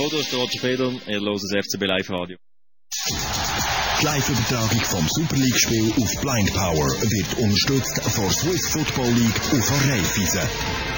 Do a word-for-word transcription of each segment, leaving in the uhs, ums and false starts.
Hallo, das ist der Roger Federn, ihr hört das F C B Live Radio. Die Live-Übertragung vom Super League-Spiel auf Blind Power wird unterstützt von Swiss Football League auf Raiffeisen.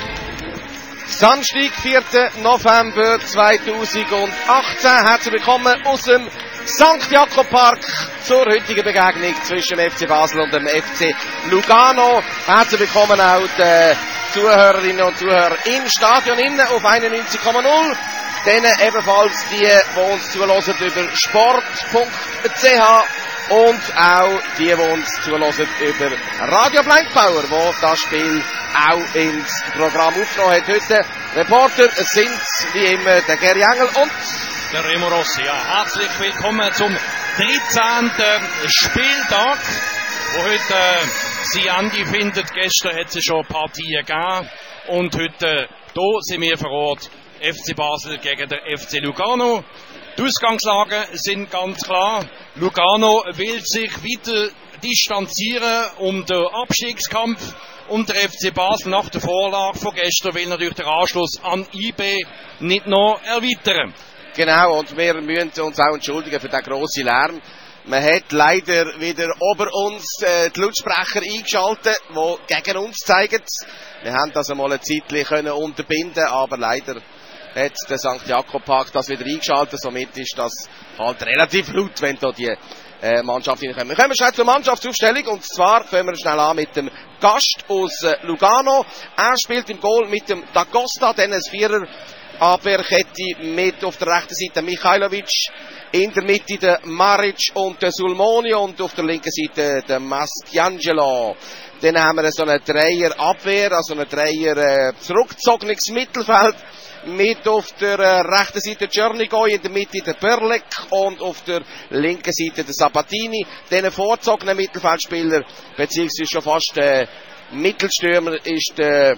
Samstag, vierter November zweitausendachtzehn. Herzlich willkommen aus dem Sankt Jakob Park zur heutigen Begegnung zwischen dem F C Basel und dem F C Lugano. Herzlich willkommen auch die Zuhörerinnen und Zuhörer im Stadion innen auf einundneunzig Komma null. Denen ebenfalls die, die uns zuhören über sport punkt c h und auch die, die uns zuhören über Radio Blind Power, wo das Spiel auch ins Programm aufgenommen hat. Heute Reporter sind wie immer der Geri Engel und der Remo Rossi. Ja, herzlich willkommen zum dreizehnten Spieltag, wo heute äh, Sie Ende findet. Gestern hat es schon Partien gegeben und heute hier sind wir vor Ort. F C Basel gegen den F C Lugano. Die Ausgangslagen sind ganz klar. Lugano will sich weiter distanzieren um den Abstiegskampf und der F C Basel nach der Vorlage von gestern will natürlich den Anschluss an I B nicht noch erweitern. Genau, und wir müssen uns auch entschuldigen für den grossen Lärm. Man hat leider wieder ober uns äh, die Lautsprecher eingeschaltet, die gegen uns zeigen. Wir haben das einmal eine Zeit können unterbinden, aber leider hat der Sankt Jakob Park das wieder eingeschaltet. Somit ist das halt relativ laut, wenn da die äh, Mannschaft hineinkommt. Wir kommen schnell zur Mannschaftsaufstellung und zwar fangen wir schnell an mit dem Gast aus äh, Lugano. Er spielt im Goal mit dem Da Costa, dann ein Vierer Abwehrkette mit auf der rechten Seite Michailovic, in der Mitte der Maric und der Sulmoni und auf der linken Seite der Maschiangelo. Dann haben wir so eine Dreier-Abwehr, also eine Dreier äh, zurückgezogenes Mittelfeld. Mit auf der äh, rechten Seite Czernigoy, in der Mitte der Perlek und auf der linken Seite der Sabatini. Den vorzogenen Mittelfeldspieler, beziehungsweise schon fast äh, Mittelstürmer, ist der,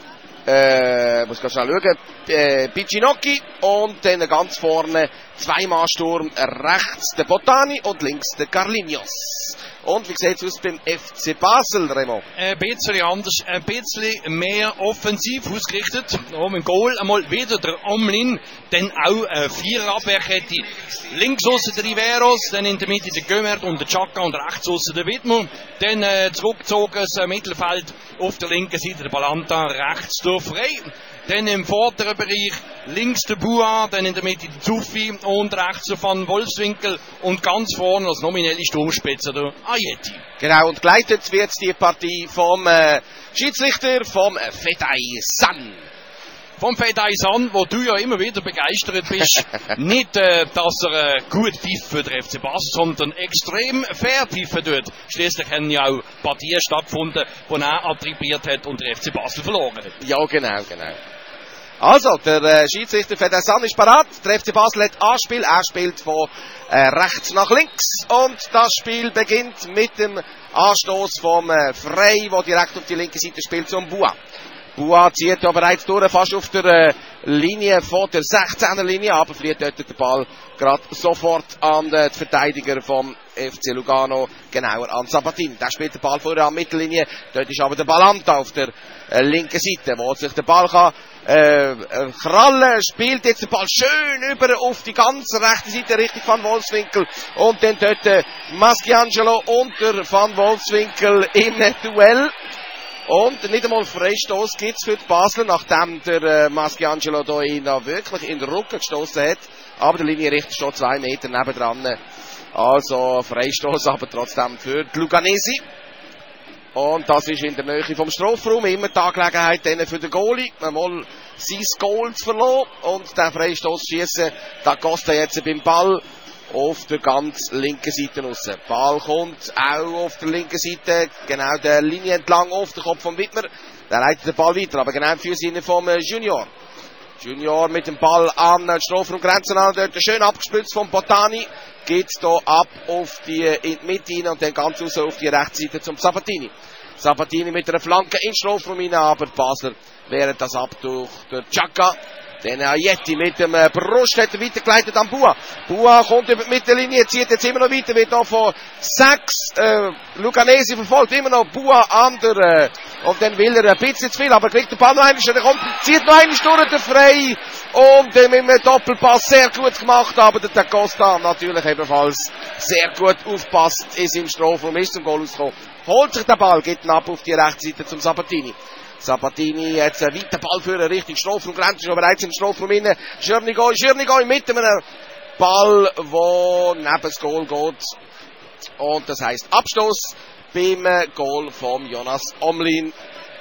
äh, muss ich schnell schauen, äh, Picinocchi und dann ganz vorne Zwei-Mann-Sturm, rechts der Botani und links der Carlinhos. Und wie sieht es aus beim F C Basel, Remo? Ein bisschen anders, ein bisschen mehr offensiv ausgerichtet. Um im Goal einmal wieder der Omlin, dann auch eine Vierer-Abwehrkette. Links aussen der Riveros, dann in der Mitte der Gömert und der Chaka und rechts aussen der Widmer. Dann äh, zurückgezogenes Mittelfeld auf der linken Seite der Balanta, rechts der Frey. Dann im vorderen Bereich links der Bua, dann in der Mitte der Zuffi und rechts der Van Wolfswinkel und ganz vorne als nominelle Sturmspitze der Ayeti. Genau, und geleitet wird die Partie vom äh, Schiedsrichter, vom äh, Fedai San. Vom Fedai San, wo du ja immer wieder begeistert bist. Nicht, äh, dass er äh, gut pfeift für den F C Basel, sondern extrem fair pfeifen tut. Schließlich haben ja auch Partien stattgefunden, wo er attribuiert hat und der F C Basel verloren hat. Ja, genau, genau. Also, der äh, Schiedsrichter Fedai San ist parat. Der F C Basel hat Anspiel. Er spielt von äh, rechts nach links. Und das Spiel beginnt mit dem Anstoß vom äh, Frey, der direkt auf die linke Seite spielt, zum Bua. Bua zieht ja bereits durch, fast auf der äh, Linie von der sechzehner Linie, aber verliert dort den Ball gerade sofort an den Verteidiger vom F C Lugano, genauer an Sabatini. Der spielt den Ball vorher an der Mittellinie, dort ist aber der Balanta auf der äh, linken Seite, wo sich der Ball kann äh, äh, krallen, spielt jetzt den Ball schön über auf die ganze rechte Seite Richtung Van Wolfswinkel und dann dort äh, Maschiangelo und der Van Wolfswinkel im Duell. Und nicht einmal Freistoß gibt es für die Basler, nachdem der äh, Maschiangelo da ihn da wirklich in den Rücken gestoßen hat. Aber der Linienrichter steht zwei Meter nebendran. Also Freistoß, aber trotzdem für die Luganesi. Und das ist in der Nähe vom Strafraum. Immer die Angelegenheit für den Goalie. Mal sein Goal zu verlassen und den Freistoß schießen. Da kostet er jetzt beim Ball auf der ganz linken Seite raus. Der Ball kommt auch auf der linken Seite, genau der Linie entlang auf den Kopf von Widmer. Der leitet den Ball weiter, aber genau für Sinne vom Junior. Junior mit dem Ball an den Strafraumgrenzen an, dort schön abgespritzt vom Botani. Geht hier ab auf die, in die Mitte rein und dann ganz raus auf die rechte Seite zum Sabatini. Sabatini mit einer Flanke in den Strafraum rein, aber die Basler wehren das ab durch den Chaka. Dann Ayeti mit dem Brust hat er weitergeleitet an Bua. Bua kommt über die Mittellinie, zieht jetzt immer noch weiter, wird hier von sechs äh, Luganesi verfolgt, immer noch Bua an der, äh, und dann will er ein bisschen zu viel, aber kriegt den Ball noch einmal, er kommt, zieht noch einmal durch, der Frey Und äh, mit einem Doppelpass sehr gut gemacht, aber der Da Costa natürlich ebenfalls sehr gut aufpasst, ist im Strafraum, ist zum Goal ausgekommen. Holt sich den Ball, geht ihn ab auf die rechte Seite zum Sabatini. Sabatini jetzt ein weiter Ball für Richtung Strafraum, Grenz ist aber bereits im Strafraum inne. Schirnigoi, Schirnigoi mit einem Ball, der neben das Goal geht. Und das heisst Abstoß beim Goal von Jonas Omlin.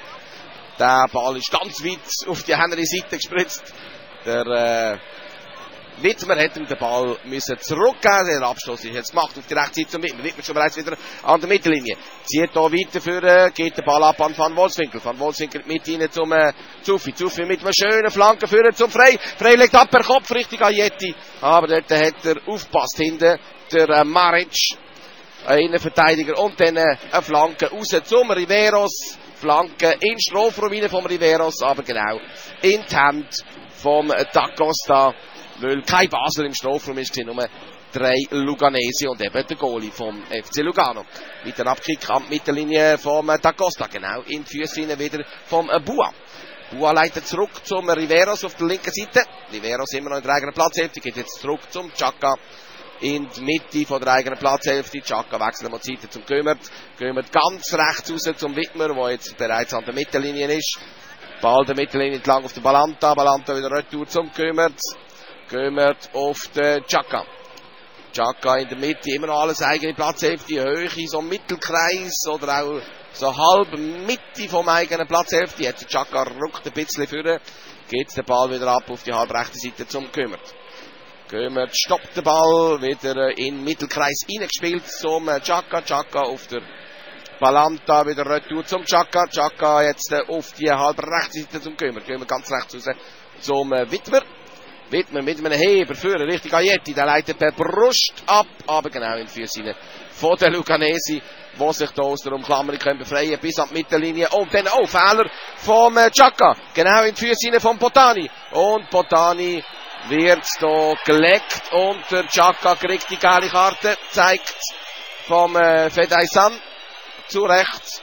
Der Ball ist ganz weit auf die andere Seite gespritzt. Der äh, Wittmer hätte den Ball müssen zurückgeben. Der Abstoß ist jetzt gemacht auf die rechte Seite zum Wittmer. Wittmer schon bereits wieder an der Mittellinie. Zieht hier weiter für, äh, geht der Ball ab an Van Wolfswinkel. Van Wolfswinkel mit rein zum äh, Zufi. Zufi mit einer schönen Flanke führen zum Frey. Frey legt ab per Kopf Richtung Ajetti. Aber dort hat er aufgepasst hinten. Der äh, Maric, ein Innenverteidiger. Und dann äh, eine Flanke raus zum Riveros. Flanke in Strafraum rein vom Riveros. Aber genau in die Hand vom Da Costa. Weil kein Basel im Strafraum ist, nur drei Luganesi und eben der Goalie vom F C Lugano. Mit einem Abkick an die Mittellinie vom Da Costa, genau, in die Füße wieder vom Bua. Bua leitet zurück zum Riveros auf der linken Seite. Riveros immer noch in der eigenen Platzhälfte, geht jetzt zurück zum Chaka in die Mitte von der eigenen Platzhälfte. Chaka wechselt mal die Seite zum Gömert. Gömert ganz rechts raus zum Wittmer, der jetzt bereits an der Mittellinie ist. Ball der Mittellinie entlang auf den Balanta, Balanta wieder retour zum Gömert. Gömert auf den Chaka. Chaka in der Mitte, immer noch alles eigene Platzhälfte, Höhe, so Mittelkreis oder auch so halb Mitte vom eigenen Platzhälfte. Jetzt der Chaka ruckt ein bisschen vorne, geht der Ball wieder ab auf die halbrechte Seite zum Gömert. Gömert stoppt den Ball, wieder in den Mittelkreis reingespielt zum Chaka. Chaka auf der Balanta, wieder retour zum Chaka. Chaka jetzt auf die halbrechte Seite zum Gömert. Gömert ganz rechts raus zum Wittmer. Wittmer mit einem Heber führen, Richtung Ajetti, der leitet per Brust ab, aber genau in die Füße von der Luganesi, die sich hier aus der Umklammerung können befreien bis an die Mittellinie. Und dann auch oh, Fehler vom Chaka, genau in die Füße von Potani. Und Potani wird hier geleckt und der Chaka kriegt die geile Karte, zeigt vom äh, Fedaysan zu Recht.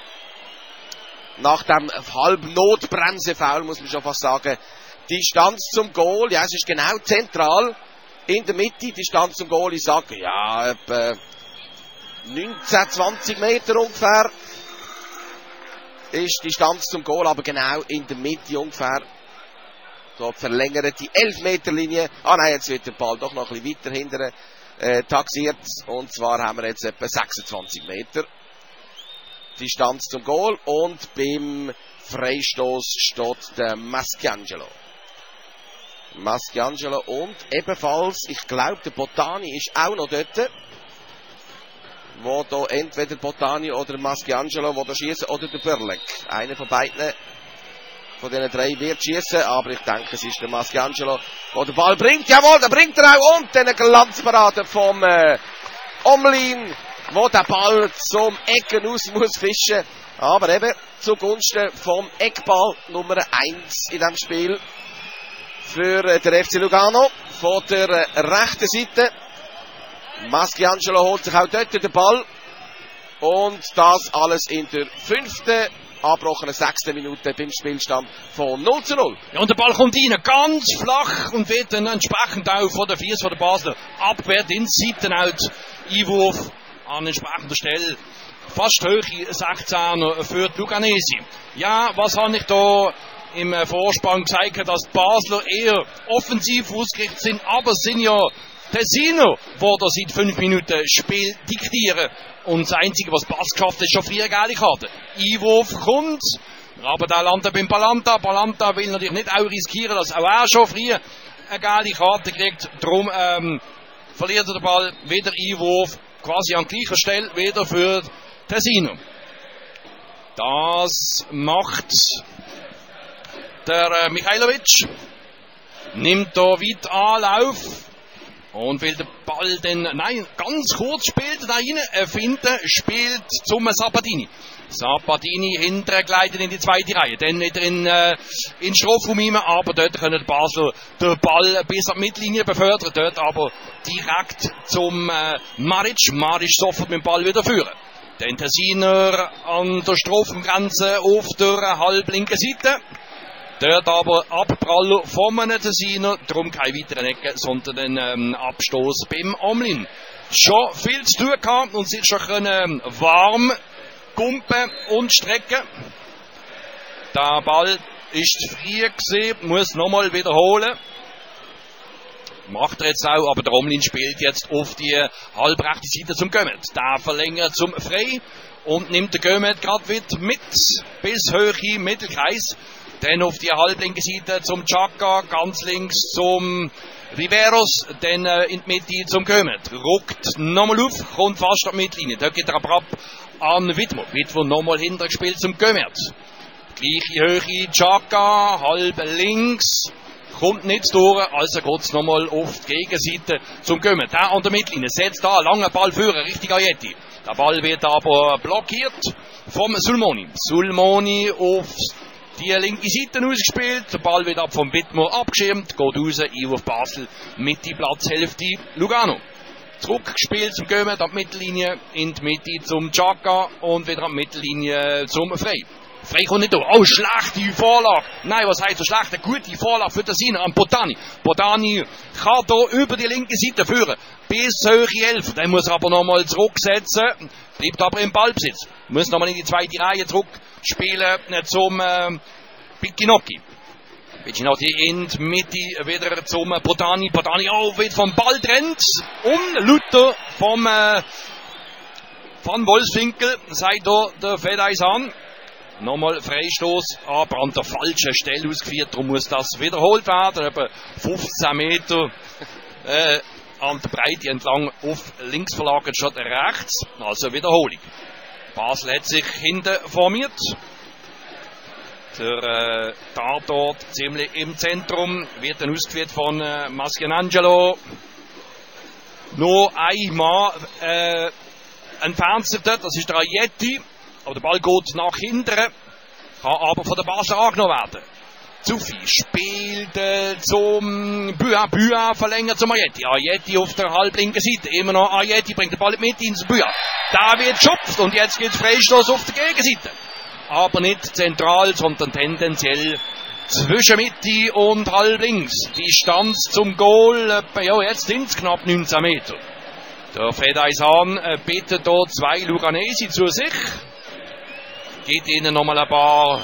Nach dem Halbnotbremse-Foul muss man schon fast sagen, Distanz zum Goal, ja, es ist genau zentral in der Mitte, Distanz zum Goal, ich sage, ja, etwa neunzehn, zwanzig Meter ungefähr ist Distanz zum Goal, aber genau in der Mitte ungefähr. Dort verlängert die elf Meter Linie. Ah nein, jetzt wird der Ball doch noch ein bisschen weiter hinten äh, taxiert. Und zwar haben wir jetzt etwa sechsundzwanzig Meter Distanz zum Goal. Und beim Freistoß steht der Maschiangelo. Maschiangelo und ebenfalls, ich glaube, der Potani ist auch noch dort. Wo da entweder Potani oder Maschiangelo, wo da schießen, oder der Börlek. Einer von beiden, von diesen drei wird schießen, aber ich denke, es ist der Maschiangelo, der den Ball bringt. Jawohl, der bringt er auch. Und dann eine Glanzparade vom äh, Omlin, wo der Ball zum Ecken aus muss fischen. Aber eben zugunsten vom Eckball Nummer eins in diesem Spiel für den F C Lugano von der rechten Seite. Maschiangelo holt sich auch dort den Ball. Und das alles in der fünften, abgebrochenen sechsten Minute beim Spielstand von null zu null. Ja, und der Ball kommt rein, ganz flach und wird dann entsprechend auch von der Viers von der Basler abgewehrt ins Seitenout. Einwurf an entsprechender Stelle. Fast Höhe sechzehn für die Luganesi. Ja, was habe ich da im Vorspann gesagt, dass die Basler eher offensiv ausgerichtet sind, aber es sind ja Tessiner, die da seit fünf Minuten Spiel diktieren. Und das Einzige, was Bass geschafft hat, ist schon früher gelbe Karte. Einwurf kommt, aber da landet beim Balanta. Balanta will natürlich nicht auch riskieren, dass auch er schon früher eine gelbe Karte kriegt. Darum ähm, verliert er den Ball, wieder Einwurf, quasi an gleicher Stelle, wieder für Tessino. Das macht der äh, Michailovic. Nimmt da weit Anlauf und will den Ball dann, nein, ganz kurz spielt da rein, erfinden, spielt zum Sabatini. Sabatini hintergleitet in die zweite Reihe, dann nicht in, äh, in Strafraum rein, aber dort können die Basler den Ball bis an die Mittellinie befördern, dort aber direkt zum äh, Maric. Maric sofort mit dem Ball wieder führen. Den Tessiner an der Strafengrenze auf der halblinken Seite. Dort aber Abprall von einem Tessiner, darum keine weiteren Ecken, sondern ein ähm, Abstoß beim Omlin. Schon viel zu tun gehabt und sich schon können warm gumpen und strecken. Der Ball ist früh gesehen, muss nochmal wiederholen. Macht er jetzt auch, aber der Omlin spielt jetzt auf die halbrechte Seite zum Gömet. Der verlängert zum Frei und nimmt der Gömet gerade wieder mit bis Höhe Mittelkreis. Dann auf die halblinke Seite zum Chaka, ganz links zum Riveros, dann äh, in die Mitte zum Gömet. Ruckt nochmal auf, kommt fast an die Mittellinie. Da geht er aber ab an Widmer. Widmer nochmal hinter gespielt zum Gömet. Gleiche Höhe, Chaka, halb links. Kommt nicht durch, also geht es nochmal auf die Gegenseite zum Gömet. Der an der Mittellinie setzt da, langer Ball führen, richtig Ayeti. Der Ball wird aber blockiert vom Sulmoni. Sulmoni auf die linke Seite ausgespielt, der Ball wird ab vom Widmer abgeschirmt, geht raus, Einwurf Basel, Mitte, Platzhälfte, Lugano. Zurückgespielt zum Gömet, an die Mittellinie, in die Mitte zum Chaka und wieder an die Mittellinie zum Frey. Frey kommt nicht durch. Oh, schlechte Vorlage. Nein, was heißt so schlecht? Eine gute Vorlage für den Siner an Botani. Botani kann hier über die linke Seite führen. Bis Höhe elf. Dann muss er aber nochmal zurücksetzen. Bleibt aber im Ballbesitz. Muss nochmal in die zweite Reihe zurückspielen zum äh, Piccinotti. Piccinotti in die Mitte wieder zum Botani. Botani auch wieder vom Ball trennt. Und Luther vom äh, von Wolfswinkel. Sei da der Fedeis an. Nochmal Freistoß, aber an der falschen Stelle ausgeführt, darum muss das wiederholt werden. Etwa fünfzehn Meter äh, an der Breite entlang auf links verlagert statt rechts. Also Wiederholung. Basel hat sich hinten formiert. Der äh, Tatort ziemlich im Zentrum, wird dann ausgeführt von äh, Maschianangelo. Noch einmal äh, entfernt sich dort, das ist der Ayeti. Aber der Ball geht nach hinten, kann aber von der Basel angenommen werden. Zufi spielt äh, zum Bua, Bua verlängert zum Ayeti. Ayeti auf der halblinken Seite, immer noch Ayeti bringt den Ball mit ins Bua. Da wird geschupft und jetzt geht Freistoß auf der Gegenseite. Aber nicht zentral, sondern tendenziell zwischen Mitte und halblinks. Distanz zum Goal, äh, ja jetzt sind es knapp neunzehn Meter. Der Fedaisan äh, bittet dort zwei Luganesi zu sich. Geht ihnen nochmal ein paar,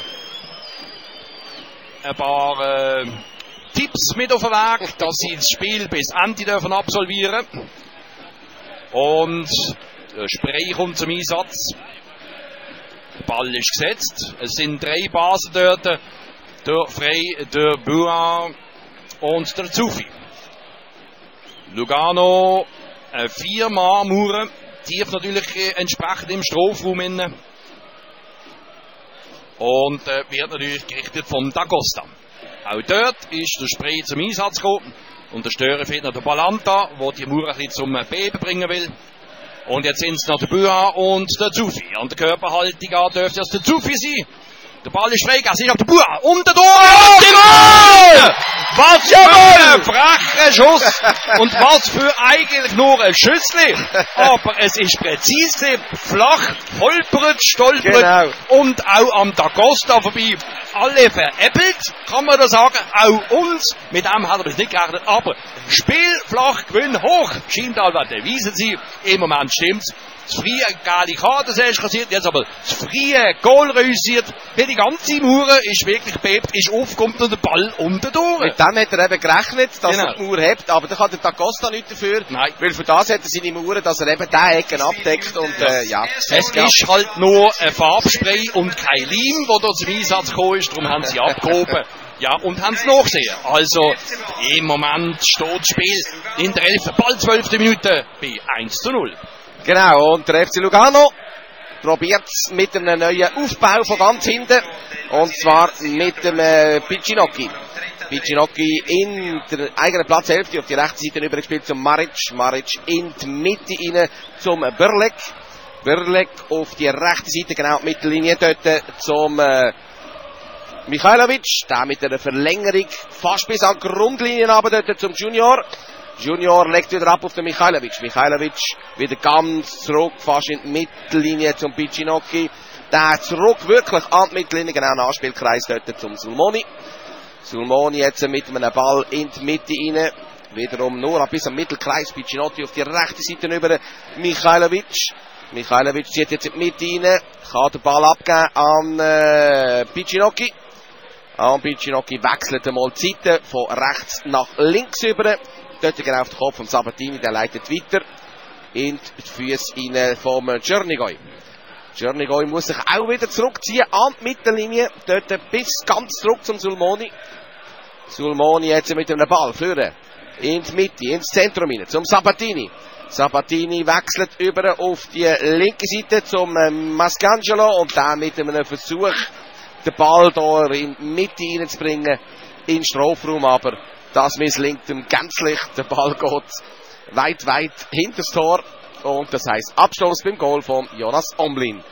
ein paar äh, Tipps mit auf den Weg, dass sie das Spiel bis Ende dürfen absolvieren. Und der Spray kommt zum Einsatz. Der Ball ist gesetzt. Es sind drei Basen dort. Der Frey, der Bua und der Zufi. Lugano, äh, vier Marmuren, tief natürlich äh, entsprechend im Strafraum innen. Und äh, wird natürlich gerichtet von D'Acosta. Auch dort ist der Spray zum Einsatz gekommen. Und der Störer fehlt noch der Balanta, der die Mauer ein bisschen zum Beben bringen will. Und jetzt sind es noch der Bua und der Zufi. An der Körperhaltung dürfte es der Zufi sein. Der Ball ist frei, es ist auf der Bua. Und der Tor! Ja, was für ein frecher Schuss! Und was für eigentlich nur ein Schüssli! Aber es ist präzise, flach, holpert, stolpert genau. Und auch am D'Acosta vorbei. Alle veräppelt, kann man da sagen. Auch uns, mit dem hat er bis nicht gerechnet. Aber Spiel flach, Gewinn hoch. Scheint aber der Devise sie. Im Moment stimmt's. Das frühe geile Karte kassiert, jetzt aber das frühe Goal realisiert. Die ganze Mauer ist wirklich bebt, ist aufgekommen und der Ball unter durch. Mit dem hat er eben gerechnet, dass genau. er die Mauer hebt, aber da kann der D'Acosta nichts dafür. Nein. Weil für das hat er seine Mauer, dass er eben diese Ecken abdeckt und äh, ja. Es ja. ist halt nur ein Farbspray und kein Leim, der da zum Einsatz gekommen ist, darum haben sie abgehoben. Ja, und haben es nachgesehen. Also, im Moment steht das Spiel in der elften, bald zwölften Minute bei eins zu null. Genau, und der F C Lugano probiert es mit einem neuen Aufbau von ganz hinten. Und zwar mit dem äh, Piccinotti. Piccinotti in der eigenen Platzhälfte auf die rechte Seite übergespielt zum Maric. Maric in die Mitte rein zum Börlek. Börlek auf die rechte Seite, genau die Mittellinie dort zum äh, Michailovic. Der mit einer Verlängerung fast bis an die Grundlinie runter dort zum Junior. Junior legt wieder ab auf den Michailovic. Michailovic wieder ganz zurück, fast in die Mittellinie zum Piccinotti. Der zurück wirklich an die Mittellinie, genau Nachspielkreis dort zum Sulmoni. Sulmoni jetzt mit einem Ball in die Mitte rein. Wiederum nur bis am Mittelkreis. Picinotti auf die rechte Seite über Michailovic. Michailovic zieht jetzt in die Mitte rein. Kann den Ball abgeben an äh, Picinotti. An Picinotti wechselt einmal die Seite von rechts nach links über. Dort genau auf den Kopf von Sabatini. Der leitet weiter in die Füße rein vom Czernigoy. Czernigoy muss sich auch wieder zurückziehen an die Mittellinie. Dort bis ganz zurück zum Sulmoni. Sulmoni jetzt mit einem Ball führen. In die Mitte, ins Zentrum rein, zum Sabatini. Sabatini wechselt über auf die linke Seite zum ähm, Mascangelo und dann mit einem Versuch, den Ball hier in die Mitte reinzubringen, in den Strafraum, aber das misslingt ihm gänzlich. Der Ball geht weit, weit hinter das Tor und das heisst Abstoß beim Goal von Jonas Omlin.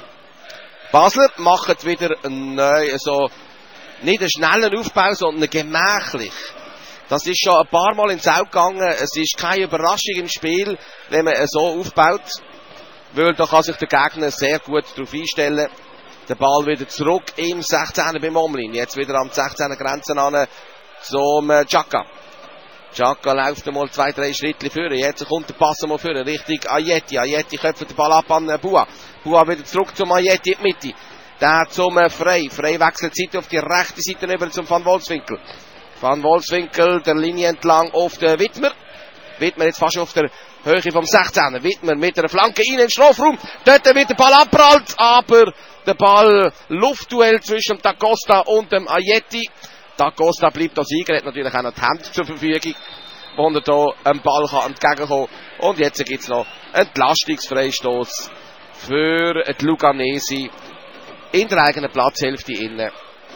Basler macht wieder einen, also nicht einen schnellen Aufbau, sondern einen gemächlich. Das ist schon ein paar Mal ins Auge gegangen. Es ist keine Überraschung im Spiel, wenn man so aufbaut. Weil da kann sich der Gegner sehr gut darauf einstellen. Der Ball wieder zurück im sechzehner beim Omlin. Jetzt wieder am sechzehner Grenzen an zum Xhaka. Xhaka läuft einmal zwei, drei Schritte führen. Jetzt kommt der Pass einmal führen. Richtig Ajeti. Ajeti köpft den Ball ab an Bua. Bua wieder zurück zum Ajeti in die Mitte. Der zum Frey. Frey wechselt die Seite auf die rechte Seite über zum Van Wolfswinkel. Van Wolfswinkel der Linie entlang auf den Wittmer. Wittmer jetzt fast auf der Höhe vom sechzehner. Wittmer mit einer Flanke rein in den Strafraum. Dort wird der Ball abprallt, aber der Ball Luftduell zwischen Da Costa und dem Ajeti. Da Costa bleibt da Sieger, hat natürlich auch noch die Hände zur Verfügung, wo er hier einen Ball kann entgegenkommen kann. Und jetzt gibt es noch einen Entlastungsfreistoß für die Luganesi in der eigenen Platzhälfte innen.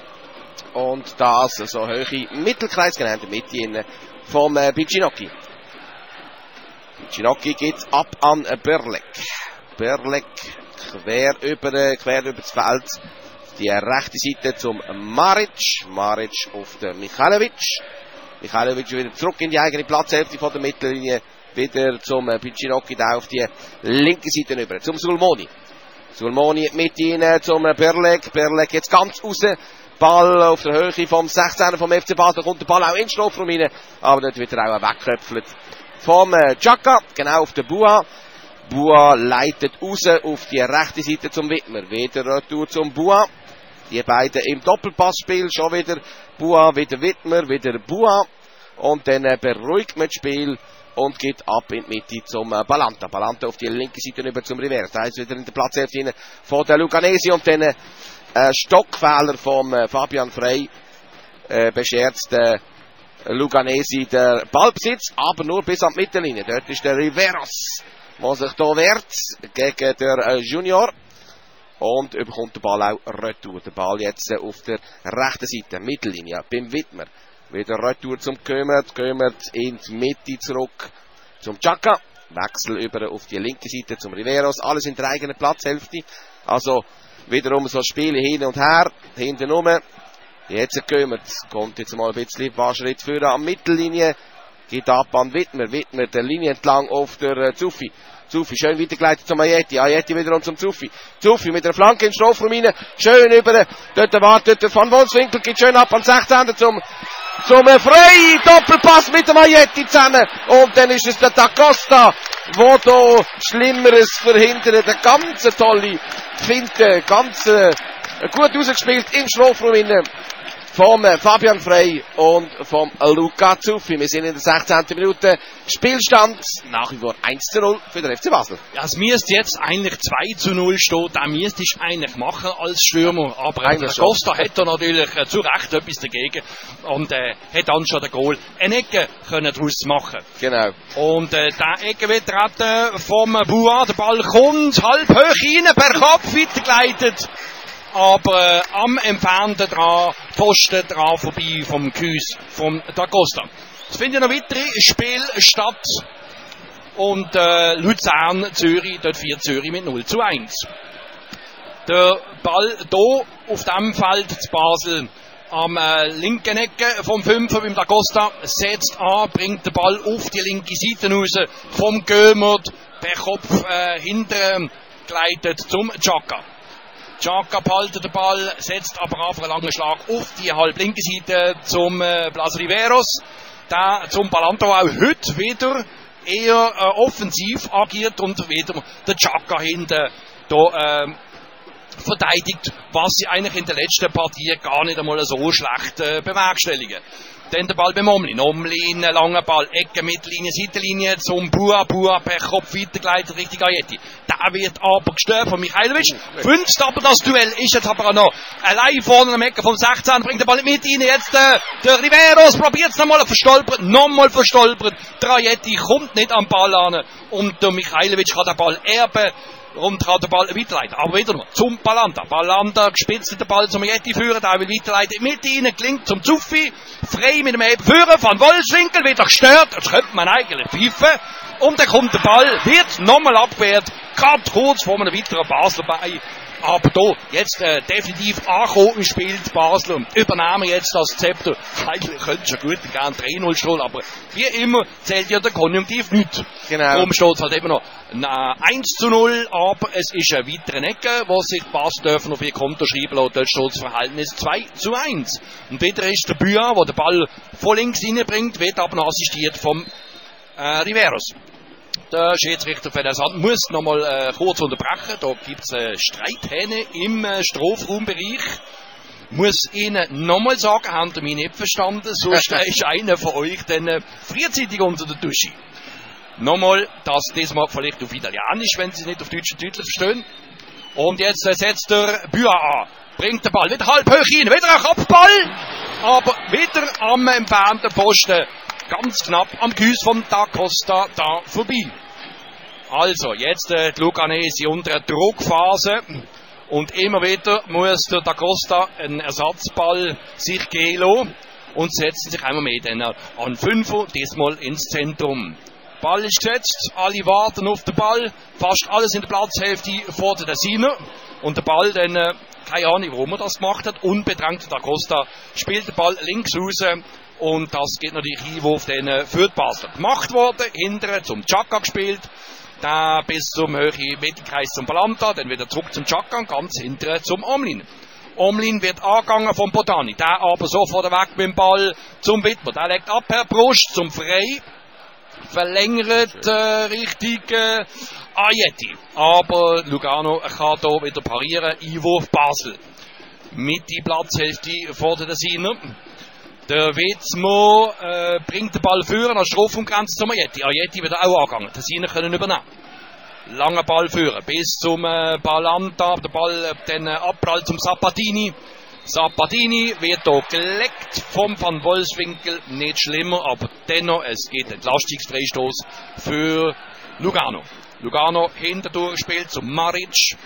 Und das so hohe Mittelkreis, genau in der Mitte innen, vom äh, Piccinocchi. Piccinocchi geht ab an äh, Berlek. Berlek quer über, quer über das Feld. Die äh, rechte Seite zum Maric. Maric auf den Michailovic. Michailovic wieder zurück in die eigene Platzhälfte von der Mittellinie. Wieder zum äh, Piccinocchi, da auf die linke Seite über. Zum Sulmoni. Sulmoni mit ihnen zum äh, Berlek. Berlek jetzt ganz raus. Ball auf der Höhe vom sechzehner vom F C Basel, kommt der Ball auch in den Strafraum rein, aber dort wird er auch weggeköpfelt vom äh, Xhaka, genau auf den Bua. Bua leitet raus auf die rechte Seite zum Wittmer, wieder retour zum Bua. Die beiden im Doppelpassspiel, schon wieder Bua, wieder Wittmer, wieder Bua. Und dann äh, beruhigt man das Spiel und geht ab in die Mitte zum äh, Balanta. Balanta auf die linke Seite über zum Rivera, da ist wieder in der Platzhälfte von der Luganesi und dann äh, Ein Stockfehler vom äh, Fabian Frey äh, beschert der äh, Luganesi der Ballbesitz, aber nur bis an die Mittellinie. Dort ist der Riveros, der sich hier wehrt gegen der äh, Junior und bekommt den Ball auch retour. Der Ball jetzt äh, auf der rechten Seite, Mittellinie, beim Wittmer. Wieder retour zum Kömert, Kömert in die Mitte zurück zum Xhaka. Wechsel über auf die linke Seite zum Riveros, alles in der eigenen Platzhälfte. Also wiederum so Spiele hin und her, hinten rum. Jetzt Kömert, kommt jetzt mal ein bisschen ein paar Schritte führen an die Mittellinie, geht ab an Wittmer, Wittmer der Linie entlang auf der äh, Zuffi. Zuffi schön weitergeleitet zum Ajeti, Ajeti wiederum zum Zuffi. Zuffi mit der Flanke in den Strafraum rein, schön über, dort wartet der Van Wolfswinkel, geht schön ab an sechzehner zum zum äh, Frey, Doppelpass mit dem Ajeti zusammen und dann ist es der Da Costa, wo da Schlimmeres verhindert, eine ganz tolle Finte, ganz äh, gut ausgespielt im Strafraum innen vom äh, Fabian Frey und vom Luca Zuffi. Wir sind in der sechzehnten Minute. Spielstand nach wie vor eins zu null für den F C Basel. Ja, es müsste jetzt eigentlich zwei zu null stehen. Da müsste ich eigentlich machen als Stürmer. Aber äh, der Costa hätte natürlich äh, zu Recht etwas dagegen und äh, hätte dann schon den Goal eine Ecke können daraus machen. Genau. Und äh, der Ecke wird retten vom Bua. Der Ball kommt halb hoch rein, per Kopf weitergeleitet. Aber äh, am entfernten dran, Posten dran vorbei vom Küss vom Da Costa. Es finden noch weitere Spiele statt. Und äh, Luzern, Zürich, dort vier Zürich mit null zu eins. Der Ball hier auf dem Feld zu Basel am äh, linken Ecke vom Fünfer beim Da Costa setzt an, bringt den Ball auf die linke Seite raus vom Gömert, per Kopf äh, hinter geleitet zum Xhaka. Chaka behaltet den Ball, setzt aber auf einen langen Schlag auf die halblinke Seite zum äh, Blas Riveros. Der zum Balanta auch heute wieder eher äh, offensiv agiert und wieder der Chaka hinten da äh, verteidigt, was sie eigentlich in der letzten Partie gar nicht einmal so schlecht äh, bewerkstelligen. Dann der Ball beim Omlin. Omlin, langer Ball, Ecke, Mittellinie, Seitenlinie zum Bua. Bua per Kopf weitergeleitet Richtung Ajeti. Der wird aber gestört von Michailovic. Wünscht aber das Duell. Ist jetzt aber auch noch allein vorne am Ecke vom sechzehn. Bringt den Ball mit rein. Jetzt äh, der Riveros probiert es nochmal verstolpert. Nochmal verstolpert. Der Ajeti kommt nicht am Ball an. Und der Michailovic kann den Ball erben. Und kann den Ball weiterleiten. Aber wieder mal zum Balanta. Balanta gespitzt den Ball zum Ajeti führen. Der will weiterleiten. Mit ihnen klingt zum Zuffi. Frei mit dem Heben führen. Van Wolfswinkel wieder gestört. Das könnte man eigentlich pfeifen. Und dann kommt der Ball. Wird nochmal abgewehrt. Gerade kurz vor einem weiteren Basler bei. Aber da jetzt äh, definitiv angekommen im Spiel die Basler. Übernehmen jetzt das Zepter. Eigentlich könnte schon gut gern drei null stehen, aber wie immer zählt ja der Konjunktiv nicht. Genau. Darum steht es halt immer noch na, eins zu null, aber es ist eine weitere Ecke, wo sich die Basler dürfen auf ihr Konto schreiben lassen. Dort steht das Verhältnis zwei zu eins. Und wieder ist der Bua, der den Ball voll links reinbringt, wird aber noch assistiert vom äh, Riveros. Der Schiedsrichter für den Sand muss noch mal äh, kurz unterbrechen. Da gibt es äh, Streithähne im äh, Strafraumbereich. Muss Ihnen noch mal sagen, haben Sie mich nicht verstanden, sonst ist einer von euch dann äh, frühzeitig unter der Dusche. Nochmal, das diesmal vielleicht auf Italienisch, wenn Sie es nicht auf Deutsch und deutlich verstehen. Und jetzt äh, setzt der Bua an. Bringt den Ball wieder halb hoch rein. Wieder ein Kopfball. Aber wieder am entfernten Posten. Ganz knapp am Gehäuse von Da Costa da vorbei. Also, jetzt äh, die Luganesi unter einer Druckphase. Und immer wieder muss der Da Costa einen Ersatzball sich gehen lassen. Und setzen sich einmal mehr dann an Fünfer, diesmal ins Zentrum. Ball ist gesetzt, alle warten auf den Ball. Fast alles in der Platzhälfte vor der Siener. Und der Ball dann, äh, keine Ahnung, warum er das gemacht hat, unbedrängt Da Costa spielt den Ball links raus. Und das geht natürlich Einwurf dann äh, für die Basler. Gemacht worden, hinterher zum Chaka gespielt. Dann bis zum höheren Mittelkreis zum Balanta, dann wieder zurück zum Chaka und ganz hinterher zum Omlin. Omlin wird angegangen vom Botani, der aber sofort weg mit dem Ball zum Wittmer. Der legt ab per Brust zum Frey. Verlängert äh, Richtung äh, Ajeti. Aber Lugano kann hier wieder parieren. Einwurf Basel. Mit die Platzhälfte vor der Siener. Der Witzmo äh, bringt den Ball führen an Strafraumgrenze zum Ajeti. Ajeti wird auch angegangen. Die Siener können übernehmen. Langer Ball führen bis zum äh, Balanta. Der Ball äh, dann äh, abprallt zum Sabatini. Sabatini wird hier geleckt vom Van Wolfswinkel. Nicht schlimmer, aber dennoch, es geht Entlastungsfreistoß für Lugano. Lugano hinterdurch spielt zu Maric.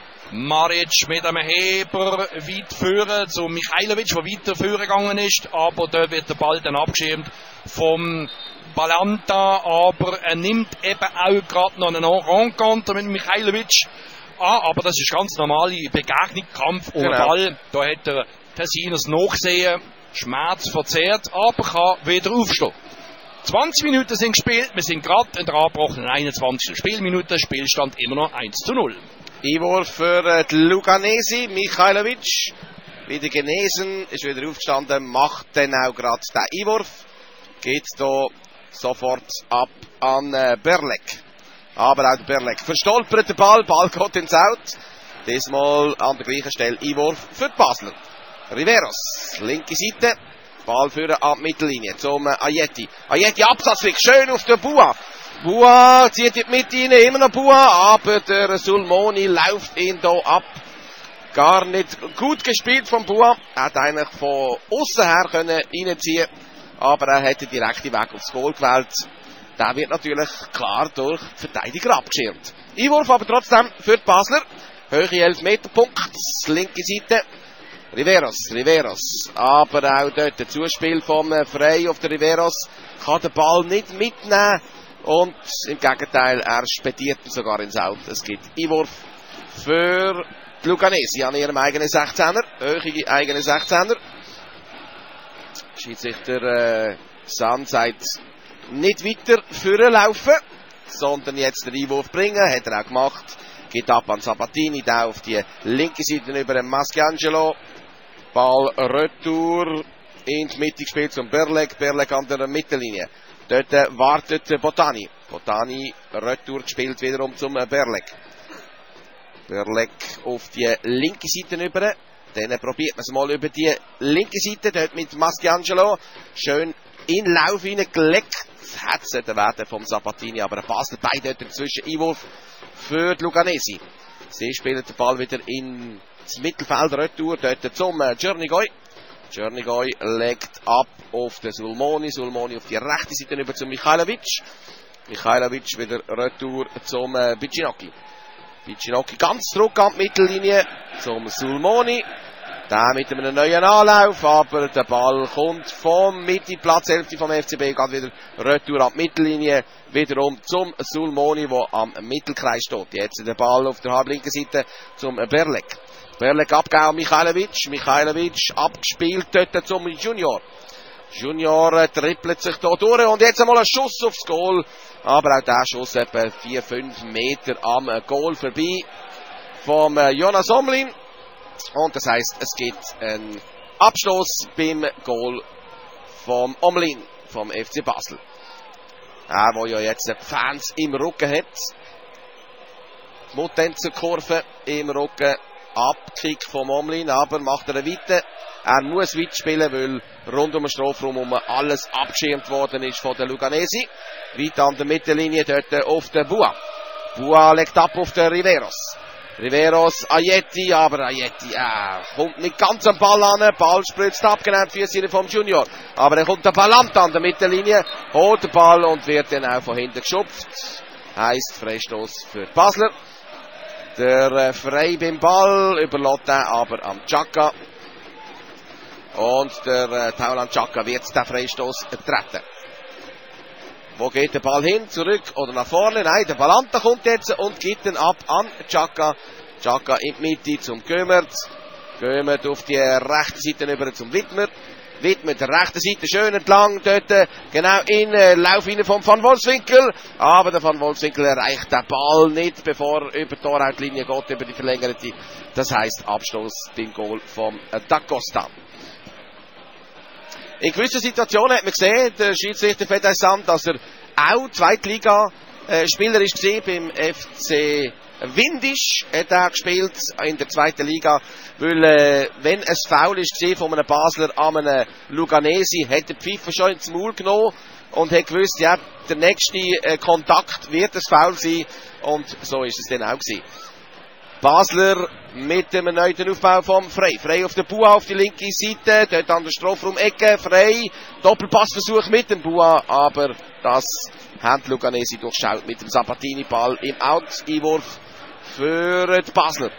Maric mit einem Heber weit führen zu Michailovic, der weiter führen gegangen ist, aber da wird der Ball dann abgeschirmt vom Balanta, aber er nimmt eben auch gerade noch einen Rencontre mit Michailovic an, aber das ist ganz normale Begegnung, Kampf um den Genau. Ball. Da hat der Tessiners nachsehen, Schmerz verzerrt, aber kann wieder aufstehen. zwanzig Minuten sind gespielt, wir sind gerade in der angebrochenen einundzwanzigsten Spielminute, Spielstand immer noch eins zu null. Einwurf für äh, die Luganesi, Michailovic, wieder genesen, ist wieder aufgestanden, macht dann auch gerade den Einwurf, geht hier sofort ab an äh, Berlek. Aber auch der Berlek verstolpert den Ball, Ball geht ins Out, diesmal an der gleichen Stelle Einwurf für die Basler. Riveros, linke Seite, Ball führen an die Mittellinie zum äh, Ajeti. Ajeti Absatzweg, schön auf der Bua. Bua zieht in die Mitte rein, immer noch Bua, aber der Sulmoni läuft ihn hier ab. Gar nicht gut gespielt von Bua. Er hat eigentlich von außen her können reinziehen, aber er hätte direkt den Weg aufs Goal gewählt. Der wird natürlich klar durch Verteidiger abgeschirmt. Einwurf aber trotzdem für die Basler. Höhe elf Meter Punkt, linke Seite. Riveros, Riveros, aber auch dort der Zuspiel vom Frey auf der Riveros kann den Ball nicht mitnehmen und im Gegenteil, er spediert ihn sogar ins Out. Es gibt Einwurf für die Luganesi an ihrem eigenen sechzehner, höhere eigene sechzehner. Schiedsrichter äh, Sand sagt nicht weiter vorlaufen, sondern jetzt den Einwurf bringen, hat er auch gemacht. geht ab an Sabatini, der auf die linke Seite über den Maschiangelo. Ball Retour in die Mitte gespielt zum Berleg, Berleg an der Mittellinie. Dort äh, wartet Botani. Botani Retour gespielt wiederum zum äh, Berleg. Berleg auf die linke Seite über. Dann probiert man es mal über die linke Seite, dort mit Maschiangelo. Schön in Lauf hineingelegt. Hat es werden vom Sabatini, aber ein Pass dabei dort inzwischen Einwurf für die Luganesi. Sie spielen den Ball wieder ins Mittelfeld, Retour dort zum äh, Czernigoy. Czernigoy legt ab auf den Sulmoni, Sulmoni auf die rechte Seite über zu Michailovic. Michailovic wieder Retour zum äh, Bicinocchi. Bicinocchi ganz zurück an die Mittellinie zum Sulmoni. Der mit einem neuen Anlauf, aber der Ball kommt vom Mitte-Platzhälfte vom F C B, geht wieder Retour an die Mittellinie, wiederum zum Sulmoni, der am Mittelkreis steht. Jetzt der Ball auf der halblinken Seite zum Berleg. Berleg abgegeben an Michailovic, Michailovic abgespielt dort zum Junior. Junior trippelt sich hier durch und jetzt einmal ein Schuss aufs Goal, aber auch der Schuss etwa vier fünf Meter am Goal vorbei vom Jonas Omlin. Und das heisst, es gibt einen Abstoß beim Goal vom Omlin, vom F C Basel. Er, der ja jetzt Fans im Rücken hat. Die Mutenzer-Kurve im Rücken. Abkick vom Omlin, aber macht er weiter. Er muss weit spielen, weil rund um den Strafraum um alles abgeschirmt worden ist von der Luganesi. Weit an der Mittellinie dort auf der Bua. Bua legt ab auf den Riveros. Riveros, Ajeti, aber Ajeti äh, kommt nicht ganz am Ball an. Ball spritzt ab, genau die Füße vom Junior. Aber er kommt der Ballant an der Mittellinie, holt den Ball und wird dann auch von hinten geschupft. Heisst Freistoß für die Basler. Der äh, Frey beim Ball, überlässt er aber am Chaka. Und der äh, Taulan Chaka wird den Freistoß treten. Wo geht der Ball hin? Zurück oder nach vorne? Nein, der Balanta kommt jetzt und gibt ihn ab an Chaka. Chaka in die Mitte zum Gömert. Gömert auf die rechte Seite über zum Wittmer. Wittmer der rechten Seite schön entlang. Dort genau in äh, Lauf rein vom Van Wolfswinkel. Aber der Van Wolfswinkel erreicht den Ball nicht, bevor er über die Torhautlinie geht, über die verlängerte. Das heisst Abstoß beim Goal vom äh, Da Costa. In gewissen Situationen hat man gesehen, der Schiedsrichter Fedai Sand, dass er auch Zweitliga-Spieler ist gesehen beim F C Windisch, hat er gespielt in der zweiten Liga, weil äh, wenn es Foul ist gesehen von einem Basler an einem Luganesi, hat der Pfeifer schon ins Maul genommen und hat gewusst, ja, der nächste äh, Kontakt wird es Foul sein und so ist es dann auch gewesen. Basler mit dem erneuten Aufbau vom Frey. Frey auf der Bua auf die linke Seite, dort an der Strafraum-Ecke. Frey, Doppelpassversuch mit dem Bua, aber das haben die Luganesi durchschaut mit dem Sabatini-Ball im Out-Einwurf für die Basler.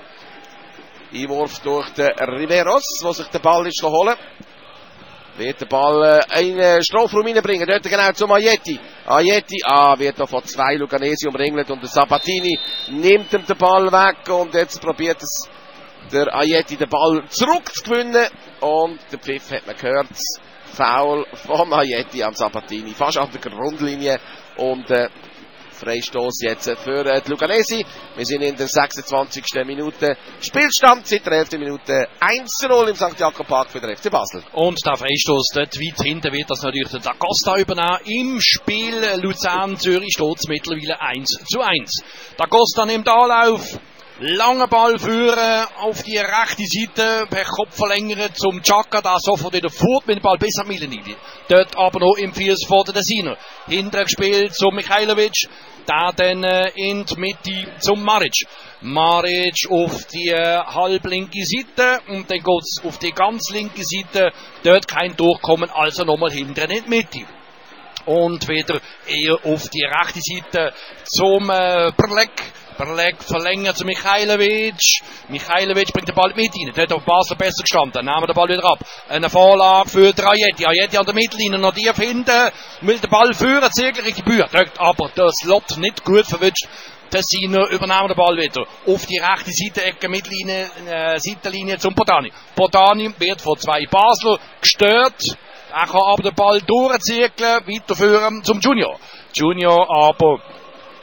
Einwurf durch den Riveros, der sich den Ball ist holen. Wird der Ball äh, in den Strafraum reinbringen, dort genau zum Ajeti. Ajeti, ah, wird da von zwei Luganesi umringelt und der Sabatini nimmt ihm den Ball weg und jetzt probiert es der Ajeti den Ball zurückzugewinnen und der Pfiff hat man gehört, Foul vom Ajeti am Sabatini, fast an der Grundlinie und äh, Freistoß jetzt für äh, die Luganesi. Wir sind in der sechsundzwanzigsten Minute. Spielstand seit der elften Minute eins zu null im Sankt Jakob Park für den F C Basel. Und der Freistoß dort weit hinten wird das natürlich der Da Costa übernehmen. Im Spiel Luzern-Zürich steht es mittlerweile eins zu eins. Da Costa nimmt Anlauf. Langer Ball führen auf die rechte Seite, per Kopf verlängern zum Chaka, da sofort wieder fort mit dem Ball bis an Milenidi. Dort aber noch im Fiers vor der Desiner. Hinterher gespielt zum Michailovic, da dann äh, in die Mitte zum Maric. Maric auf die äh, halblinke Seite und dann geht es auf die ganz linke Seite, dort kein Durchkommen, also nochmal hinterher in die Mitte. Und wieder eher auf die rechte Seite zum äh, Berleg. Berleg verlängert zu Michailovic. Michailovic bringt den Ball mit rein. Dort hat Basel besser gestanden. Nehmen den Ball wieder ab. Eine Vorlage für Ajeti. Ajeti an der Mittellinie. Noch tief hinten. Will den Ball führen. Ziegler in die Bühne. Drückt aber das Lot nicht gut verwünscht. Tessiner übernehmen den Ball wieder. Auf die rechte Seite-Ecke, Mittellinie, äh, Seitenlinie zum Potani. Potani wird von zwei Basler gestört. Er kann aber den Ball durchziegeln. Weiterführen zum Junior. Junior aber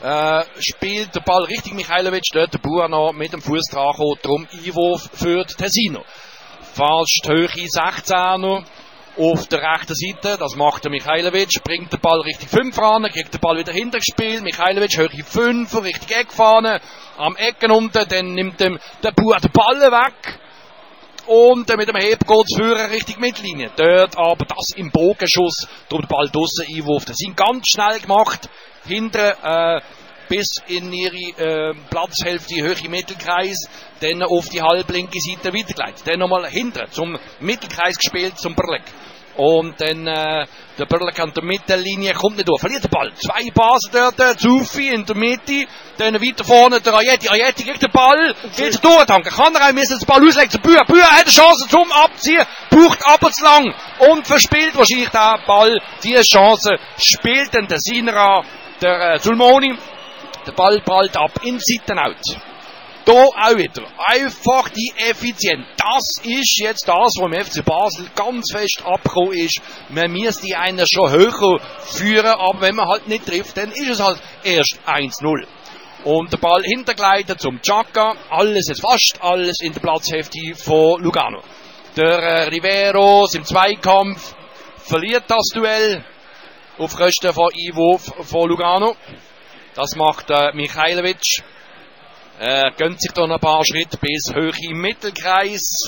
Äh, spielt der Ball richtig Michailovic, dort der Buano mit dem Fuß dran kommt, darum Einwurf für Tesino. Fast Höhe sechzehner auf der rechten Seite, das macht der Michailovic, bringt den Ball Richtung fünf ran, kriegt den Ball wieder hintergespielt, Michailovic Höhe fünf, Richtung Eckfahne, am Ecken unten, dann nimmt dem der Buano den Ball weg. Und äh, mit dem Heb geht es führen Richtung Mittellinie. Dort aber das im Bogenschuss, darum der Ball draussen Einwurf. Das sind ganz schnell gemacht. Hinter äh, bis in ihre äh, Platzhälfte, Höhe Mittelkreis, dann auf die halblinke Seite weitergeleitet. Dann nochmal hinter zum Mittelkreis gespielt, zum Berleck. Und dann äh, der Berleck an der Mittellinie kommt nicht durch, verliert den Ball. Zwei Basen dort, Zufi in der Mitte, dann weiter vorne der Ajetti. Ajetti kriegt den Ball, geht durchtanken, kann er auch, müssen den Ball auslegen zu Bühr. Bühr hat eine Chance zum Abziehen, braucht aber zu lang und verspielt wahrscheinlich den Ball. Diese Chance spielt dann der Sinra, der äh, Sulmoni. Der Ball prallt ab in Seitenau. Da auch wieder. Einfach die Effizienz. Das ist jetzt das, was im F C Basel ganz fest abgekommen ist. Man müsste die einen schon höher führen, aber wenn man halt nicht trifft, dann ist es halt erst eins null. Und der Ball hintergleitet zum Chaka. Alles, jetzt fast alles in der Platzhälfte von Lugano. Der äh, Riveros im Zweikampf verliert das Duell auf Kosten von Einwurf von Lugano. Das macht äh, Michailovic. Er äh, gönnt sich da noch ein paar Schritte bis hoch im Mittelkreis.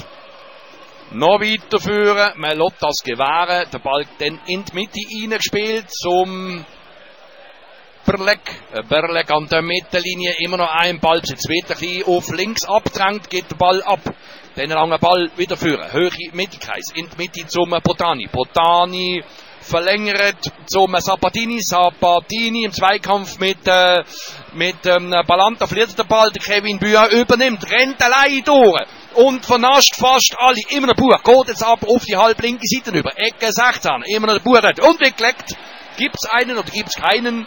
Noch weiter führen. Man lässt das gewähren. Der Ball dann in die Mitte reingespielt zum Berleck. Berleck an der Mittellinie. Immer noch ein Ballbesitz. Wird ein bisschen auf links abdrängt, geht der Ball ab. Dann lange Ball wieder führen. Hoch im Mittelkreis. In die Mitte zum Potani. Potani verlängert zum Sabatini. Sabatini im Zweikampf mit, äh, mit ähm, Balanta verliert der Ball. Der Kevin Bühr übernimmt, rennt allein durch und vernascht fast alle. Immer noch Buhr, geht jetzt aber auf die halblinke Seite über. Ecke sechzehn, immer noch der Buhr dort. Und weggelegt. Gibt es einen oder gibt es keinen?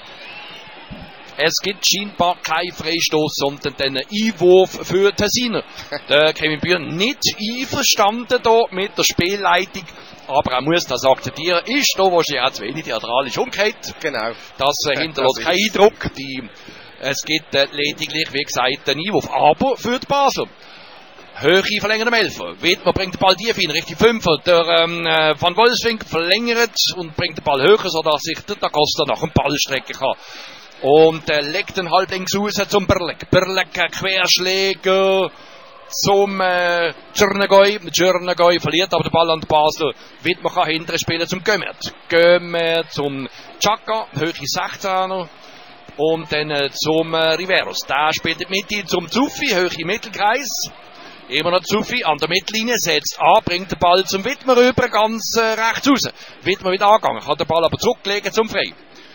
Es gibt scheinbar keinen Freistoß, sondern den Einwurf für Tessiner. Der Kevin Bühr nicht einverstanden da mit der Spielleitung. Aber er muss das akzeptieren. Ist da wahrscheinlich auch zu wenig theatralisch umgekehrt. Genau. Das äh, hinterlässt keinen Eindruck. Die, es gibt äh, lediglich, wie gesagt, einen Einwurf. Aber für die Basel. Höhe verlängert am Elfer. Wittmer bringt den Ball tief hin, Richtung Fünfer. Der ähm, äh, Van Wolfswinkel verlängert und bringt den Ball höher, sodass sich der Da Costa nach dem Ball strecken kann. Und äh, legt den halblinks raus zum Berleck. Berleck, äh, Querschläger zum äh, Czernagoi. Czernagoi verliert aber den Ball an die Basel. Wittmer kann hinterher spielen zum Gömert. Gömert zum Chaka, Höhe sechzehner. Und dann äh, zum äh, Riveros. Der spielt in die Mitte zum Zuffi, Höhe Mittelkreis. Immer noch Zuffi an der Mittellinie, setzt an, bringt den Ball zum Wittmer rüber, ganz äh, rechts raus. Wittmer wieder angegangen, kann den Ball aber zurücklegen zum Frei.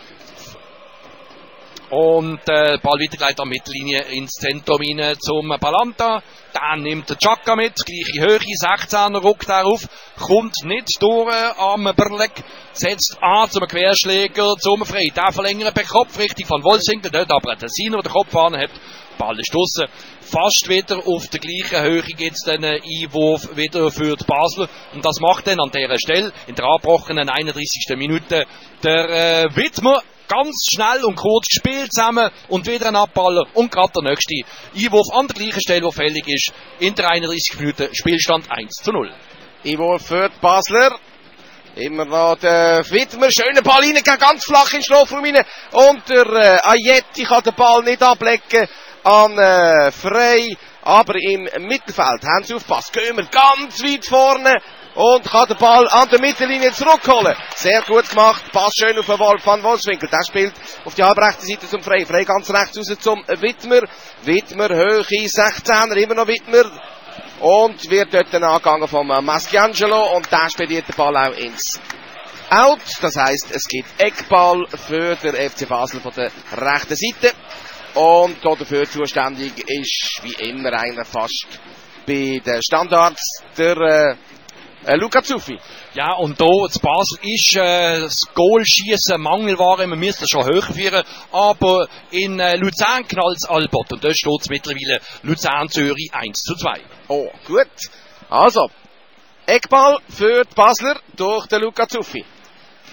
Und äh, Ball weitergeleitet an Mittellinie ins Zentrum rein zum Balanta. Dann nimmt der Chaka mit, gleiche Höhe, sechzehner, ruckt er auf, kommt nicht durch äh, am Berleck, setzt an zum Querschläger, zum Frei. Der verlängert per Kopf richtig von Wolfswinkel, dort aber der Siner, der Kopf an hat. Ball ist draussen. Fast wieder auf der gleichen Höhe gibt es den Einwurf wieder für die Basel. Und das macht dann an dieser Stelle in der abgebrochenen einunddreißigsten Minute der äh, Wittmer. Ganz schnell und kurz gespielt zusammen und wieder ein Abballer und gerade der nächste Einwurf an der gleichen Stelle, wo fällig ist. In der einunddreißigsten Minute Spielstand eins zu null. Einwurf für die Basler. Immer noch der Wittmer, schöner Ball rein, ganz flach in den Strafraum rein. Und der äh, Ajetti kann den Ball nicht ablecken an äh, Frey. Aber im Mittelfeld haben sie aufgepasst. Gömer ganz weit vorne. Und kann den Ball an der Mittellinie zurückholen. Sehr gut gemacht. Pass schön auf den Wolf van Wolfswinkel. Der spielt auf die halbrechte Seite zum Frey. Frey ganz rechts raus zum Wittmer. Wittmer, Höhe sechzehner, immer noch Wittmer. Und wird dort angegangen vom Maschiangelo. Und der spielt den Ball auch ins Out. Das heisst, es gibt Eckball für den F C Basel von der rechten Seite. Und dafür zuständig ist, wie immer eigentlich fast bei den Standards, der äh, Äh, Luca Zuffi. Ja, und da zu Basel ist äh, das Goalschießen Mangelware, man müsste schon höher führen, aber in äh, Luzern knallt es Albert und da steht es mittlerweile Luzern-Zürich eins zu zwei. Oh, gut. Also, Eckball für die Basler durch den Luca Zuffi.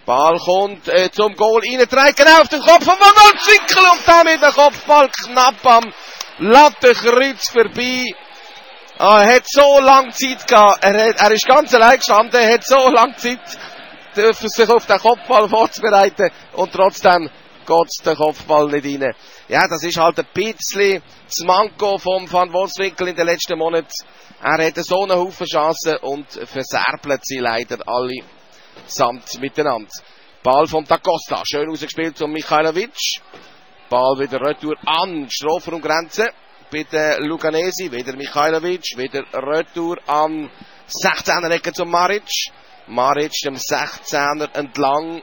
Ball kommt äh, zum Goal rein, trägt genau auf den Kopf von Van Wolfswinkel und damit der Kopfball knapp am Lattenkreuz vorbei. Ah, er hat so lange Zeit gehabt, er, hat, er ist ganz allein gestanden, er hat so lange Zeit, dürfen sich auf den Kopfball vorzubereiten und trotzdem geht der Kopfball nicht rein. Ja, das ist halt ein bisschen das Manko von Van Wolfswinkel in den letzten Monaten. Er hatte so einen Haufen Chancen und verserbelt sie leider alle samt miteinander. Ball von Da Costa, schön rausgespielt von Michailovic. Ball wieder retour an Strafraumgrenze bei der Luganesi, wieder Michailovic, wieder retour an sechzehner-Ecke zum Maric. Maric dem sechzehner entlang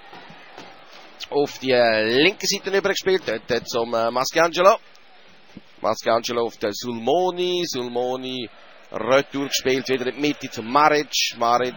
auf die linke Seite übergespielt, dort zum äh, Maschiangelo. Maschiangelo auf der Sulmoni, Sulmoni retour gespielt, wieder in die Mitte zum Maric. Maric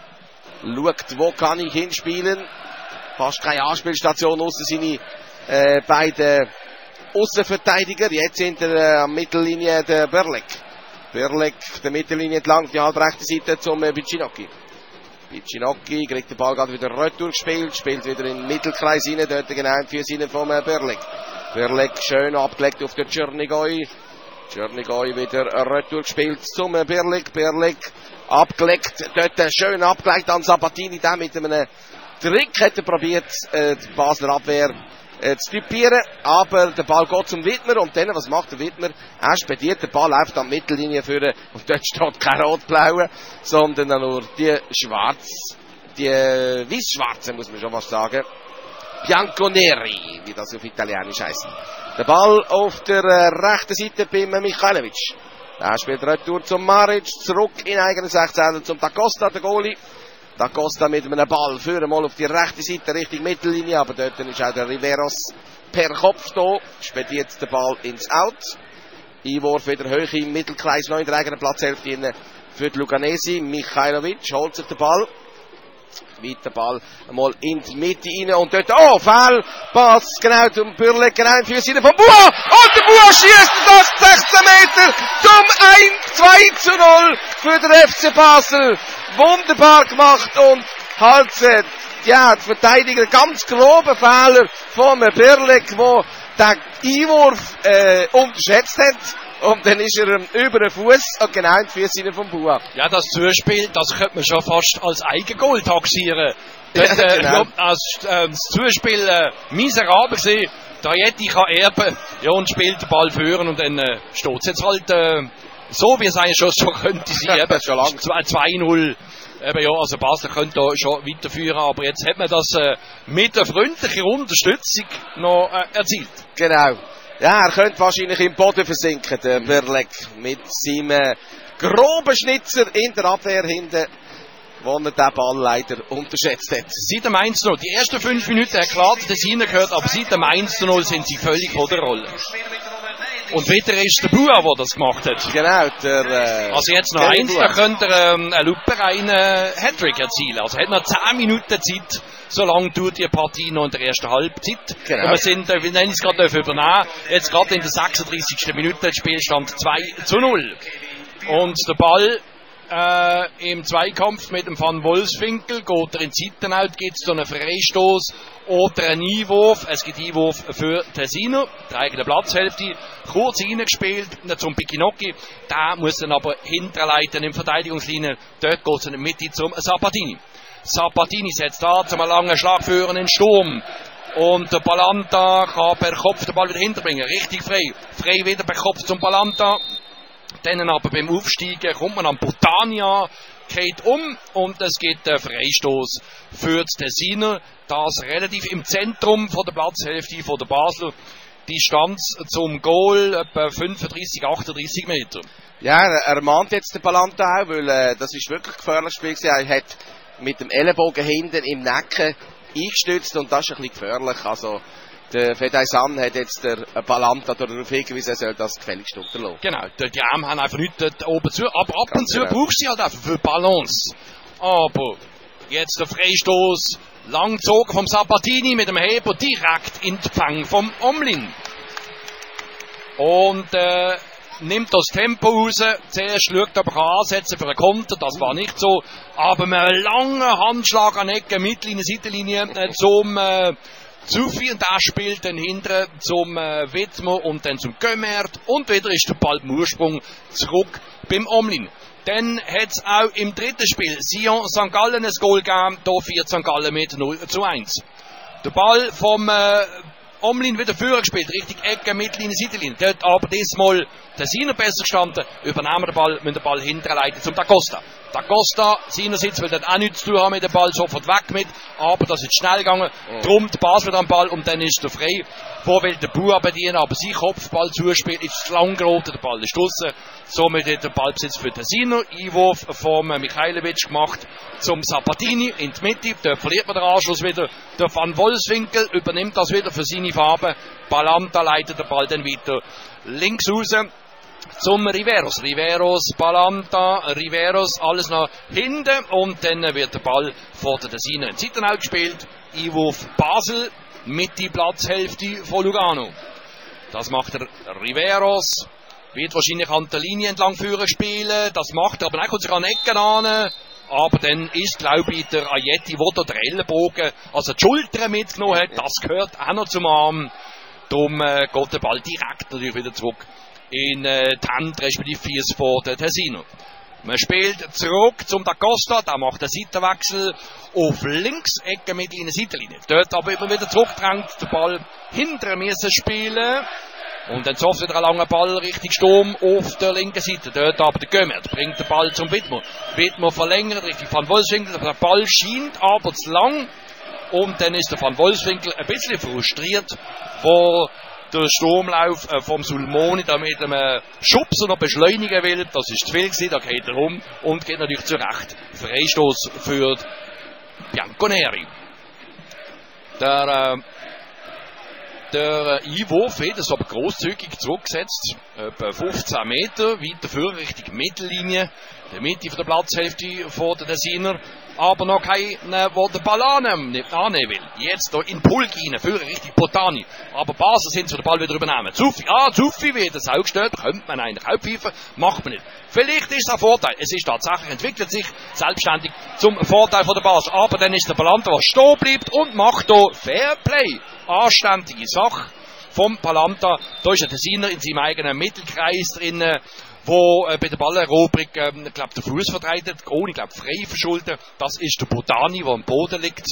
schaut, wo kann ich hinspielen. Fast keine Anspielstation, außer seine äh, beiden Aussenverteidiger. Jetzt hinter der äh, Mittellinie der Berlek. Berlek der Mittellinie entlang, die halbrechte Seite zum äh, Bicinocchi. Bicinocchi kriegt den Ball gerade wieder retour gespielt, spielt wieder in den Mittelkreis rein, dort genau für Sinne vom äh, Berlek. Berlek schön abgelegt auf der Czernigoi. Czernigoi wieder retour gespielt zum äh, Berlek. Berlek abgelegt, dort äh, schön abgelegt an Sabatini, der mit einem Trick hätte probiert, äh, die Basler Abwehr äh, zu typieren, aber der Ball geht zum Widmer und dann, was macht der Widmer? Er spediert den Ball einfach an die Mittellinie führen und dort steht kein Rot-Blaue, sondern nur die Schwarz, die äh, Weiß-Schwarze, muss man schon was sagen. Bianconeri, wie das auf Italienisch heisst. Der Ball auf der äh, rechten Seite bei Michailovic. Er spielt retour zum Maric, zurück in eigenen sechzehner zum Da Costa, der Goalie. Da Costa mit einem Ball führen mal auf die rechte Seite Richtung Mittellinie, aber dort ist auch der Riveros per Kopf da, spediert den Ball ins Out. Einwurf wieder hoch im Mittelkreis, noch in der eigenen Platzhälfte für die Luganesi. Michailovic holt sich den Ball. Weiter Ball einmal in die Mitte rein und dort, oh, Foul, Pass genau zum Bürle, genau für Sinne von Bua und der Bua schießt das sechzehn Meter zum eins zwei zu null für den F C Basel. Wunderbar gemacht und halt, ja, die Verteidiger, ganz grobe Fehler von Bürlek, wo den Einwurf äh, unterschätzt hat. Und dann ist er über den Fuß und genau in die Füße vom Bua. Ja, das Zuspiel, das könnte man schon fast als Eigengoal taxieren. Dort, äh, genau. Als äh, das Zuspiel äh, miserabel gesehen, da hätte ich erben, ja, und spielt den Ball führen und dann äh, steht es jetzt halt äh, so, wie es eigentlich schon so könnte sein. Ja, schon lang. zwei null. Eben, ja, also Basel könnte da schon weiterführen, aber jetzt hat man das äh, mit einer freundlichen Unterstützung noch äh, erzielt. Genau. Ja, er könnte wahrscheinlich im Boden versinken, der Berlek, mit seinem groben Schnitzer in der Abwehr hinten, wo er den Ball leider unterschätzt hat. Seit dem eins zu null, die ersten fünf Minuten, er klar, das hineingehört, aber seit dem eins zu null sind sie völlig vor der Rolle. Und wieder ist der Bua, der das gemacht hat. Genau, der... Äh, also jetzt noch eins, da könnte er ähm, einen lupenreinen Hattrick erzielen. Also er hat noch zehn Minuten Zeit, so lange dauert die Partie noch in der ersten Halbzeit. Genau. Und wir sind, äh, wir nennen es gerade übernehmen, jetzt gerade in der sechsunddreißigsten Minute, Spielstand zwei zu null. Und der Ball äh, im Zweikampf mit dem Van Wolfswinkel, geht er in Seitenau, gibt es so einen Freistoß oder einen Einwurf. Es gibt Einwurf für Tessino, der eigene Platzhälfte, kurz reingespielt zum Bicinocchi, der muss dann aber hinterleiten im Verteidigungslinie, dort geht es in der Mitte zum Sabatini. Sabatini setzt da zum langen Schlag führen in Sturm. Und der Balanta kann per Kopf den Ball wieder hinterbringen. Richtig frei. Frei wieder per Kopf zum Balanta. Dann aber beim Aufsteigen kommt man an Botania, geht um und es gibt einen Freistoß für die Tessiner. Das relativ im Zentrum von der Platzhälfte von der Basel. Distanz zum Goal etwa fünfunddreißig, achtunddreißig Meter. Ja, er mahnt jetzt den Balanta auch, weil äh, das ist wirklich ein gefährliches Spiel gewesen. Er hat mit dem Ellenbogen hinten im Nacken eingestützt und das ist ein bisschen gefährlich. Also der Fedaysan hat jetzt der Balanta darauf hingewiesen, er soll das gefälligst unterlassen. Genau, die Arme haben einfach nichts dort oben zu, aber ab und zu genau. brauchst du halt einfach für Balance. Aber jetzt der Freistoß, lang gezogen vom Sabatini mit dem Heber direkt in den Fang vom Omlin. Und äh, nimmt das Tempo raus. Zuerst schaut aber ansetzen für einen Konter, das war nicht so. Aber mit einem langen Handschlag an Ecke, Mittellinie, Seitenlinie äh, zum äh, Zufi, und der spielt dann hinten zum äh, Wittmer und dann zum Gömmert. Und wieder ist der Ball im Ursprung zurück beim Omlin. Dann hat es auch im dritten Spiel Sion Sankt Gallen ein Goal gegeben, hier vier Sankt Gallen mit null zu eins. Der Ball vom äh, Omlin wieder vorher gespielt, richtig Ecke, Mittellinie, Seitenlinie. Dort aber diesmal der Siner besser gestanden, übernehmen den Ball, müssen den Ball hinterleiten zum Da Costa. Da Costa, Siner sitzt, will dort auch nichts zu tun haben mit dem Ball, sofort weg mit, aber das ist schnell gegangen, oh. Drum der Basel wieder am Ball und dann ist der frei. Wo will der Bua bedienen, aber sein Kopfball zuspielt, ist zu lang geraten, der Ball ist draussen. Somit hat der Ballbesitz für den Siner, Einwurf von Michailovic gemacht zum Sabatini in die Mitte, dort verliert man den Anschluss wieder. Der Van Wolfswinkel übernimmt das wieder für seine Farbe, Balanta leitet den Ball dann weiter links raus zum Riveros. Riveros, Balanta, Riveros, alles nach hinten und dann wird der Ball vor der Siner in Zittenau gespielt. Einwurf Basel, Mitte Platzhälfte von Lugano. Das macht der Riveros, wird wahrscheinlich an der Linie entlang führen spielen, das macht er, aber dann kommt sich an Ecken an. Aber dann ist, glaube ich, der Ajetti, wo da der Ellenbogen, also die Schulter mitgenommen hat, das gehört auch noch zum Arm. Darum äh, geht der Ball direkt natürlich wieder zurück in äh, die Hand, respektive Fies vor den Tessiner. Man spielt zurück zum Da Costa, da macht der Seitenwechsel auf links, Ecke mit in der Seitenlinie. Dort aber immer wieder zurückdrängt, der Ball hinter mir spielen. Und dann zofft wieder ein langer Ball richtig Sturm auf der linken Seite. Dort aber der Gömmert bringt den Ball zum Wittmer. Wittmer verlängert, richtig Van Wolfswinkel. Der Ball scheint aber zu lang. Und dann ist der Van Wolfswinkel ein bisschen frustriert vor der Sturmlauf äh, vom Sulmoni, der mit einem Schubser noch beschleunigen will. Das ist zu viel gewesen, da geht er um und geht natürlich zurecht. Freistoß für Bianconeri. Der... Äh, Der Einwurf wird es aber grosszügig zurückgesetzt, etwa fünfzehn Meter, weiter vor Richtung Mittellinie, der Mitte von der Platzhälfte vor der Tessiner, aber noch keiner, der den Ball annehmen, nicht annehmen will. Jetzt hier in Pulk rein, vor Richtung Botani, aber Basel sind zu den Ball wieder übernehmen. Zuffi, ah, Zuffi wird es auch gestellt, könnte man eigentlich auch pfeifen, macht man nicht. Vielleicht ist es ein Vorteil, es ist tatsächlich, entwickelt sich selbstständig zum Vorteil von der Basel, aber dann ist der Balanta, der stehen bleibt und macht hier Fair Play. Anständige Sache vom Balanta. Da ist der Tessiner in seinem eigenen Mittelkreis drin, wo äh, bei der Balleroberung ähm, ich glaube, der Fuß vertreibt, ohne, glaube frei verschulden. Das ist der Botani, der am Boden liegt.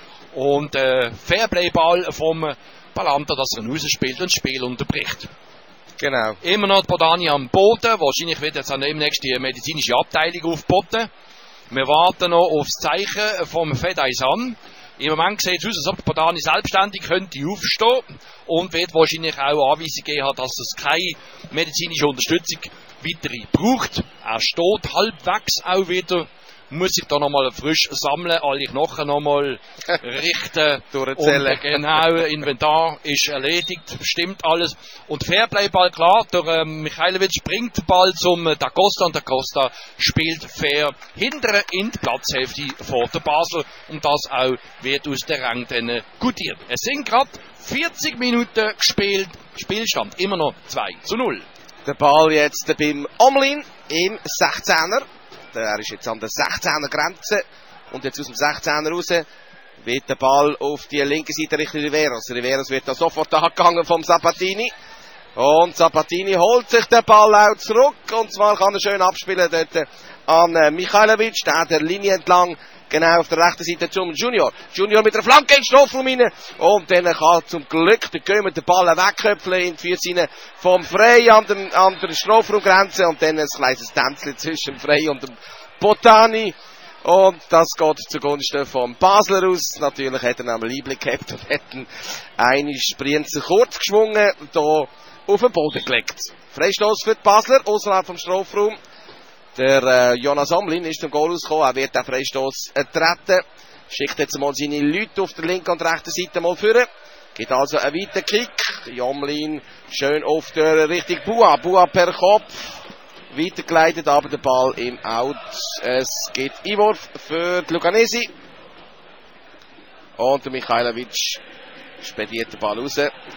Und äh, Fairplay-Ball vom Balanta, dass er ihn rausspielt und das Spiel unterbricht. Genau. Immer noch der Botani am Boden. Wahrscheinlich wird jetzt demnächst die medizinische Abteilung aufgeboten. Wir warten noch auf das Zeichen vom Fedaisan. Im Moment sieht es aus, als ob der Botani selbstständig könnte aufstehen und wird wahrscheinlich auch Anweisungen geben haben, dass es keine medizinische Unterstützung weitere braucht. Er steht halbwegs auch wieder, muss sich da nochmal frisch sammeln, alle Knochen nochmal richten. Durchzählen. Und, genau, Inventar ist erledigt, stimmt alles. Und Fairplay-Ball, klar, der äh, Michailovic bringt den Ball zum äh, Da Costa und Da Costa spielt fair hinterher in die Platzhälfte vor der Basel und das auch wird aus der Rang dann äh, gutiert. Es sind gerade vierzig Minuten gespielt, Spielstand immer noch zwei zu null. Der Ball jetzt beim Omlin im sechzehner. Er ist jetzt an der sechzehner Grenze und jetzt aus dem sechzehner raus wird der Ball auf die linke Seite Richtung Riveros. Riveros wird da sofort angegangen vom Sabatini und Sabatini holt sich den Ball auch zurück und zwar kann er schön abspielen dort an Michailovic, der der Linie entlang genau auf der rechten Seite zum Junior. Junior mit der Flanke in den Strafraum rein und dann kann zum Glück der Gömer den Ball wegköpfeln in die Füße vom Frey an der, an der Strafraumgrenze und dann ein kleines Tänzchen zwischen Frey und dem Botani. Und das geht zugunsten vom Basler aus. Natürlich hat er noch einen Liebling gehabt und hat einen Sprinzer kurz geschwungen, hier auf den Boden gelegt. Freistoß für die Basler, außerhalb vom Strafraum. Der äh, Jonas Omlin ist zum Goal rausgekommen, er wird den Freistoß ertreten. Schickt jetzt mal seine Leute auf der linken und rechten Seite mal führen. Gibt also einen weiten Kick. Omlin schön auf der Richtung Bua. Bua per Kopf. Weitergeleitet, aber der Ball im Out. Es gibt Einwurf für die Luganesi. Und der Michailovic spediert den Ball raus.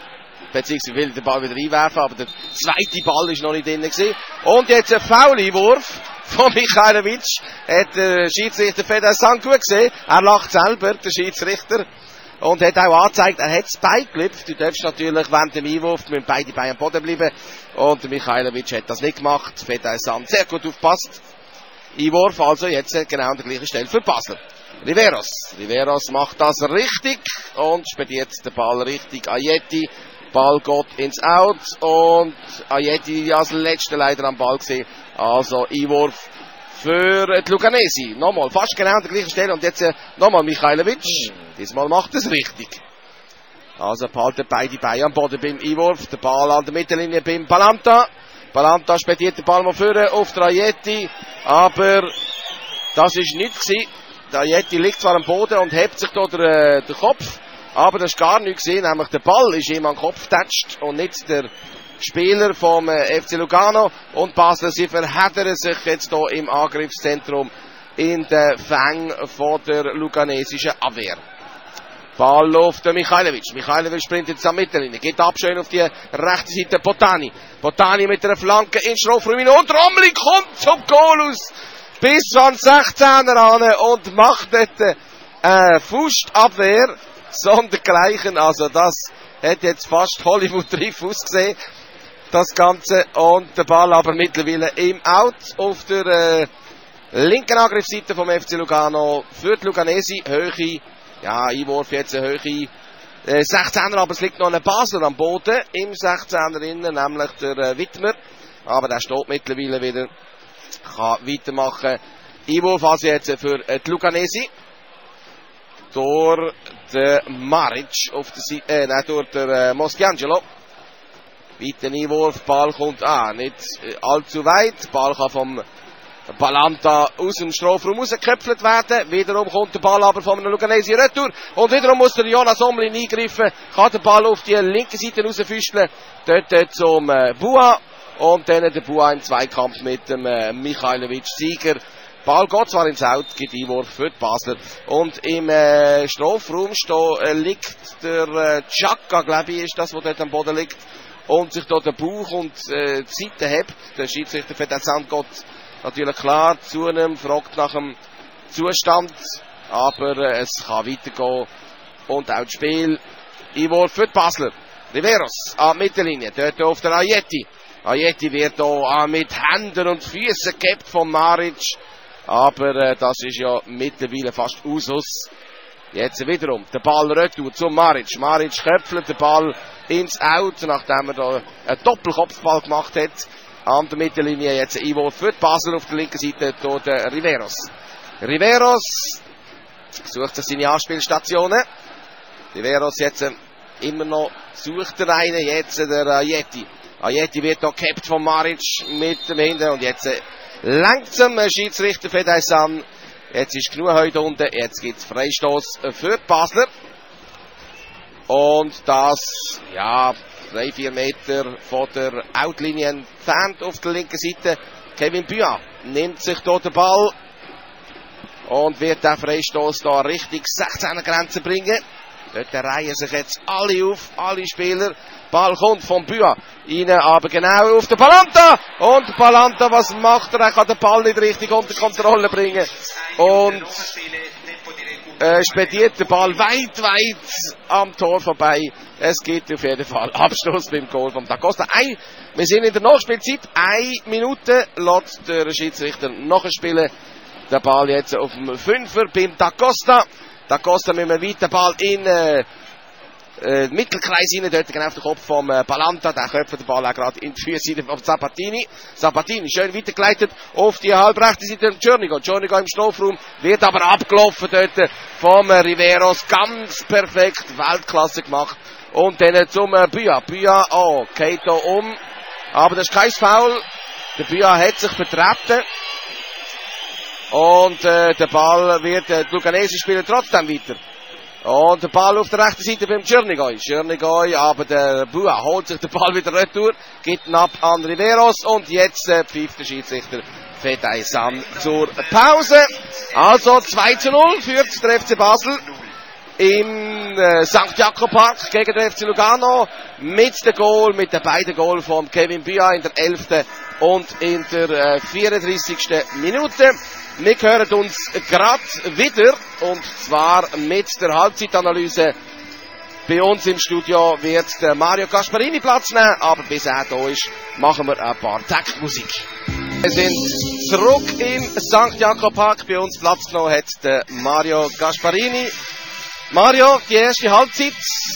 beziehungsweise will den Ball wieder einwerfen, aber der zweite Ball ist noch nicht drin gewesen. Und jetzt ein Foul-Einwurf von Michailovic. Hat der Schiedsrichter Feddersan gut gesehen. Er lacht selber, der Schiedsrichter. Und hat auch angezeigt, er hat das Bein gelüpft. Du darfst natürlich während dem Einwurf mit beiden Beinen am Boden bleiben. Und der Michailovic hat das nicht gemacht. Feddersan sehr gut aufgepasst. Einwurf also jetzt genau an der gleichen Stelle für Basel. Riveros. Riveros macht das richtig und spediert den Ball richtig. Ajeti. Ball geht ins Out und Ajeti als letzter leider am Ball gesehen. Also Einwurf für die Luganesi. Nochmal, fast genau an der gleichen Stelle und jetzt äh, nochmal Michailovic. Diesmal macht es richtig. Also behalten beide Beine am Boden beim Einwurf. Der Ball an der Mittellinie beim Balanta. Balanta spediert den Ball mal vorne auf der Ajeti. Aber das ist nicht gewesen. Der Ajeti liegt zwar am Boden und hebt sich da den, den Kopf, aber das ist gar nichts gesehen, nämlich der Ball ist ihm am Kopf getatscht und nicht der Spieler vom F C Lugano. Und Basel, sie verheddern sich jetzt hier im Angriffszentrum in den Fängen von der luganesischen Abwehr. Ball läuft der Michailovic. Michailovic sprintet jetzt am Mittellinie, geht ab schön auf die rechte Seite Botani. Botani mit einer Flanke in Strafraum und Romli kommt zum Goal aus. Bis an sechzehner ran und macht dort eine Faustabwehr sondergleichen. Also das hat jetzt fast Hollywood-Riff ausgesehen, das Ganze. Und der Ball aber mittlerweile im Out auf der äh, linken Angriffsseite vom F C Lugano für die Luganesi. Höhe, ja, Einwurf jetzt eine Höhe äh, sechzehner, aber es liegt noch ein Basler am Boden im sechzehner innen, nämlich der äh, Wittmer. Aber der steht mittlerweile wieder. Kann weitermachen. Einwurf also jetzt für die Luganesi. Durch den Maric auf der Seite, äh, nein, durch den äh, Moschiangelo. Weiter Einwurf, Ball kommt an, nicht äh, allzu weit. Ball kann vom Balanta aus dem Strafraum rausgeköpfelt werden. Wiederum kommt der Ball aber von einem Luganesi retour. Und wiederum muss der Jonas Omlin eingreifen. Kann den Ball auf die linke Seite rausfüsteln. Dort äh, zum äh, Bua. Und dann der Bua im Zweikampf mit dem äh, Michailovic Sieger. Ball geht zwar ins Out, gibt Einwurf für die Basler. Und im äh, Strafraum steh, äh, liegt der äh, Chaka, glaube ich, ist das, was dort am Boden liegt. Und sich dort den Bauch und äh, die Seite hebt. Der Schiedsrichter Feddersan geht natürlich klar zu einem, fragt nach dem Zustand. Aber äh, es kann weitergehen. Und auch das Spiel. Einwurf für die Basler. Riveros an der Mittellinie, dort auf der Ajeti. Ajeti wird hier mit Händen und Füßen gehabt von Maric. Aber äh, das ist ja mittlerweile fast Usus. Jetzt wiederum der Ball retour zu Maric. Maric köpfelt den Ball ins Out, nachdem er da einen Doppelkopfball gemacht hat. An der Mittellinie jetzt ein Einwurf für die Basel auf der linken Seite durch den Riveros. Riveros sucht er seine Anspielstationen. Riveros jetzt äh, immer noch sucht er einen. Jetzt äh, der Ajeti. Ajeti wird hier gehabt von Maric mit dem Hinten und jetzt äh, langsam äh, Schiedsrichter Feddersan. Jetzt ist genug heute unten, jetzt gibt es Freistoß für die Basler. Und das, ja, drei, vier Meter von der Outlinie entfernt auf der linken Seite. Kevin Bua nimmt sich dort den Ball und wird den Freistoß da Richtung sechzehner Grenze bringen. Dort reihen sich jetzt alle auf, alle Spieler. Ball kommt von Bua rein, aber genau auf den Balanta. Und Balanta, was macht er? Er kann den Ball nicht richtig unter Kontrolle bringen. Und äh, spediert den Ball weit, weit am Tor vorbei. Es gibt auf jeden Fall Abstoß beim Goal von Da Costa. Ein, wir sind in der Nachspielzeit. Eine Minute lässt der Schiedsrichter nachspielen. Der Ball jetzt auf dem Fünfer beim Da Costa. Da Costa mit einem weiten Ball in äh, äh, Mittelkreis rein, dort genau auf den Kopf vom äh, Balanta. Der köpft den Ball auch gerade in die Füße von Sabatini. Sabatini schön weitergeleitet auf die halbrechte Seite von Czernigo. Czernigo im Strafraum, wird aber abgelaufen dort vom äh, Riveros. Ganz perfekt, Weltklasse gemacht. Und dann äh, zum äh, Bua. Bua, oh, geht da um. Aber das ist kein Foul. Der Bua hat sich vertreten. Und äh, der Ball wird, äh, die Luganesi spielen trotzdem weiter. Und der Ball auf der rechten Seite beim Czernigoj. Czernigoj, aber der Bua holt sich den Ball wieder retour, gibt ihn ab an Riveros und jetzt äh, pfeift der Schiedsrichter Feddersan zur Pause. Also zwei zu null für der F C Basel im äh, Sankt Jakob Park gegen den F C Lugano mit dem Goal, mit den beiden Goal von Kevin Büa in der elften und in der äh, vierunddreißigsten Minute. Wir hören uns gerade wieder, und zwar mit der Halbzeitanalyse. Bei uns im Studio wird der Mario Gasparini Platz nehmen, aber bis er da ist, machen wir ein paar Taktmusik. Wir sind zurück im Sankt Jakob Park. Bei uns Platz genommen hat der Mario Gasparini. Mario, die erste Halbzeit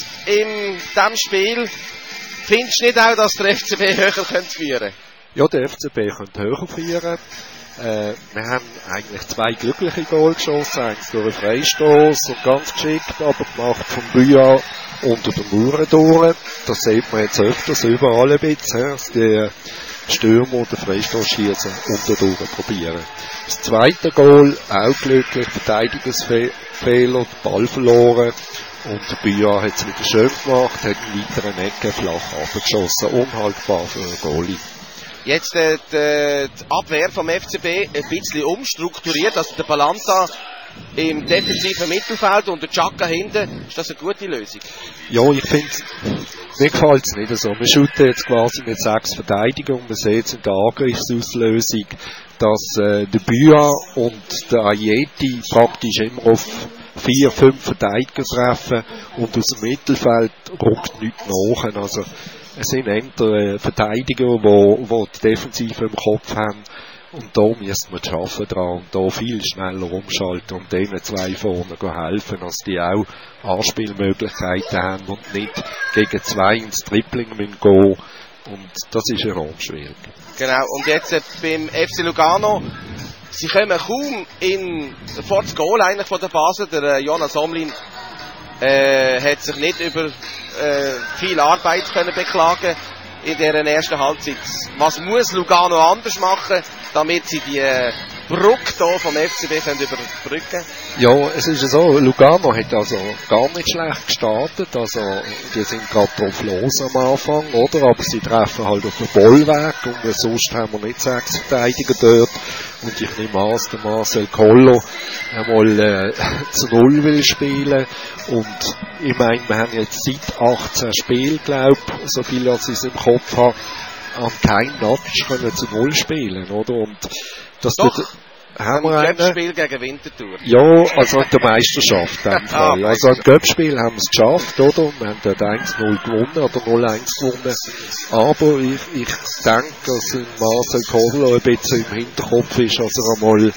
in diesem Spiel, findest du nicht auch, dass der F C B höher könnte führen? Ja, der F C B könnte höher führen. Äh, wir haben eigentlich zwei glückliche Goal geschossen, eins durch einen Freistoß und ganz geschickt, aber gemacht von Büa unter den Mauern durch. Das sieht man jetzt öfters überall ein bisschen, dass die Stürmer und den Freistoß schießen unter durch probieren. Das zweite Goal, auch glücklich, Verteidigungsfehler, Ball verloren. Und der Büa hat es wieder schön gemacht, hat einen weiteren Ecke flach abgeschossen, unhaltbar für einen Goalie. Jetzt äh, die, die Abwehr vom F C B ein bisschen umstrukturiert, also der Balanta im defensiven Mittelfeld und der Chaka hinten. Ist das eine gute Lösung? Ja, ich finde, mir gefällt es nicht so. Wir shooten jetzt quasi mit sechs Verteidigungen. Wir sehen jetzt in der Angriffsauslösung, dass äh, der Büa und der Ayeti praktisch immer auf vier, fünf Verteidiger treffen und aus dem Mittelfeld rückt nichts nach. Also, es sind eher Verteidiger, die, die die Defensive im Kopf haben. Und da müssen wir schaffen dran und da viel schneller umschalten und denen zwei vorne helfen, dass die auch Anspielmöglichkeiten haben und nicht gegen zwei ins Tripling gehen müssen. Und das ist enorm schwierig. Genau, und jetzt äh, beim F C Lugano, sie kommen kaum in, vor das Goal eigentlich von der Basel. Der äh, Jonas Omlin äh, hat sich nicht über äh, viel Arbeit können beklagen in dieser ersten Halbzeit. Was muss Lugano anders machen, damit sie die äh, Brücke hier vom F C B können überbrücken können? Ja, es ist ja so, Lugano hat also gar nicht schlecht gestartet, also die sind gerade drauf los am Anfang, oder? Aber sie treffen halt auf den Bollweg und sonst haben wir nicht sechs Verteidiger dort. Und ich nehme an, dass der Marcel Collo einmal äh, zu Null will spielen. Und ich meine, wir haben jetzt seit achtzehn Spielen, glaube ich, so viel als ich es im Kopf habe, an keinem Match können zu Null spielen, oder? Und das Doch, tut, haben wir ein einen Spiel gegen Winterthur. Ja, also in der Meisterschaft in dem Fall. Ah, also im Cup-Spiel haben wir es geschafft, oder? Wir haben dort eins null gewonnen oder null eins gewonnen. Aber ich, ich denke, dass Marcel Koller ein bisschen im Hinterkopf ist, dass er einmal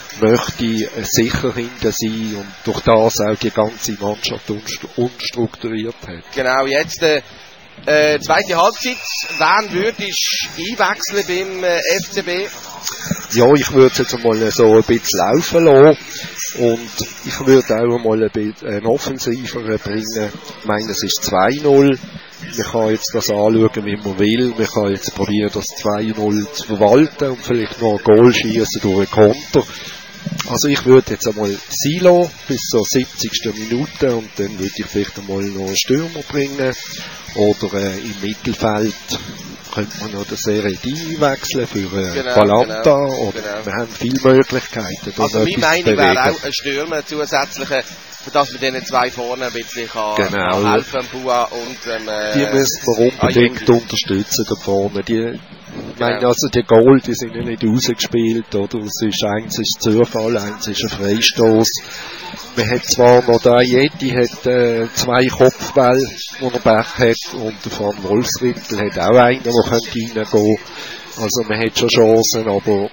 möchte sicher hinter sein und durch das auch die ganze Mannschaft unstrukturiert hat. Genau, jetzt äh, äh, zweite Halbzeit. Wen würdest du einwechseln beim äh, F C B? Ja, ich würde es jetzt einmal so ein bisschen laufen lassen und ich würde auch einmal ein bisschen einen offensiver bringen. Ich meine, es ist zwei null. Man kann jetzt das anschauen, wie man will. Man kann jetzt probieren, das zwei null zu verwalten und vielleicht noch ein Goal schießen durch einen Konter. Also ich würde jetzt einmal Silo bis zur siebzigsten Minute und dann würde ich vielleicht einmal noch einen Stürmer bringen. Oder äh, im Mittelfeld könnte man noch den Seredini wechseln für äh, Genau, Balanta. genau, oder genau. Wir haben viele Möglichkeiten. Also meine Meinung wäre auch ein Stürmer zusätzliche, für das wir diesen zwei vorne ein bisschen kann, Genau. kann helfen, Bua und ähm, äh, Die müssen wir unbedingt Ayeti. unterstützen da vorne. Die, ich meine, Genau. also die Goal, die sind ja nicht rausgespielt, oder? Es ist eins ist Zufall, eins ist ein Freistoß. Man hat zwar noch da, Ayeti hat äh, zwei Kopfbälle, die er Pech hat, und der Van Wolfswinkel hat auch einen, der könnte reingehen. Also man hat schon Chancen, aber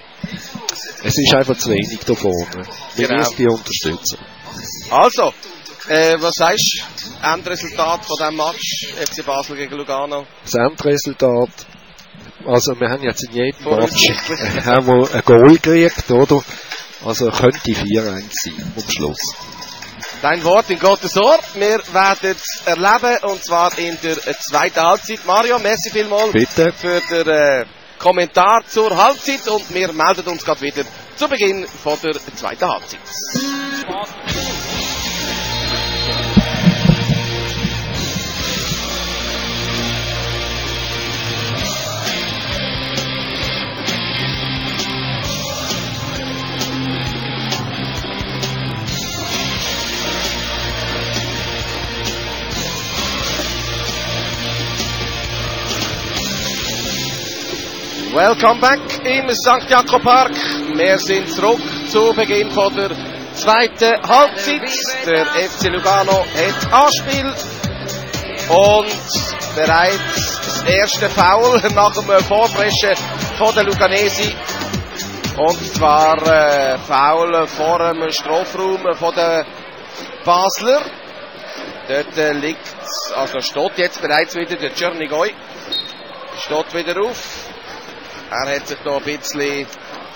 es ist einfach zu wenig da vorne. Wir Genau. müssen die unterstützen. Also, äh, was sagst du? Endresultat von diesem Match F C Basel gegen Lugano? Das Endresultat, also wir haben jetzt in jedem Match Voraussichtlich. äh, haben wir ein Goal gekriegt, oder? Also könnte vier eins sein, am Schluss. Dein Wort in Gottes Ohr. Wir werden es erleben, und zwar in der äh, zweiten Halbzeit. Mario, merci vielmals Bitte. für den äh, Kommentar zur Halbzeit, und wir melden uns gerade wieder zu Beginn von der zweiten Halbzeit. Welcome back im Sankt Jakob Park. Wir sind zurück zu Beginn von der zweiten Halbzeit. Der F C Lugano hat Anspiel und bereits das erste Foul nach dem Vorpreschen von der Luganesi. Und zwar äh, Foul vor dem Strafraum von der Basler. Dort äh, liegt, also steht jetzt bereits wieder der Czernigoy. Steht wieder auf. Er hat sich da ein bisschen,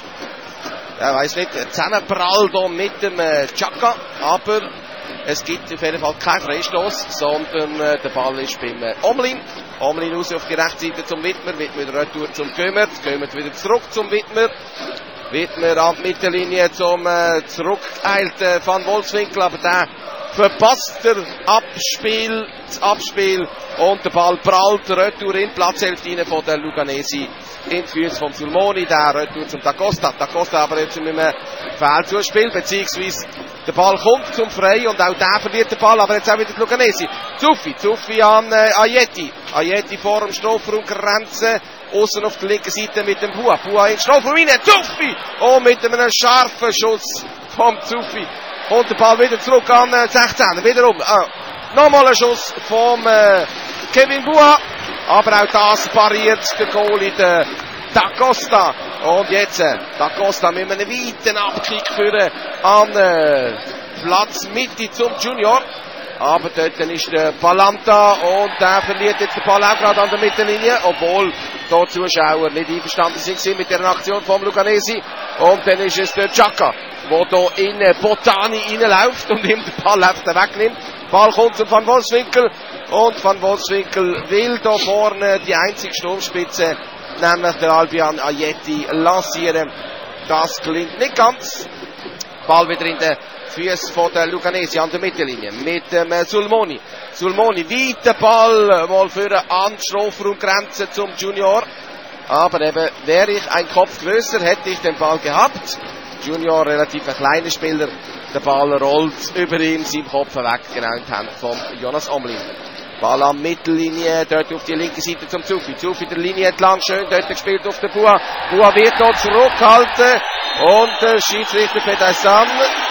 er weiss nicht, zusammenprallt mit dem äh, Chaka, aber es gibt auf jeden Fall keinen Freistoß, sondern äh, der Ball ist beim äh, Omlin. Omlin raus auf die rechte Seite zum Widmer, Widmer retour zum Gömert, Gömert wieder zurück zum Widmer. Widmer an die Mittellinie zum äh, zurückgeeilten Van Wolfswinkel, aber der verpasst der Abspiel, das Abspiel und der Ball prallt retour in die Platzhälfte von der Luganesi in die Füße von Sulmoni, der retour zum Da Costa. Da Costa aber jetzt mit einem Fehlzuspiel, beziehungsweise der Ball kommt zum Frei und auch der verliert den Ball, aber jetzt auch wieder die Luganesi. Zuffi, Zuffi an äh, Ajeti. Ajeti vor dem Strafraum Grenze, außen auf der linken Seite mit dem Bua. Bua in den Strafraum rein, Zuffi! Oh, mit einem scharfen Schuss vom Zuffi. Und der Ball wieder zurück an äh, sechzehn, wiederum. Äh, nochmal ein Schuss vom äh, Kevin Bua. Aber auch das pariert der Goalie, der Da Costa. Und jetzt äh, Da Costa mit einem weiten Abkick führen an äh, Platz Mitte zum Junior. Aber dort ist der Palanta und der verliert jetzt den Ball auch gerade an der Mittellinie, obwohl die Zuschauer nicht einverstanden sind mit der Aktion vom Luganesi. Und dann ist es der Chaka, der hier in Botani reinläuft und ihm den Ball einfach wegnimmt. Der Ball kommt zum Van Wolfswinkel und Van Wolfswinkel will da vorne die einzige Sturmspitze, nämlich der Albion Ajeti, lancieren. Das gelingt nicht ganz. Ball wieder in den Füße von der Luganesi an der Mittellinie mit dem äh, Sulmoni. Sulmoni, weiter Ball, mal für an die Strafraumgrenze zum Junior. Aber eben, wäre ich ein Kopf größer, hätte ich den Ball gehabt. Junior, relativ ein kleiner Spieler. Der Ball rollt über ihm, seinem Kopf weg, genau in die Hände von Jonas Omlin. Ball an Mittellinie, dort auf die linke Seite zum Zufi. Zufi der Linie entlang, schön dort gespielt auf der Bua. Bua wird dort zurückhalten und der Schiedsrichter Pedaisan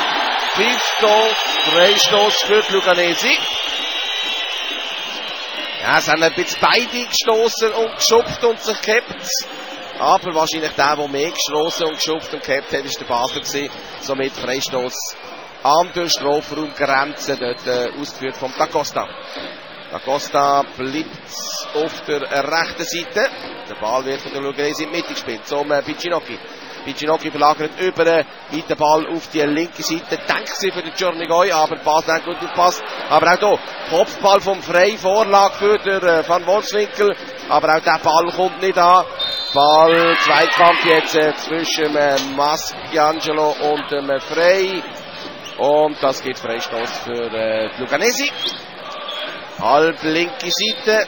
pfeift da Freistoß für die Luganesi. Ja, es haben ein bisschen beide gestoßen und geschupft und sich gehabt. Aber wahrscheinlich der, der mehr gestoßen und geschupft und gehabt hat, ist der Basler gewesen. Somit Freistoß an der Strafraumgrenze, dort äh, ausgeführt vom Da Costa. Da Costa bleibt auf der rechten Seite. Der Ball wird von der Luganesi in die Mitte gespielt, zum äh, Piccinocchi. Piccinocchi verlagert über äh, den Ball auf die linke Seite. Denkt sie für den Czernigoy, aber Pass nicht gut gepasst. Aber auch hier, Kopfball vom Frey, Vorlage für den äh, Van Wolfswinkel. Aber auch der Ball kommt nicht an. Ball, Zweikampf jetzt äh, zwischen äh, Maschiangelo und dem äh, Frey. Und das gibt Freistoß für äh, die Luganesi. Halb linke Seite.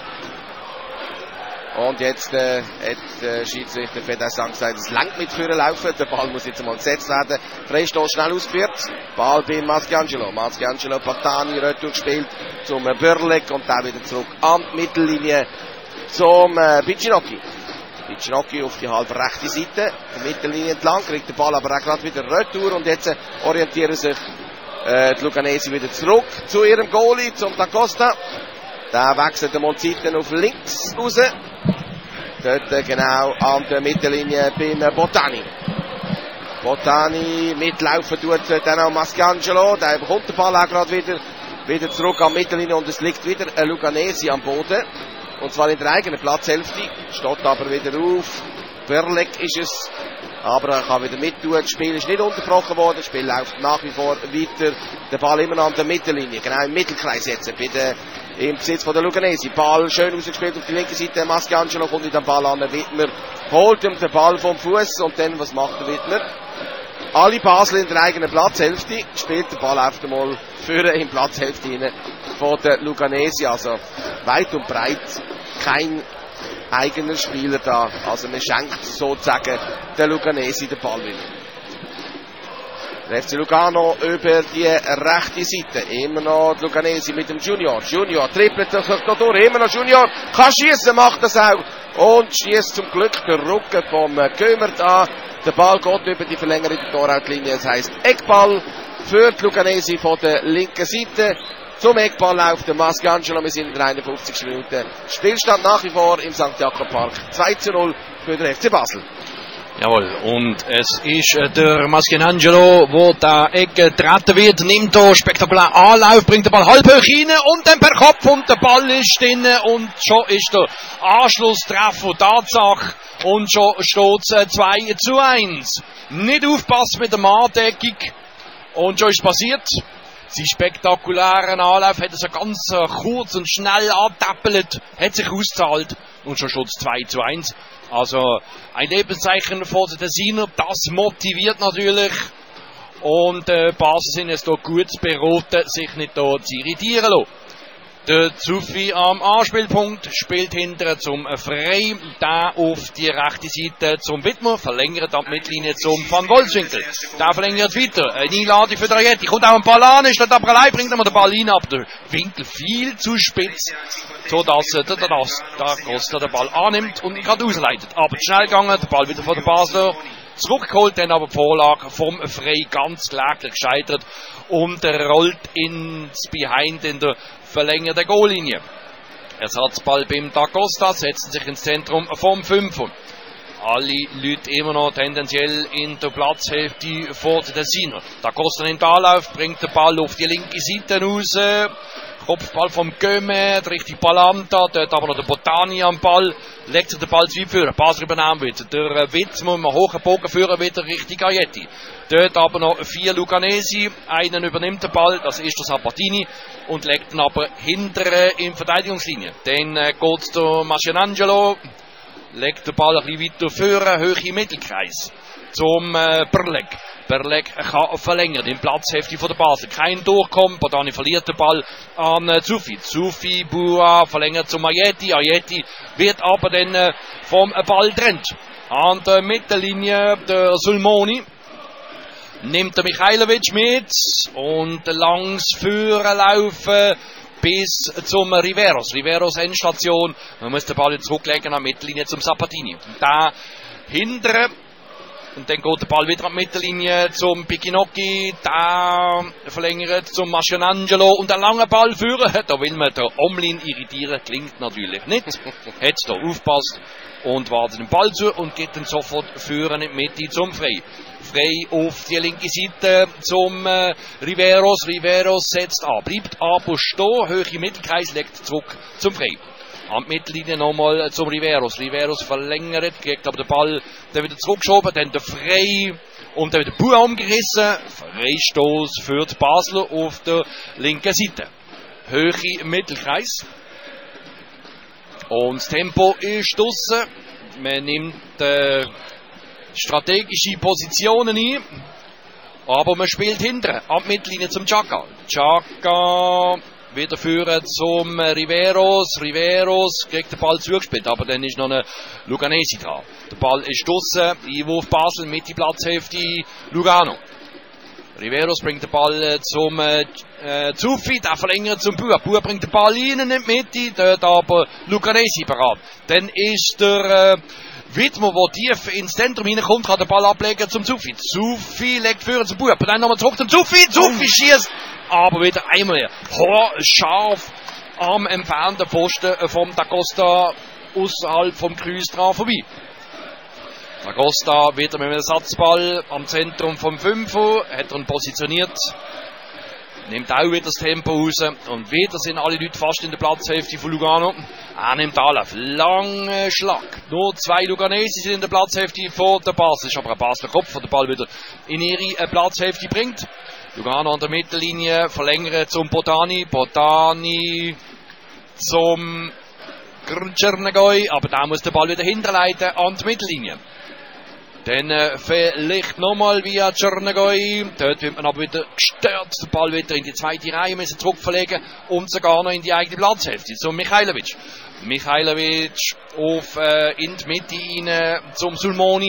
Und jetzt äh, hat der äh, Schiedsrichter Pedaisan gesagt, es langt mit Führen laufen. Der Ball muss jetzt mal gesetzt werden. Freistoß schnell ausgeführt. Ball bei Maschiangelo. Maschiangelo, Patani, Retour gespielt zum äh, Börlek und dann wieder zurück an die Mittellinie zum äh, Piccinocchi. Piccinocchi auf die halb rechte Seite, die Mittellinie entlang, kriegt den Ball aber auch gerade wieder Retour und jetzt äh, orientieren sich äh, die Luganesi wieder zurück zu ihrem Goalie, zum Da Costa. Der wechselt einmal die Seiten auf links raus. Dort äh, genau an der Mittellinie beim äh, Botani. Botani mitlaufen tut äh, dann auch Maschiangelo, der bekommt den Ball auch gerade wieder, wieder zurück an die Mittellinie und es liegt wieder ein Luganesi am Boden. Und zwar in der eigenen Platzhälfte, steht aber wieder auf. Börlek ist es, aber er kann wieder mittun. Das Spiel ist nicht unterbrochen worden, das Spiel läuft nach wie vor weiter. Der Ball immer noch an der Mittellinie, genau im Mittelkreis jetzt, bei der, im Besitz von der Luganesi. Ball schön rausgespielt auf die linke Seite, Maschiangelo kommt in den Ball an, der Widmer holt ihm den Ball vom Fuß und dann, was macht der Widmer? Alle Basel in der eigenen Platzhälfte, spielt den Ball auf einmal für in Platzhälfte rein von der Luganesi, also weit und breit kein eigener Spieler da, also man schenkt sozusagen der Luganesi den Ball wieder. Der F C Lugano über die rechte Seite, immer noch die Luganesi mit dem Junior, Junior trippelt sich da durch, immer noch Junior, kann schießen, macht das auch, und schießt zum Glück der Rücken vom Gömert an. Der Ball geht über die verlängerte Torrautlinie, das heisst Eckball für die Luganesi von der linken Seite. Zum Eckball läuft der Mascangelo, wir sind in der einundfünfzigsten Minute. Spielstand nach wie vor im Sankt Jakob Park. zwei zu null für den F C Basel. Jawohl, und es ist äh, der Mascangelo, wo da Ecke getreten wird, nimmt da spektakulär Anlauf, bringt den Ball halb hoch rein und dann per Kopf und der Ball ist drin und schon ist der Anschlusstreffer Tatsache und schon steht es äh, zwei zu eins. Nicht aufpassen mit der Mahndeckung und schon ist passiert. Sein spektakulären Anlauf hat er so ganz äh, kurz und schnell antappelt, hat sich ausgezahlt und schon steht es zwei zu eins. Also ein Lebenszeichen von den Tessiner, das motiviert natürlich. Und äh, Basel sind es hier gut beraten, sich nicht hier zu irritieren lassen. Der Zuffi am Anspielpunkt spielt hinterher zum Frey, da auf die rechte Seite zum Wittmer, verlängert ab Mittellinie zum Van Wolfswinkel. Da verlängert weiter, eine Einladung für Drajetti, kommt auch ein Ball an, ist dort aber allein, bringt er den Ball rein, aber der Winkel viel zu spitz, sodass äh, der, der, der Costa den Ball annimmt und ihn gerade ausleitet. Aber schnell gegangen, der Ball wieder von der Basler zurückgeholt, dann aber die Vorlage vom Frey ganz kläglich gescheitert und er rollt ins Behind in der verlängerten Goallinie. Ersatzball beim Da Costa, setzen sich ins Zentrum vom Fünfer. Alle Leute immer noch tendenziell in der Platzhälfte vor den Tessiner. Da Costa nimmt Anlauf, bringt den Ball auf die linke Seite raus. Kopfball vom Göme, richtig Balanta, dort aber noch der Botani am Ball, legt sich den Ball zu führen, Basel übernehmen wird. Der Witz muss einen hohen Bogen führen, wieder richtig Gajetti. Dort aber noch vier Luganesi, einen übernimmt den Ball, das ist der Sabatini, und legt ihn aber hinter in Verteidigungslinie. Dann äh, geht der Mascangelo, legt den Ball ein bisschen weiter führen, hoch im Mittelkreis, zum äh, Perlek. Perlek kann verlängern, im Platzhälfte von der Basel. Kein Durchkommen, Botani verliert den Ball an äh, Zufi. Zufi, Bua verlängert zum Ajeti. Ajeti wird aber dann äh, vom äh, Ball trennt. An der Mittellinie der Sulmoni nimmt der Michailovic mit und langs Führen laufen bis zum Riveros. Riveros Endstation. Man muss den Ball jetzt zurücklegen an der Mittellinie zum Sabatini. Da hintere. Und dann geht der Ball wieder an die Mittellinie zum Picchinocchi, da verlängert zum Mascangelo und einen langen Ball führen. Da will man den Omlin irritieren, klingt natürlich nicht. Hat da aufpasst und wartet den Ball zu und geht dann sofort führen in die Mitte zum Frey. Frey auf die linke Seite zum äh, Riveros. Riveros setzt an, bleibt aber stehen, hoch im Mittelkreis, legt zurück zum Frey. An die Mittellinie nochmal zum Riveros. Riveros verlängert, kriegt aber den Ball dann wieder zurückgeschoben, dann der Frey und dann wieder Bua umgerissen. Freistoß für die Basler auf der linken Seite. Höhe Mittelkreis. Und das Tempo ist draussen. Man nimmt äh, strategische Positionen ein. Aber man spielt hinten an die Mittellinie zum Chaka. Chaka wieder führen zum Riveros. Riveros kriegt den Ball zugespielt, aber dann ist noch eine Luganesi dran. Der Ball ist draussen, Einwurf Basel, Mitte Platzhälfte Lugano. Riveros bringt den Ball zum äh, Zufi, der verlängert zum Bua. Bua bringt den Ball rein in die Mitte, dort aber Luganesi parat. Dann ist der äh, Wittmer, der tief ins Zentrum hineinkommt, kann den Ball ablegen zum Zufi. Zufi legt führen zum Bua, dann nochmal zurück zum Zufi. Zufi schießt, aber wieder einmal scharf am entfernten Pfosten vom Da Costa außerhalb vom Kreuz dran vorbei. Da Costa wieder mit einem Ersatzball am Zentrum vom Fünfer, hat er ihn positioniert, nimmt auch wieder das Tempo raus und wieder sind alle Leute fast in der Platzhälfte von Lugano. Er nimmt Anlauf, langer Schlag. Nur zwei Luganesi sind in der Platzhälfte von der Basel. Ist aber ein Basler Kopf, der den Ball wieder in ihre Platzhälfte bringt. Lugano an der Mittellinie, verlängert zum Botani. Botani zum Czernagoj, aber da muss der Ball wieder hinterleiten an die Mittellinie. Dann äh, vielleicht nochmal via Czernagoj. Dort wird man aber wieder gestört. Den Ball wieder in die zweite Reihe müssen zurückverlegen und sogar noch in die eigene Platzhälfte zum Michailovic. Michailovic auf, äh, in die Mitte rein zum Sulmoni.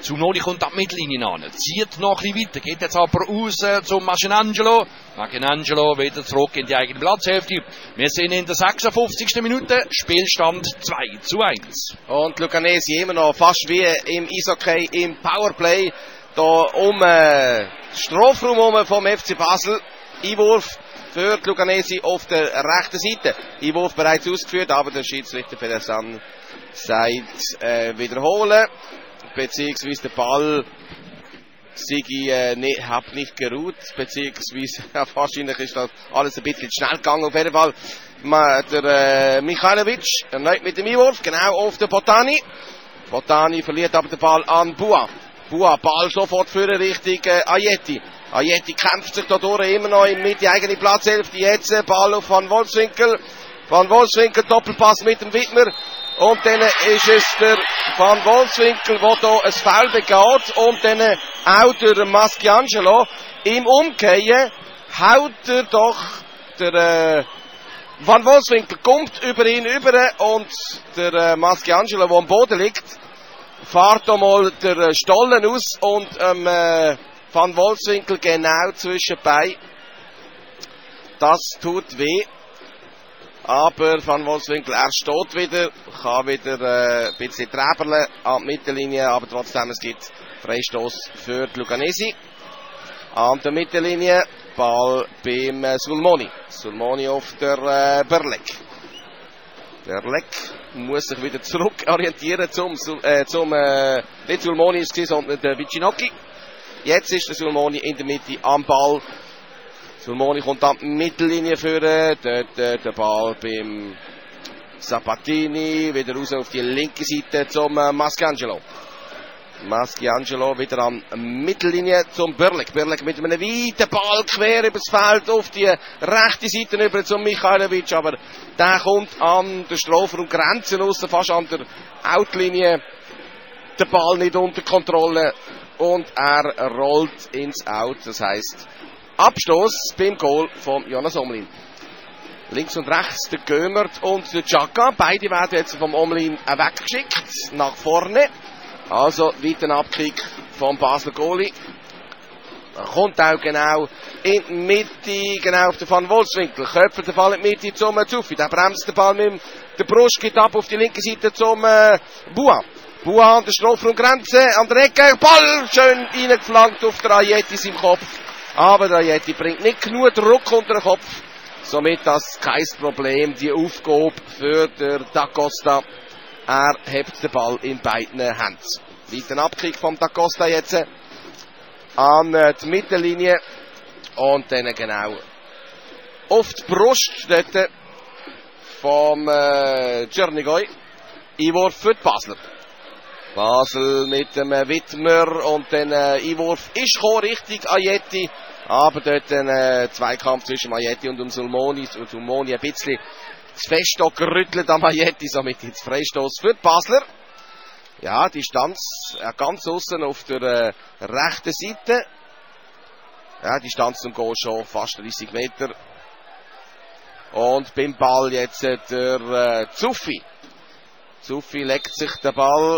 Zunoli kommt an die Mittellinie an, zieht noch ein bisschen weiter, geht jetzt aber raus äh, zum Maschinangelo. Maschinangelo wieder zurück in die eigene Platzhälfte. Wir sind in der sechsundfünfzigsten Minute, Spielstand zwei zu eins. Und Luganesi immer noch fast wie im Eishockey, im Powerplay, da um äh, Strafraum um vom F C Basel. Einwurf für die Luganesi auf der rechten Seite. Einwurf bereits ausgeführt, aber der Schiedsrichter Pedersen sagt äh, wiederholen. Beziehungsweise der Ball sei, äh, nicht, hat nicht geruht, beziehungsweise ja, wahrscheinlich ist das alles ein bisschen schnell gegangen. Auf jeden Fall der äh, Michailovic erneut mit dem Einwurf, genau auf den Botani. Botani verliert aber den Ball an Bua. Bua, Ball sofort für Richtung äh, Ajeti. Ajeti kämpft sich da durch, immer noch in Mitte eigene Platzhälfte. Jetzt äh, Ball auf Van Wolfswinkel. Van Wolfswinkel, Doppelpass mit dem Widmer. Und dann ist es der Van Wolfswinkel, der hier ein Foul begeht. Und dann auch der Maschiangelo. Im Umkehren haut er doch der äh, Van Wolfswinkel, kommt über ihn über. Und der äh, Maschiangelo, der am Boden liegt, fährt einmal der Stollen aus. Und ähm, äh, Van Wolfswinkel genau zwischen bei. Das tut weh. Aber Van Wolfswinkel, er steht wieder, kann wieder äh, ein bisschen träberle an die Mittellinie, aber trotzdem, es gibt Freistoß für die Luganesi. An der Mittellinie, Ball beim äh, Sulmoni. Sulmoni auf der äh, Berlek. Berlek muss sich wieder zurück orientieren zum, äh, zum äh, nicht Sulmoni ist es, sondern der Vicinocchi. Jetzt ist der Sulmoni in der Mitte am Ball. Sulmoni kommt an die Mittellinie führen, dort äh, der Ball beim Sabatini, wieder raus auf die linke Seite zum äh, Maschiangelo. Maschiangelo wieder an die Mittellinie zum Börlek. Börlek mit einem weiten Ball quer übers Feld auf die rechte Seite über zum Michailovic, aber der kommt an der Strafraum Grenzen raus, fast an der Outlinie. Der Ball nicht unter Kontrolle und er rollt ins Out, das heisst Abstoß beim Goal von Jonas Omlin. Links und rechts der Gömert und der Chaka. Beide werden jetzt vom Omlin weggeschickt nach vorne. Also weiter Abkick vom Basler Goalie. Kommt auch genau in die Mitte, genau auf den Van Wolfswinkel. Köpft den Ball in die Mitte zum äh, Zuffi. Der bremst den Ball mit der Brust, geht ab auf die linke Seite zum äh, Bua. Bua an der Strafraumgrenze, an der Ecke. Ball schön reingeflankt auf der Ajetis im Kopf. Aber der Ajeti bringt nicht genug Druck unter den Kopf. Somit das kein Problem, die Aufgabe für den Da Costa. Er hebt den Ball in beiden Händen. Weiter Abkick vom Da Costa jetzt an die Mittellinie. Und dann genau auf die Brust dort vom äh, Czernigoj. Einwurf für die Basler. Basel mit dem äh, Widmer und dann äh, Einwurf ist gekommen, richtig Ajeti. Aber dort ein äh, Zweikampf zwischen Ajeti und dem Sulmoni. Und Sulmoni ein bisschen zu fest gerüttelt am Ajeti, somit jetzt Freistoß für die Basler. Ja, Distanz äh, ganz außen auf der äh, rechten Seite. Ja, Distanz zum Goal schon fast dreißig Meter. Und beim Ball jetzt äh, der äh, Zuffi. Zuffi legt sich den Ball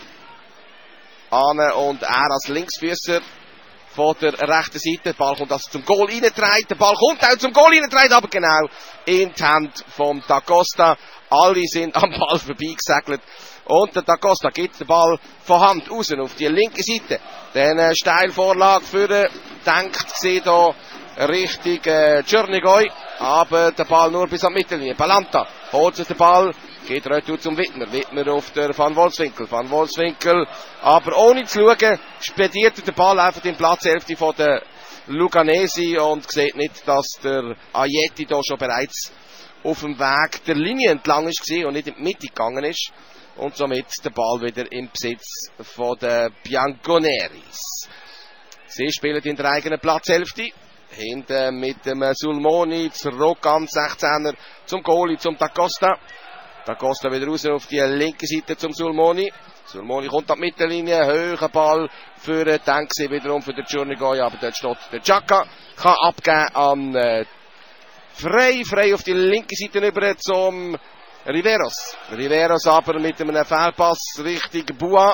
an und er als Linksfüßer von der rechten Seite. Der Ball kommt also zum Goal reingetragen. Der Ball kommt auch zum Goal reingetragen, aber genau in die Hand vom Da Costa. Alle sind am Ball vorbeigesegelt. Und der Da Costa gibt den Ball von Hand raus auf die linke Seite. Dann eine Steilvorlage für den, denkt sie da Richtung äh, Czernigoj. Aber der Ball nur bis an die Mittellinie. Balanta holt sich den Ball. Geht retour zum Widmer. Widmer auf der Van Wolfswinkel. Van Wolfswinkel, aber ohne zu schauen, spediert er den Ball einfach in die Platzhälfte von der Luganesi und sieht nicht, dass der Ajeti da schon bereits auf dem Weg der Linie entlang ist und nicht in die Mitte gegangen ist. Und somit der Ball wieder im Besitz von der Bianconeris. Sie spielen in der eigenen Platzhälfte. Hinten mit dem Sulmoni zurück am sechzehner zum Goalie, zum Da Costa. Da Costa wieder raus auf die linke Seite zum Sulmoni. Sulmoni kommt an die Mittellinie, höherer Ball für den Tanksi, wiederum für den Czernigoj, aber dort steht der Chaka. Kann abgeben an äh, frei, frei auf die linke Seite rüber zum Riveros. Riveros aber mit einem Fehlpass Richtung Bua.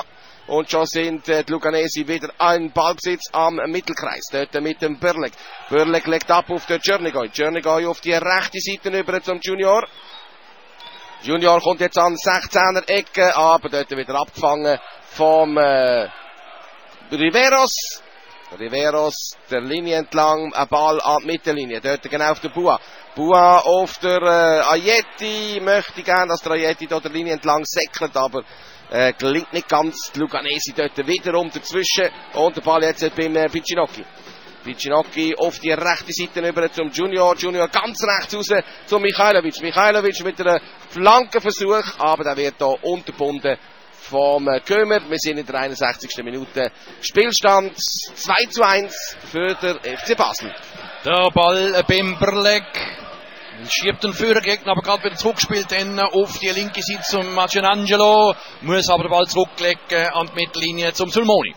Und schon sind äh, die Luganesi wieder ein Ballbesitz am Mittelkreis. Dort mit dem Bürleg. Bürleg legt ab auf den Czernigoy. Czernigoy auf die rechte Seite über zum Junior. Junior kommt jetzt an sechzehner Ecke, aber dort wieder abgefangen vom äh, Riveros. Riveros der Linie entlang, ein Ball an die Mittellinie. Dort genau auf der Bua. Bua auf der äh, Ajeti. Möchte gerne, dass der Ajeti dort der Linie entlang säckelt, aber äh, gelingt nicht ganz. Die Luganesi dort wiederum dazwischen. Und der Ball jetzt beim äh, Piccinocchi. Piccinocchi auf die rechte Seite über zum Junior. Junior ganz rechts raus zum Michailovic. Michailovic mit einem Flankenversuch, aber der wird hier unterbunden vom Kömer. Wir sind in der einundsechzigsten Minute. Spielstand zwei zu eins für den F C Basel. Der Ball beim Bürleg. Schiebt den Führergegner, aber gerade wieder zurückgespielt dann auf die linke Seite zum Marcinangelo. Muss aber den Ball zurücklegen an die Mittellinie zum Sulmoni.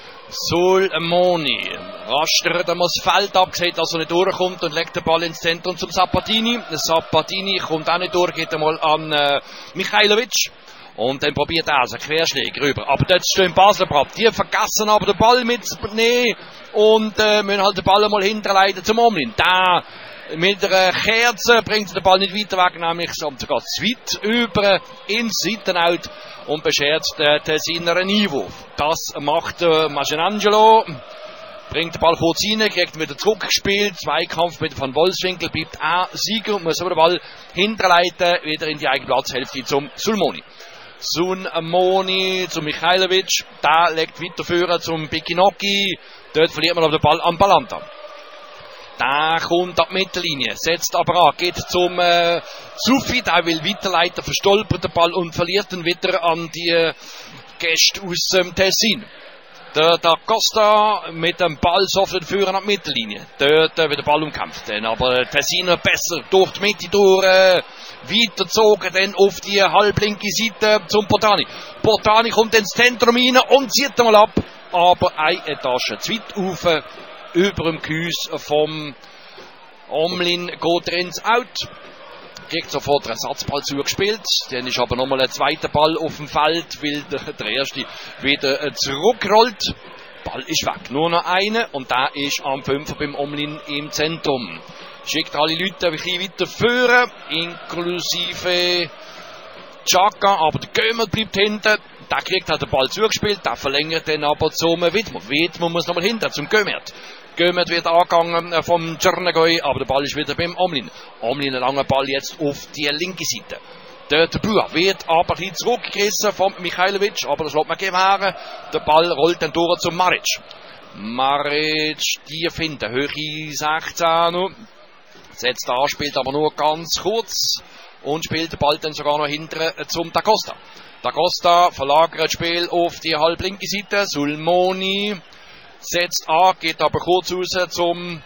Sulmoni rastert einmal das Feld ab, sieht, dass er nicht durchkommt und legt den Ball ins Zentrum zum Sabatini. Sabatini kommt auch nicht durch, geht einmal an äh, Michailovic. Und dann probiert er also Querschläge rüber. Aber dort stehen Basler ab. Die vergessen aber den Ball mitzunehmen und äh, müssen halt den Ball einmal hinterleiten zum Omlin. Da mit der Kerze bringt den Ball nicht weiter weg, nämlich sogar zu weit über ins Seitenout und beschert den Tessiner Einwurf. Das macht äh, Marcinangelo. Bringt den Ball kurz rein, kriegt ihn wieder zurückgespielt. Zweikampf mit Van Wolfswinkel, bleibt auch Sieger und muss aber den Ball hinterleiten, wieder in die eigene Platzhälfte zum Sulmoni. Sulmoni zu Michailovic, der legt weiter führen zum Piccinocchi, dort verliert man aber den Ball an Balanta. Der kommt ab die Mittellinie, setzt aber an, geht zum äh, Sufi, der will weiterleiten, verstolpert den Ball und verliert ihn wieder an die äh, Gäste aus dem ähm, Tessin. Der Da Costa mit dem Ball sofort führen an die Mittellinie. Dort äh, wird der Ball umkämpft. Dann aber Tessiner besser durch die Mitte durch, äh, weitergezogen dann auf die halblinke Seite zum Portani. Portani kommt ins Zentrum rein und zieht mal ab. Aber eine Etage zu weit rauf, über dem Gehäuse vom Omlin geht er ins Out. Kriegt sofort einen Ersatzball zugespielt. Dann ist aber nochmal ein zweiter Ball auf dem Feld, weil der, der erste wieder zurückrollt. Ball ist weg. Nur noch einer und der ist am Fünfer beim Omlin im Zentrum. Schickt alle Leute ein bisschen weiter führen, inklusive Chaka, aber der Gömer bleibt hinten. Der kriegt halt den Ball zugespielt, der verlängert dann aber zum Widmer. Widmer muss nochmal hinter zum Gömert. Gömert wird angegangen vom Czernigoy, aber der Ball ist wieder beim Omlin. Omlin, ein langer Ball jetzt auf die linke Seite. Der Bua wird aber ein bisschen zurückgerissen von Michailovic, aber das lässt man gewähren. Der Ball rollt dann durch zum Maric. Maric, die finden, Höhe sechzehn. Setzt an, spielt aber nur ganz kurz und spielt den Ball dann sogar noch hinten zum Da Costa. Da Costa verlagert das Spiel auf die halblinke Seite. Sulmoni setzt an, geht aber kurz raus zum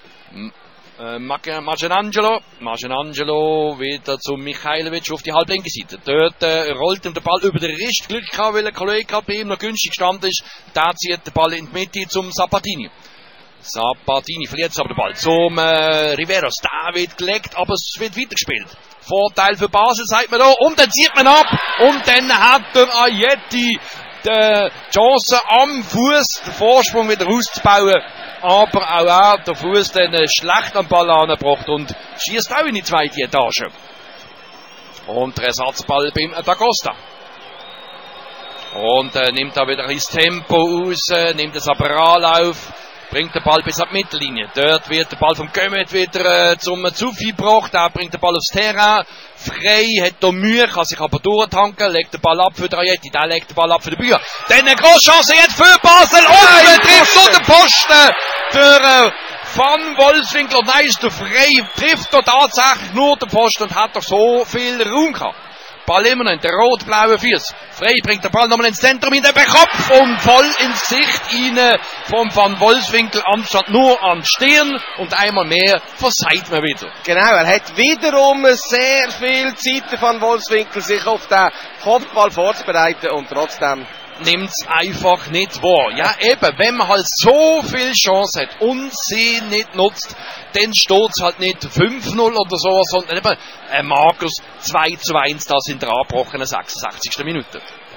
äh, Marcinangelo. Marcinangelo wieder zum Michailovic auf die halblinke Seite. Dort äh, rollt ihm der Ball über den Rist. Glück gehabt, weil ein Kollege bei ihm noch günstig gestanden ist. Da zieht der Ball in die Mitte zum Sabatini. Sabatini verliert jetzt aber den Ball zum äh, Riveros. Da wird gelegt, aber es wird weitergespielt. Vorteil für Basel, sagt man da. Und dann zieht man ab. Und dann hat der Ajeti die Chance am Fuß, den Vorsprung wieder auszubauen. Aber auch er, der Fuß, dann schlecht am Ball angebracht und schießt auch in die zweite Etage. Und der Ersatzball beim Da Costa. Und äh, nimmt da wieder ins Tempo raus, äh, nimmt das aber Anlauf. Bringt den Ball bis auf die Mittellinie. Dort wird der Ball vom Gömet wieder äh, zum Zufi gebracht. Er bringt den Ball aufs Terrain. Frey hat hier Mühe, kann sich aber durchtanken. Legt den Ball ab für Ajeti. Der legt den Ball ab für den Bühr. Dann eine grosse Chance jetzt für Basel. Und er trifft so den Posten. Der äh, Van Wolfswinkel. Nein, der Frey trifft da tatsächlich nur den Posten und hat doch so viel Raum gehabt. Ball immer noch in der rot-blauen Füße. Frey bringt den Ball nochmal ins Zentrum, in den Kopf und voll ins Gesicht rein vom Van Wolfswinkel, anstatt nur an Stirn und einmal mehr versagt man wieder. Genau, er hat wiederum sehr viel Zeit, Van Wolfswinkel, sich auf den Kopfball vorzubereiten und trotzdem nimmt es einfach nicht wahr. Ja eben, wenn man halt so viel Chance hat und sie nicht nutzt, dann steht es halt nicht fünf null oder so, sondern eben ein Markus zwei zu eins, das in der abgebrochenen sechsundsechzigsten Minute.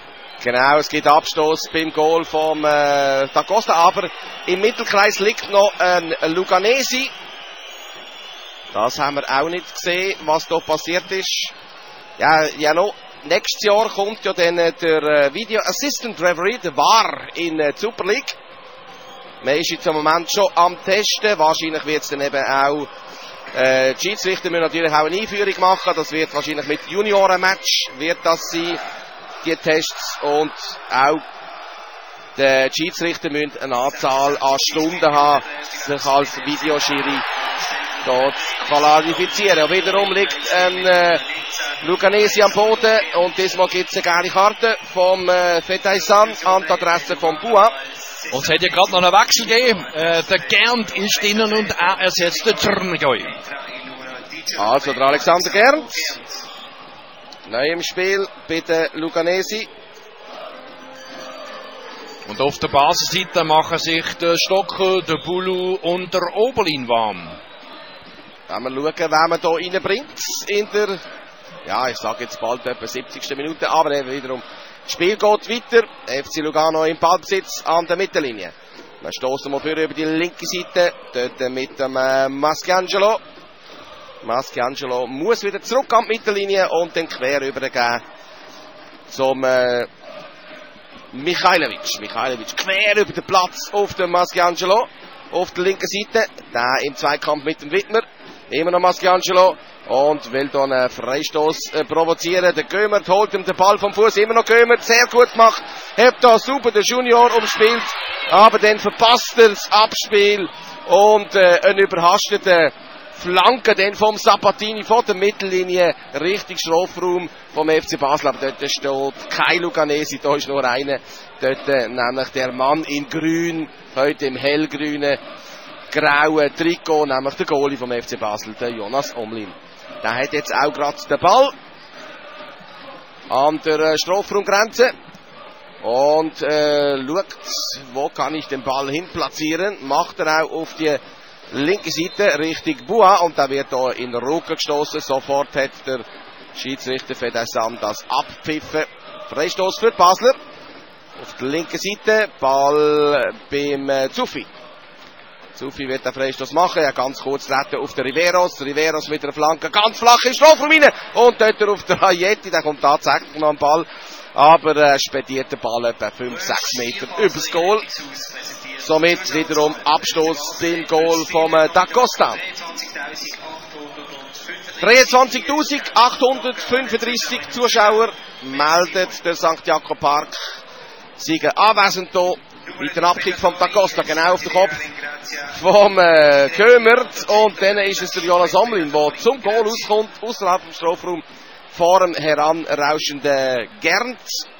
Genau, es gibt Abstoß beim Goal vom äh, Da Costa, aber im Mittelkreis liegt noch ein Luganesi. Das haben wir auch nicht gesehen, was da passiert ist. Ja, ja noch, nächstes Jahr kommt ja dann äh, der äh, Video Assistant Referee, der V A R, in äh, die Super League. Man ist jetzt im Moment schon am Testen, wahrscheinlich wird es dann eben auch, äh, die Schiedsrichter müssen natürlich auch eine Einführung machen, das wird wahrscheinlich mit Junioren-Match, wird das sein. Die Tests und auch die Schiedsrichter müssen eine Anzahl an Stunden haben, sich als Videoschiri dort qualifizieren. Und wiederum liegt ein äh, Luganesi am Boden und diesmal gibt es eine gelbe Karte vom äh, Fetaisan an die Adresse von Bua. Und es hat ja gerade noch einen Wechsel gegeben. Äh, der Gernt ist drinnen und er ersetzt den Zerngoi. Also der Alexander Gernt. Neu im Spiel bei den Luganesi. Und auf der Basenseite machen sich der Stocker, der Bulu und der Oberlin warm. Wenn wir schauen, wen man hier reinbringt in der, ja, ich sage jetzt bald etwa siebzigsten Minute, aber eben wiederum, das Spiel geht weiter. F C Lugano im Ballbesitz an der Mittellinie. Dann stoßen wir für über die linke Seite, dort mit dem äh, Maschiangelo. Maschiangelo muss wieder zurück an die Mittellinie und dann quer übergeben zum äh, Michailovic. Michailovic quer über den Platz auf den Maschiangelo. Auf der linken Seite, der im Zweikampf mit dem Wittmer. Immer noch Maschiangelo und will dann einen Freistoß äh, provozieren. Der Gömert holt ihm den Ball vom Fuß. Immer noch Gömert, sehr gut gemacht. Hat da super den Junior umspielt, aber dann verpasst er das Abspiel und äh, ein überhasteter Flanke dann vom Sabatini von der Mittellinie, richtig Strafraum vom F C Basel, aber dort steht kein Luganesi, da ist nur einer, dort äh, nämlich der Mann in grün, heute im hellgrünen, grauen Trikot, nämlich der Goalie vom F C Basel, der Jonas Omlin. Der hat jetzt auch gerade den Ball an der äh, Strafraumgrenze und äh, schaut, wo kann ich den Ball hin platzieren, macht er auch auf die linke Seite Richtung Bua und da wird hier in den Rücken gestoßen. Sofort hat der Schiedsrichter Fedesam das abpfiffen. Freistoß für die Basler. Auf der linken Seite Ball beim äh, Zuffi. Zuffi wird den Freistoß machen. Ja, ganz kurz retten auf den Riveros. Riveros mit einer Flanke ganz flach in Strafraum rein. Und dort auf der Ayeti. Der kommt tatsächlich noch am Ball. Aber äh, spediert den Ball etwa fünf sechs Meter übers Goal. Somit wiederum Abstoß beim Goal vom äh, Da Costa. dreiundzwanzigtausendachthundertfünfunddreißig Zuschauer meldet der Sankt Jakob Park. Siegen anwesend hier. Mit dem Abkick vom Da Costa, genau auf den Kopf vom äh, Kömert. Und dann ist es der Jonas Omlin, der zum Goal auskommt, außerhalb vom Strafraum, vor dem heranrauschenden Gernt.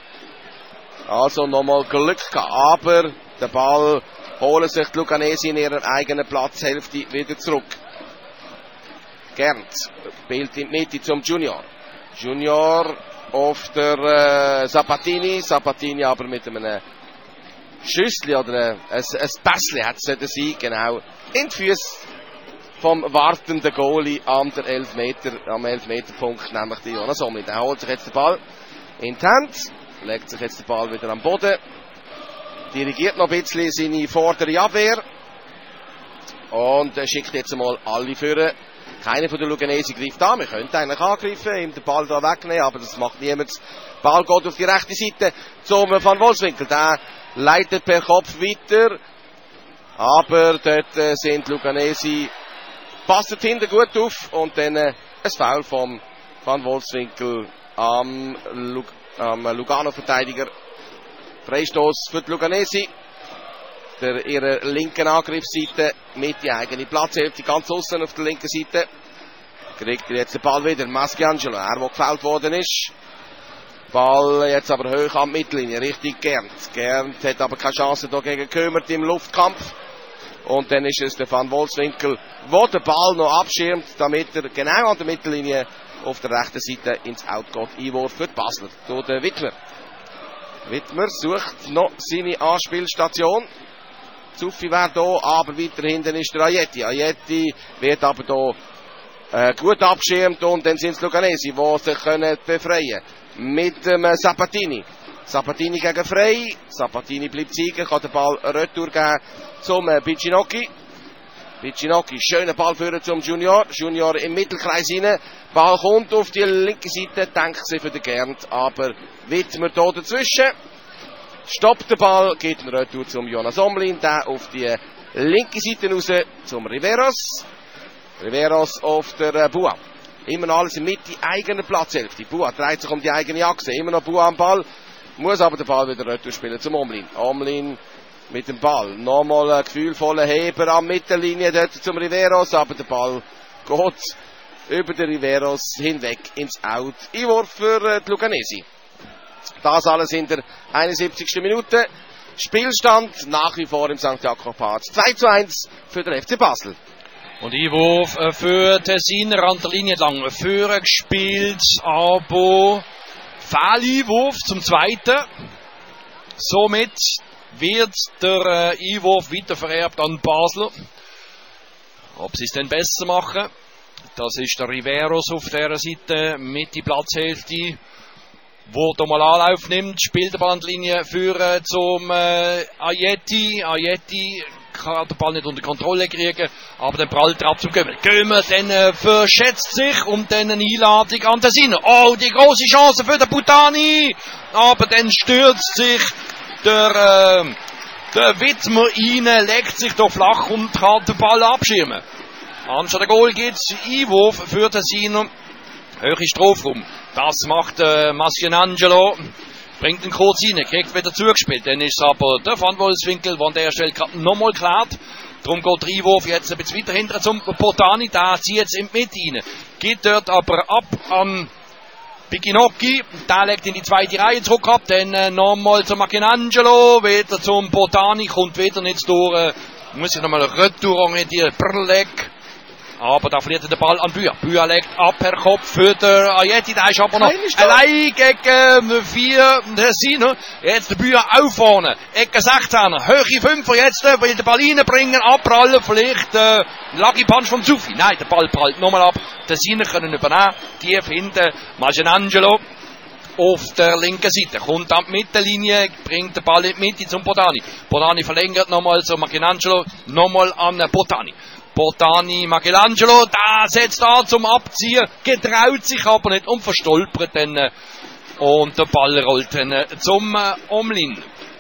Also nochmal Glück gehabt, aber der Ball holen sich die Luganesi in ihrer eigenen Platzhälfte wieder zurück. Gernt spielt in die Mitte zum Junior. Junior auf der äh, Sabatini. Sabatini aber mit einem Schüssli oder ein, ein, ein Pässli hat es sein, genau, in die Füße vom wartenden Goalie an der Elfmeter, am Elfmeterpunkt, nämlich die Jonas Omlin. Der holt sich jetzt den Ball in die Hand, legt sich jetzt den Ball wieder am Boden, dirigiert noch ein bisschen seine vordere Abwehr und äh, schickt jetzt einmal alle führen. Keiner von den Luganesi greift an, wir könnten eigentlich angreifen, ihm den Ball da wegnehmen, aber das macht niemand. Der Ball geht auf die rechte Seite zum Van Wolfswinkel, der leitet per Kopf weiter, aber dort äh, sind Luganesi, passt hinten gut auf und dann äh, ein Foul vom Van Wolfswinkel am, Lug am Lugano-Verteidiger. Freistoß für die Luganesi. Der ihrer linken Angriffsseite mit die eigene Platzhälfte ganz außen auf der linken Seite. Kriegt er jetzt den Ball wieder. Maschiangelo, er wo gefällt worden ist. Ball jetzt aber hoch an die Mittellinie, richtig Gernt. Gernt hat aber keine Chance hier gegen Kömert im Luftkampf. Und dann ist es der Van Wolfswinkel, der den Ball noch abschirmt, damit er genau an der Mittellinie auf der rechten Seite ins Out geht. Einwurf für die Basler durch den Wittmer. Wittmer sucht noch seine Anspielstation. Zuffi wäre da, aber weiter hinten ist der Ayeti. Ayeti wird aber da äh, gut abschirmt und dann sind es Luganesi, die sich können befreien. Mit dem äh, Sabatini. Sabatini gegen Frey. Sabatini bleibt Sieger, kann den Ball retour geben zum äh, Bicinocchi. Bicinocchi, schöner Ball führen zum Junior. Junior im Mittelkreis rein. Ball kommt auf die linke Seite, denkt sie für den Gernt, aber Wittmer hier dazwischen. Stoppt den Ball, geht ein Retour zum Jonas Omlin, der auf die linke Seite raus zum Riveros. Riveros auf der äh, Bua. Immer noch alles in Mitte, eigene Platzhälfte. Bua dreht sich um die eigene Achse, immer noch Bua am Ball, muss aber den Ball wieder Retour spielen zum Omlin. Omlin mit dem Ball, nochmal ein gefühlvoller Heber am Mittellinie dort zum Riveros, aber der Ball geht über den Riveros hinweg ins Out. Einwurf für äh, die Luganesi. Das alles in der einundsiebzigsten Minute. Spielstand nach wie vor im Sankt Jakob-Park. zwei zu eins für den F C Basel. Und Einwurf für Tessiner an der Linie lang. Führer gespielt, aber Fehleinwurf zum zweiten. Somit wird der äh, Einwurf weiter vererbt an Basel. Ob sie es denn besser machen? Das ist der Riveros auf der Seite mit die Platzhälfte, wo der mal Anlauf nimmt, spielt der Ball an die Linie für zum äh, Ajeti. Ajeti kann den Ball nicht unter Kontrolle kriegen, aber dann prallt er ab zum Gömmel. Gömmel dann äh, verschätzt sich und dann eine Einladung an den Sinne. Oh, die große Chance für den Butani, aber dann stürzt sich der, äh, der Wittmer rein, legt sich da flach und kann den Ball abschirmen. Anstatt der Goal geht es Einwurf für den Sinne. Höhere Strafraum. Das macht äh, Mascianangelo. Bringt ihn kurz rein, kriegt wieder zugespielt. Dann ist es aber der Van Wolfswinkel, der an der Stelle gerade nochmal klärt. Darum geht der Einwurf jetzt ein bisschen weiter hinten zum Botani. Der zieht jetzt in die Mitte rein. Geht dort aber ab an Bicinocchi. Der legt in die zweite Reihe zurück ab. Dann äh, nochmal zum Mascianangelo. Wieder zum Botani. Kommt wieder nicht durch. Äh, muss ich nochmal retour orientieren. Brrleck. Aber da verliert er den Ball an Büa. Büa legt ab per Kopf für den Ajeti. Der ist aber noch allein gegen vier Tessiner. Jetzt der Büa auch vorne. Ecke sechzehner. Höhe Fünfer jetzt. Will den Ball reinbringen. Abprallen. Vielleicht äh, Lucky Punch vom Zufi. Nein, der Ball prallt nochmal ab. Tessiner können übernehmen. Tief hinten. Mascianangelo auf der linken Seite. Kommt an die Mittellinie. Bringt den Ball in die Mitte zum Botani. Botani verlängert nochmal zu Mascianangelo. Nochmal an Botani. Botani, Mascianangelo, da setzt an zum Abziehen, getraut sich aber nicht und verstolpert dann. Und der Ball rollt dann zum Omlin.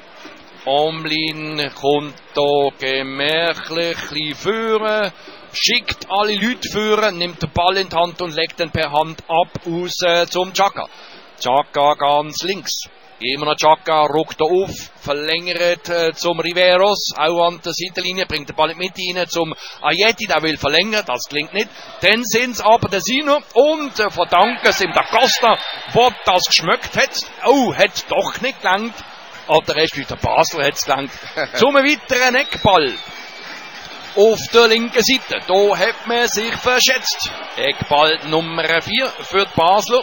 Omlin kommt da gemächlich führen, schickt alle Leute führen, nimmt den Ball in die Hand und legt den per Hand ab aus äh, zum Chaka. Chaka ganz links. Immer noch Chaka, ruckt er auf, verlängert äh, zum Riveros, auch an der Seitenlinie, bringt den Ball in die Mitte rein zum Ajeti, der will verlängern, das klingt nicht. Dann sind es aber der Sino und äh, verdanken es ihm der Costa, der das geschmeckt hat. Oh, hat doch nicht gelangt, aber der Rest ist der Basel, hat es gelangt. Zum weiteren Eckball auf der linken Seite, da hat man sich verschätzt. Eckball Nummer vier für die Basler.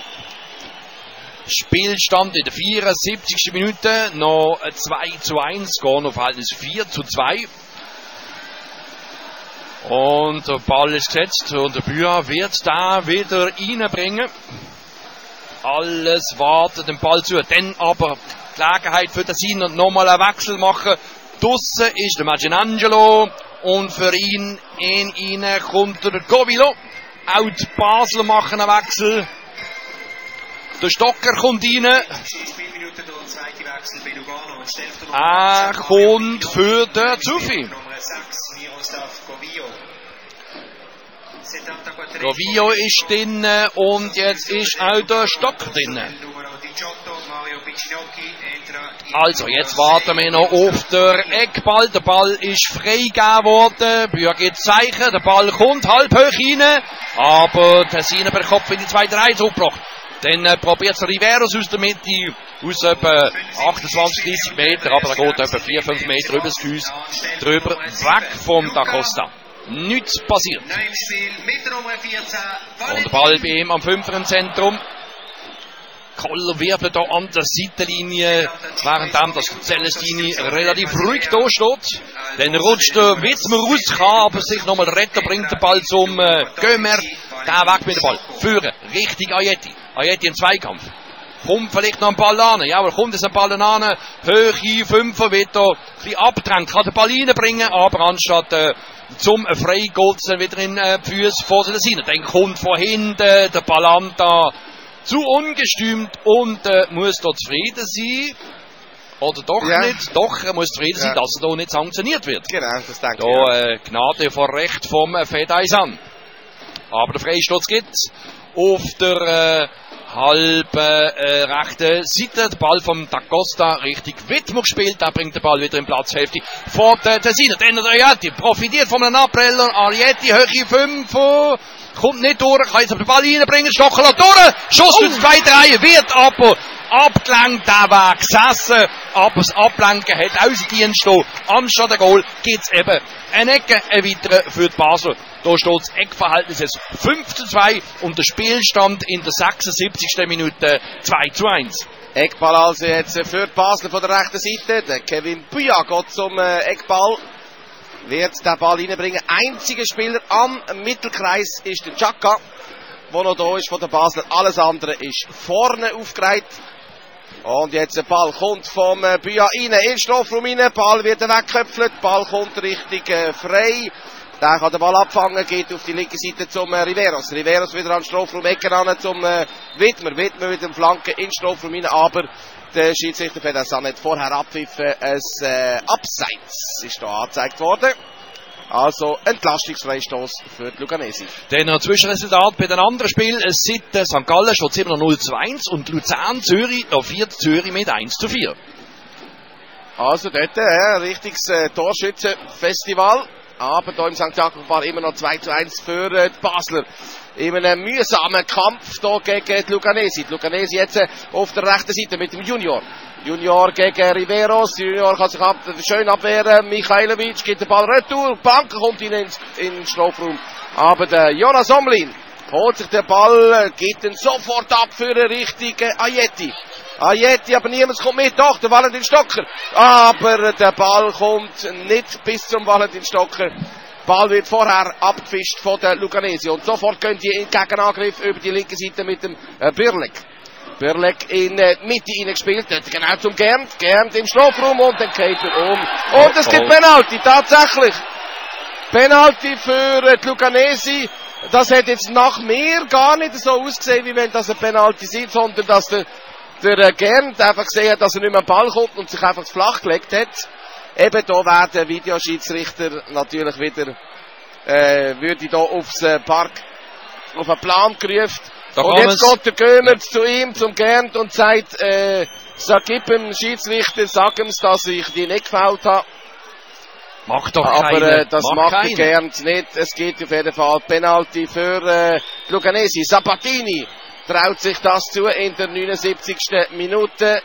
Spielstand in der vierundsiebzigsten Minute, noch zwei zu eins, gehen auf Verhältnis vier zu zwei. Und der Ball ist gesetzt und der Büa wird da wieder reinbringen. Alles wartet den Ball zu, dann aber Gelegenheit für den Sinn und nochmal einen Wechsel machen. Draussen ist der Mascianangelo und für ihn in rein kommt der Govilo. Auch die Basler machen einen Wechsel. Der Stocker kommt rein. Er kommt für den Zufi. Govio ist drin und jetzt ist auch der Stock drin. Also, jetzt warten wir noch auf den Eckball. Der Ball ist freigegeben worden. Büa gibt Zeichen. Der Ball kommt halb hoch rein. Aber Tessiner per Kopf in die zweite Reihe zurückgebracht. Dann äh, probiert es Riveros aus der Mitte, aus etwa achtundzwanzig, dreißig Meter, aber da geht etwa vier, fünf Meter über das Gehäuse drüber, weg vom Da Costa. Nichts passiert. Und der Ball bei ihm am fünften Zentrum. Koller wirbelt hier an der Seitenlinie, während das Celestini relativ ruhig da steht. Dann rutscht der Witzmer raus, kann aber sich nochmal retten, bringt den Ball zum äh, Gömer. Der weg mit dem Ball. Führen, Richtung Ajeti. Ajeti im Zweikampf. kommt vielleicht noch ein Ball an. Ja, aber kommt es ein Ball an, Höhe, Fünfer, wird da ein bisschen abgedrängt, kann den Ball reinbringen, aber anstatt äh, zum Frei geht es dann wieder in äh, die Füße vor der Seite. Dann kommt von hinten der Ball an da zu ungestümt und äh, muss da zufrieden sein. Oder doch ja. nicht? Doch, er muss zufrieden ja. sein, dass er da nicht sanktioniert wird. Genau, das denke da, ich. Ja. Äh, Gnade vor Recht vom äh, Fedaisan. Aber der Freistoß gibt's auf der äh, halben äh, rechten Seite. Der Ball vom Da Costa richtig Widmer gespielt. Der bringt den Ball wieder in Platzhälfte vor der Tessiner. Dann der Arietti profitiert von einem Abpreller. Arietti, Höhe fünf. Kommt nicht durch, kann jetzt auf den Ball reinbringen. Stochel durch. Schuss für die zweite Reihe. Wird aber abgelenkt, der war gesessen, aber das Ablenken hat Außendienst da. Anstatt der Goal gibt es eben eine Ecke, eine weitere für die Basel. Da steht das Eckverhältnis jetzt fünf zu zwei und der Spielstand in der sechsundsiebzigsten Minute zwei zu eins. Eckball also jetzt für die Basel von der rechten Seite. Der Kevin Buya geht zum äh, Eckball. Wird den Ball reinbringen. Einziger Spieler am Mittelkreis ist der Chaka, der noch da ist von der Basler. Alles andere ist vorne aufgereiht. Und jetzt der Ball kommt vom äh, Buya rein, in den Strafraum rein. Der Ball wird weggeköpfelt. Der Ball kommt richtig äh, frei. Der kann den Ball abfangen, geht auf die linke Seite zum äh, Riveros. Riveros wieder an den Strafraum Ecke ran zum äh, Widmer. Widmer mit dem Flanke in den Strafraum rein, aber der Schiedsrichter Fedaisan hat vorher abpfiffen. Ein äh, Abseits ist da angezeigt worden. Also Entlastungsfreistoß für die Luganesi. Dann noch Zwischenresultat bei den anderen Spielen. Seit Sankt Gallen steht es immer noch null zu eins und Luzern-Zürich noch vier Zürich mit eins zu vier. Also dort ein äh, richtiges äh, Torschützenfestival. Aber hier im Sankt Jakob war immer noch zwei zu eins für äh, die Basler. In einem mühsamen Kampf hier gegen die Luganesi. Die Luganesi jetzt äh, auf der rechten Seite mit dem Junior. Junior gegen Riveros. Junior kann sich ab, schön abwehren. Michailovic gibt den Ball retour. Banker kommt in den, in den Strafraum. Aber der Jonas Omlin holt sich den Ball, gibt ihn sofort ab für den richtigen Ajeti. Ajeti, aber niemand kommt mit. Doch, der Valentin Stocker. Aber der Ball kommt nicht bis zum Valentin Stocker. Der Ball wird vorher abgefischt von der Luganesi. Und sofort gehen die in Gegenangriff über die linke Seite mit dem äh, Birlek. Birlek in die äh, Mitte reingespielt, dort genau zum Gernt, Gernt im Strafraum und dann geht er um. Und es gibt Penalty, tatsächlich. Penalty für äh, die Luganesi. Das hat jetzt nach mir gar nicht so ausgesehen, wie wenn das ein Penalty ist, sondern dass der, der äh, Gernt einfach gesehen hat, dass er nicht mehr am Ball kommt und sich einfach flach gelegt hat. Eben da wäre der Videoschiedsrichter natürlich wieder, äh, würde da aufs äh, Park, auf einen Plan gerufen. Da und jetzt geht der Gömer ja. zu ihm, zum Gernt, und sagt, äh, sag gib dem Schiedsrichter, sag ihm, dass ich die nicht gefoult habe. Macht doch Aber keine. äh, das macht, macht der Gernt nicht. Es geht auf jeden Fall Penalty für äh, die Luganesi. Sabatini traut sich das zu in der neunundsiebzigsten Minute.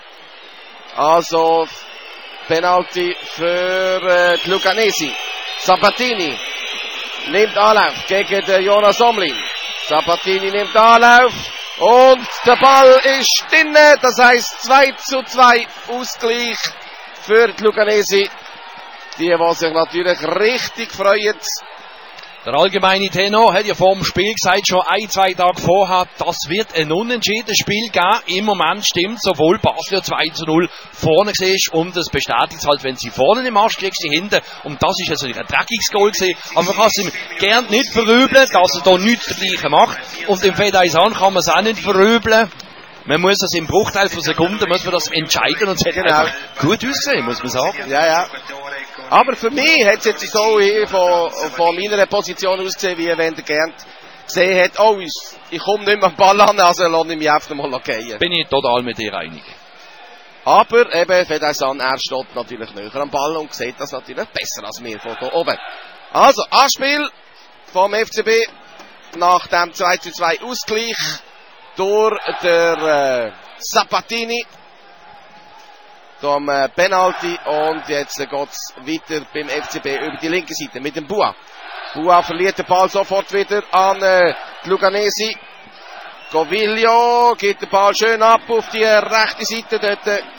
Also Penalty für äh, die Luganesi. Sabatini nimmt Anlauf gegen den Jonas Omlin. Sabatini nimmt Anlauf und der Ball ist drinne, das heisst zwei zu zwei Ausgleich für die Luganesi. Die, die sich natürlich richtig freuen. Der allgemeine Tenor hat ja vor dem Spiel gesagt, schon ein, zwei Tage vorher, das wird ein unentschiedenes Spiel geben. Im Moment stimmt, sowohl Basel zwei zu null vorne siehst und das bestätigt halt, wenn sie vorne im Arsch kriegst, sie hinten. Und das ist also ein dreckiges Goal gewesen. Aber man kann es ihm gern nicht verübeln, dass er da nichts dergleichen macht. Und im Fedaisan kann man es auch nicht verübeln. Man muss das im Bruchteil von Sekunden muss man das entscheiden und es hat genau. einfach gut ausgesehen, muss man sagen. Ja, ja. Aber für mich hat es jetzt so von, von meiner Position ausgesehen, wie wenn der Gernt gesehen hat, oh, ich, ich komme nicht mehr am Ball an, also lasse ich mich einfach mal gehen. Bin ich total mit dir einig. Aber eben, Fedaisan, er steht natürlich näher am Ball und sieht das natürlich besser als wir von hier oben. Also, Anspiel vom F C B nach dem zwei zu zwei Ausgleich durch der äh, Sabatini. Zum äh, Penalty und jetzt äh, geht es weiter beim F C B über die linke Seite mit dem Buya. Buya verliert den Ball sofort wieder an äh, die Luganesi. Goviglio geht den Ball schön ab auf die äh, rechte Seite dort äh,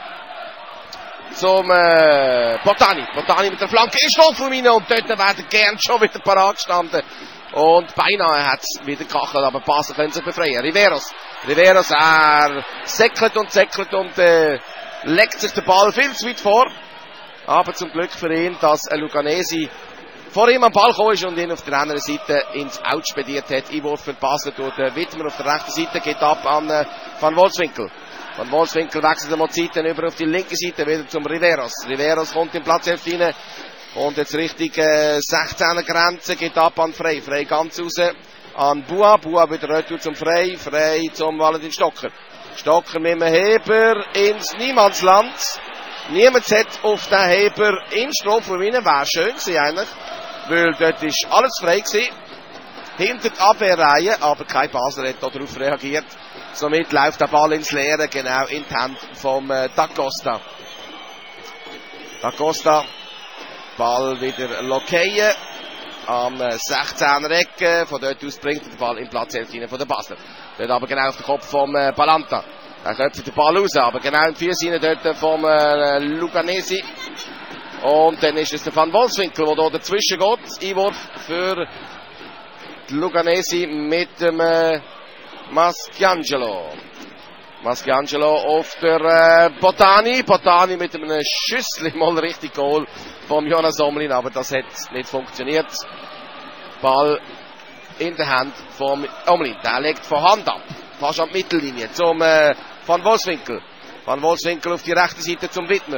zum äh, Botani. Botani mit der Flanke ist Strafraum rein und dort wäre gern schon wieder parat gestanden. Und beinahe hat es wieder gekachelt, aber Basel können sich befreien. Riveros. Riveros, er säckelt und säckelt und äh, legt sich den Ball viel zu weit vor. Aber zum Glück für ihn, dass ein Luganesi vor ihm am Ball gekommen ist und ihn auf der anderen Seite ins Out spediert hat. Einwurf für Basel durch den Wittmer auf der rechten Seite, geht ab an äh, Van Wolfswinkel. Van Wolfswinkel wechselt die Seiten über auf die linke Seite, wieder zum Riveros. Riveros kommt in Platzhälfte rein und jetzt richtig äh, sechzehner Grenze, geht ab an Frey. Frey ganz raus an Bua. Bua wieder retour zum Frey. Frey zum Valentin Stocker. Stocker mit dem Heber ins Niemandsland. Niemand hat auf den Heber in Strafraum rein. Wäre schön gewesen eigentlich, weil dort ist alles frei gewesen. Hinter die Abwehrreihe, aber kein Basler hat darauf reagiert. Somit läuft der Ball ins Leere, genau in die Hand vom äh, Da Costa. Da Costa, Ball wieder lokieren am äh, sechzehner Ecke. Von dort aus bringt er den Ball in Platzhälfte von der Basler. Dort aber genau auf den Kopf vom äh, Balanta. Er köpft den Ball raus, aber genau im Füße rein dort vom äh, Luganesi. Und dann ist es der Van Wolfswinkel, der hier dazwischen geht. Einwurf für die Luganesi mit dem äh, Maschiangelo. Maschiangelo auf der äh, Botani. Botani mit einem Schüssli, mal richtig Goal vom Jonas Omlin, aber das hat nicht funktioniert. Ball in der Hand vom Omlin. Der legt von Hand ab, fast an die Mittellinie zum äh, Van Wolfswinkel. Van Wolfswinkel auf die rechte Seite zum Wittmer.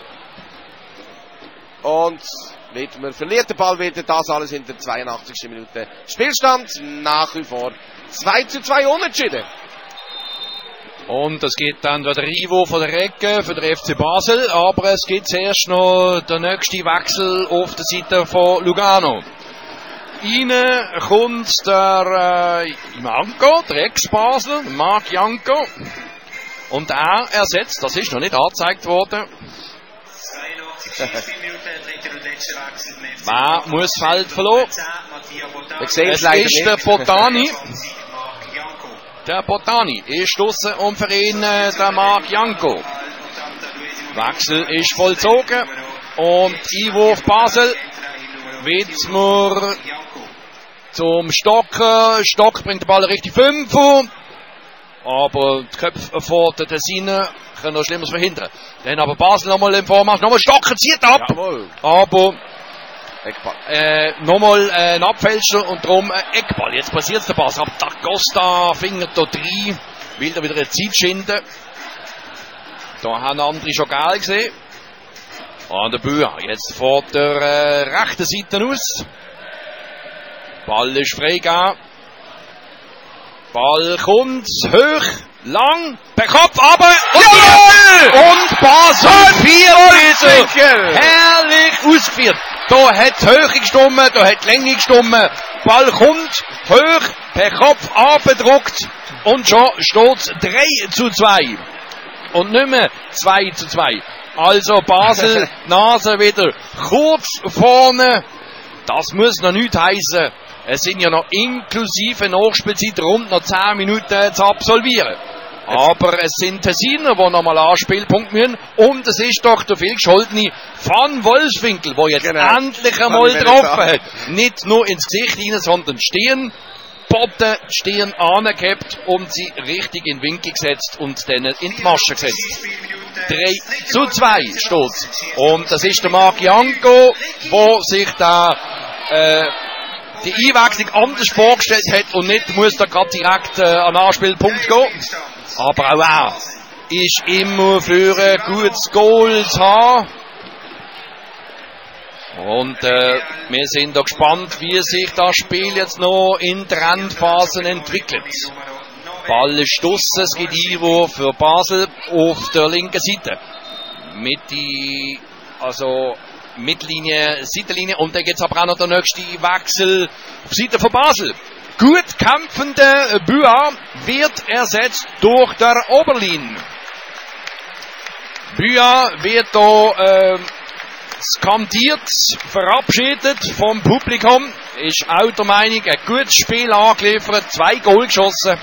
Und Wittmer verliert den Ball wieder, das alles in der zweiundachtzigsten Minute. Spielstand nach wie vor zwei zu zwei unentschieden. Und es geht dann der Rivo von der Ecke für den F C Basel, aber es geht zuerst noch der nächste Wechsel auf der Seite von Lugano. Rein kommt der äh, Janko, der Ex-Basel, Marc Janko. Und er ersetzt, das ist noch nicht angezeigt worden. Wer muss Feld verloren? Es ist der Botani. Der Botani ist draussen und für ihn äh, der Marc Janko. Wechsel ist vollzogen und Einwurf Basel. Wittmer zum Stocker. Stock bringt den Ball richtig fünf. Aber die Köpfe vor der Tessiner können noch Schlimmes verhindern. Dann aber Basel nochmal im Vormarsch. Nochmal Stocker zieht ab. Jawohl. Aber äh, nochmal äh, ein Abfälscher und darum äh, Eckball. Jetzt passiert es der Basel. Aber Da Costa fingert da rein. Will da wieder eine Zeit schinden. Da haben andere schon geil gesehen. An der Bühne. Jetzt vor der äh, rechten Seite aus. Ball ist freigegeben. Ball kommt hoch, lang, per Kopf, aber und, ja! Und Basel vier wieder. Herrlich ausgeführt. Da hat die Höhe gestummen, da hat die Länge gestummen. Ball kommt hoch, per Kopf abgedruckt und schon steht es drei zu zwei. Und nicht mehr zwei zu zwei. Also Basel, Nase wieder kurz vorne. Das muss noch nichts heissen. Es sind ja noch inklusive Nachspielzeit rund noch zehn Minuten zu absolvieren. Aber es sind Tessiner, die nochmal einen Anspielpunkt müssen. Und es ist doch der viel gescholtene Van Wolfswinkel, der jetzt genau. endlich einmal getroffen hat. Nicht nur ins Gesicht hinein, sondern Stirn, Boden, Stirn angehabt und sie richtig in den Winkel gesetzt und dann in die Masche gesetzt. drei zu zwei steht. Und das ist der Marc Janko, der sich da äh, die Einwechslung anders vorgestellt hat und nicht muss da gerade direkt äh, an den Anspielpunkt gehen. Aber auch er ist immer für ein gutes Goal zu haben. Und äh, wir sind da gespannt, wie sich das Spiel jetzt noch in der Endphase entwickelt. Ball ist draussen, es gibt Einwurf für Basel auf der linken Seite. Mit die, also Mittellinie, Seitenlinie und dann gibt es aber auch noch der nächste Wechsel auf Seite von Basel. Gut kämpfende Bua wird ersetzt durch der Oberlin. Bua wird da äh, skandiert, verabschiedet vom Publikum. Ist auch der Meinung, ein gutes Spiel angeliefert, zwei Goal geschossen.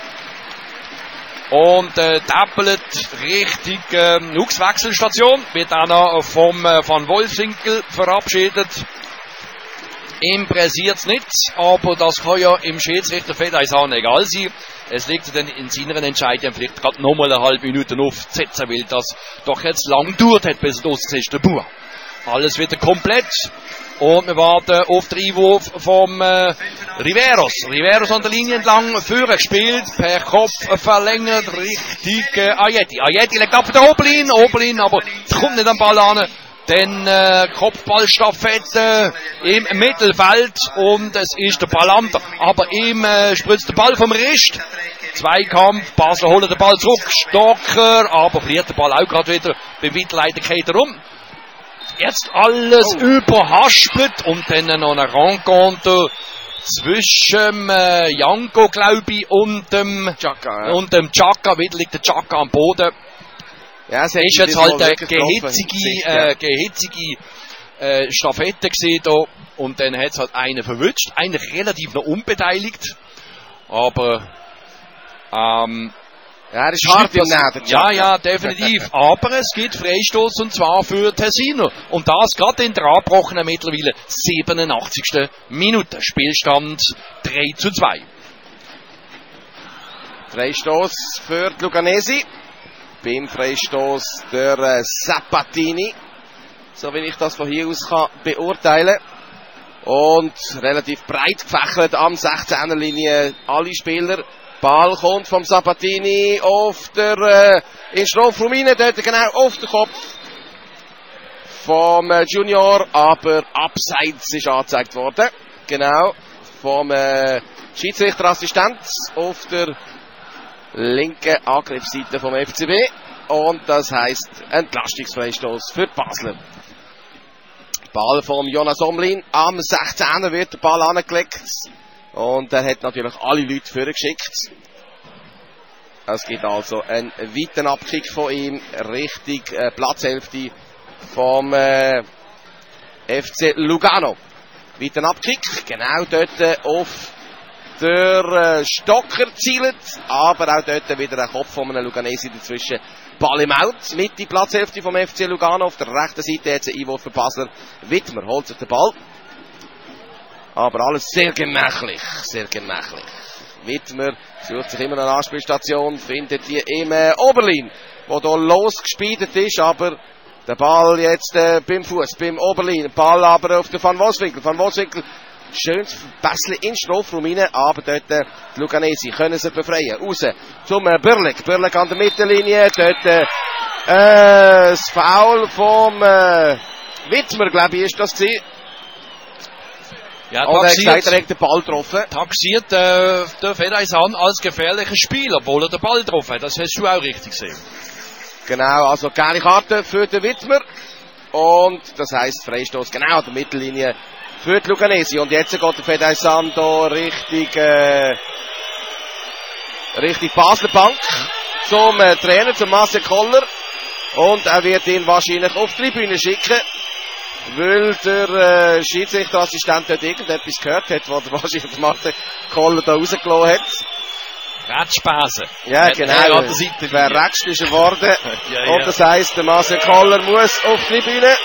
Und äh, tappelt richtig äh, Auswechselstation, wird auch noch vom äh, Van Wolfswinkel verabschiedet. ihm pressiert's nicht, aber das kann ja im Schiedsrichter Fedaisan egal sein. Es liegt dann in seiner Entscheidung vielleicht gerade nochmal eine halbe Minute aufzusetzen, weil das doch jetzt lang gedauert hat, bis er ausgesetzt der Bauer. Alles wieder komplett. Und wir warten auf den Einwurf vom äh, Riveros. Riveros an der Linie entlang, führen gespielt, per Kopf verlängert, richtig äh, Ajeti. Ajeti legt ab für den Oberlin, Oberlin, aber kommt nicht am Ball an. Dann äh, Kopfballstaffette im Mittelfeld und es ist der Ballanter. Aber ihm äh, spritzt der Ball vom Rist. Zweikampf, Basel holt den Ball zurück, Stocker, aber verliert der Ball auch gerade wieder, bei Weitleiter geht er um. Jetzt alles oh. überhaspelt und dann noch eine Rencontre zwischen äh, Janko, glaube ich, und dem Chaka. Ja. Und dem Chaka. Wieder liegt der Chaka am Boden. Ja, es ist jetzt halt eine gehitzige, äh, gehitzige äh, Staffette gesehen da. Und dann hat es halt einen verwünscht. Eigentlich relativ noch unbeteiligt. Aber ähm, ja, er ist hart im Nähen. Ja, ja, definitiv. Aber es gibt Freistoß und zwar für Tessiner. Und das gerade in der abgebrochenen mittlerweile siebenundachtzigsten Minute. Spielstand drei zu zwei. Freistoß für die Luganesi. Beim Freistoß der äh, Sabatini. So wie ich das von hier aus kann beurteilen. Und relativ breit gefächert am sechzehner Linie alle Spieler. Ball kommt vom Sabatini auf der äh, in Strafraum rein, dort genau auf den Kopf vom äh, Junior, aber abseits ist angezeigt worden. Genau, vom äh, Schiedsrichterassistent auf der linken Angriffsseite vom F C B. Und das heisst Entlastungsfreistoß für die Basler. Ball vom Jonas Omlin am sechzehner wird der Ball angelegt. Und er hat natürlich alle Leute vorgeschickt. Es gibt also einen weiten Abkick von ihm Richtung äh, Platzhälfte vom äh, F C Lugano. Weiten Abkick, genau dort äh, auf der äh, Stocker zielt, aber auch dort wieder ein Kopf von einem Luganesi dazwischen. Ball im Out, Mitte Platzhälfte vom F C Lugano. Auf der rechten Seite jetzt ein Einwurf für Basler. Wittmer holt sich den Ball. Aber alles sehr gemächlich, sehr gemächlich. Wittmer sucht sich immer eine Anspielstation, findet die im äh, Oberlin, wo hier losgespielt ist, aber der Ball jetzt äh, beim Fuß, beim Oberlin, Ball aber auf den Van Wolfswinkel. Van Wolfswinkel, schönes Pässchen in den Strafraum rein, aber dort äh, die Luganesi können sich befreien. Raus zum äh, Bürlik, Bürlik an der Mittellinie, dort äh, äh, das Foul vom äh, Wittmer, glaube ich, ist das gewesen. Ja, und er hat gesagt, er hat den Ball getroffen. Taxiert äh, der Fedaisan als gefährlicher Spieler, obwohl er den Ball getroffen hat. Das hast du auch richtig gesehen. Genau, also keine Karte für den Wittmer. Und das heisst Freistoß genau an der Mittellinie für die Luganesi. Und jetzt geht der Fedaisan hier Richtung, äh, Richtung Basler Bank zum äh, Trainer, zum Marcel Koller. Und er wird ihn wahrscheinlich auf die Tribüne schicken. Weil der äh, Schiedsrichterassistent dort irgendetwas gehört hat, was wahrscheinlich Martin Koller da rausgelassen hat. Rätschbase. Ja, genau. Verrätscht ist er worden. ja, ja. Und das heisst, der Marcel Koller muss auf die Tribüne.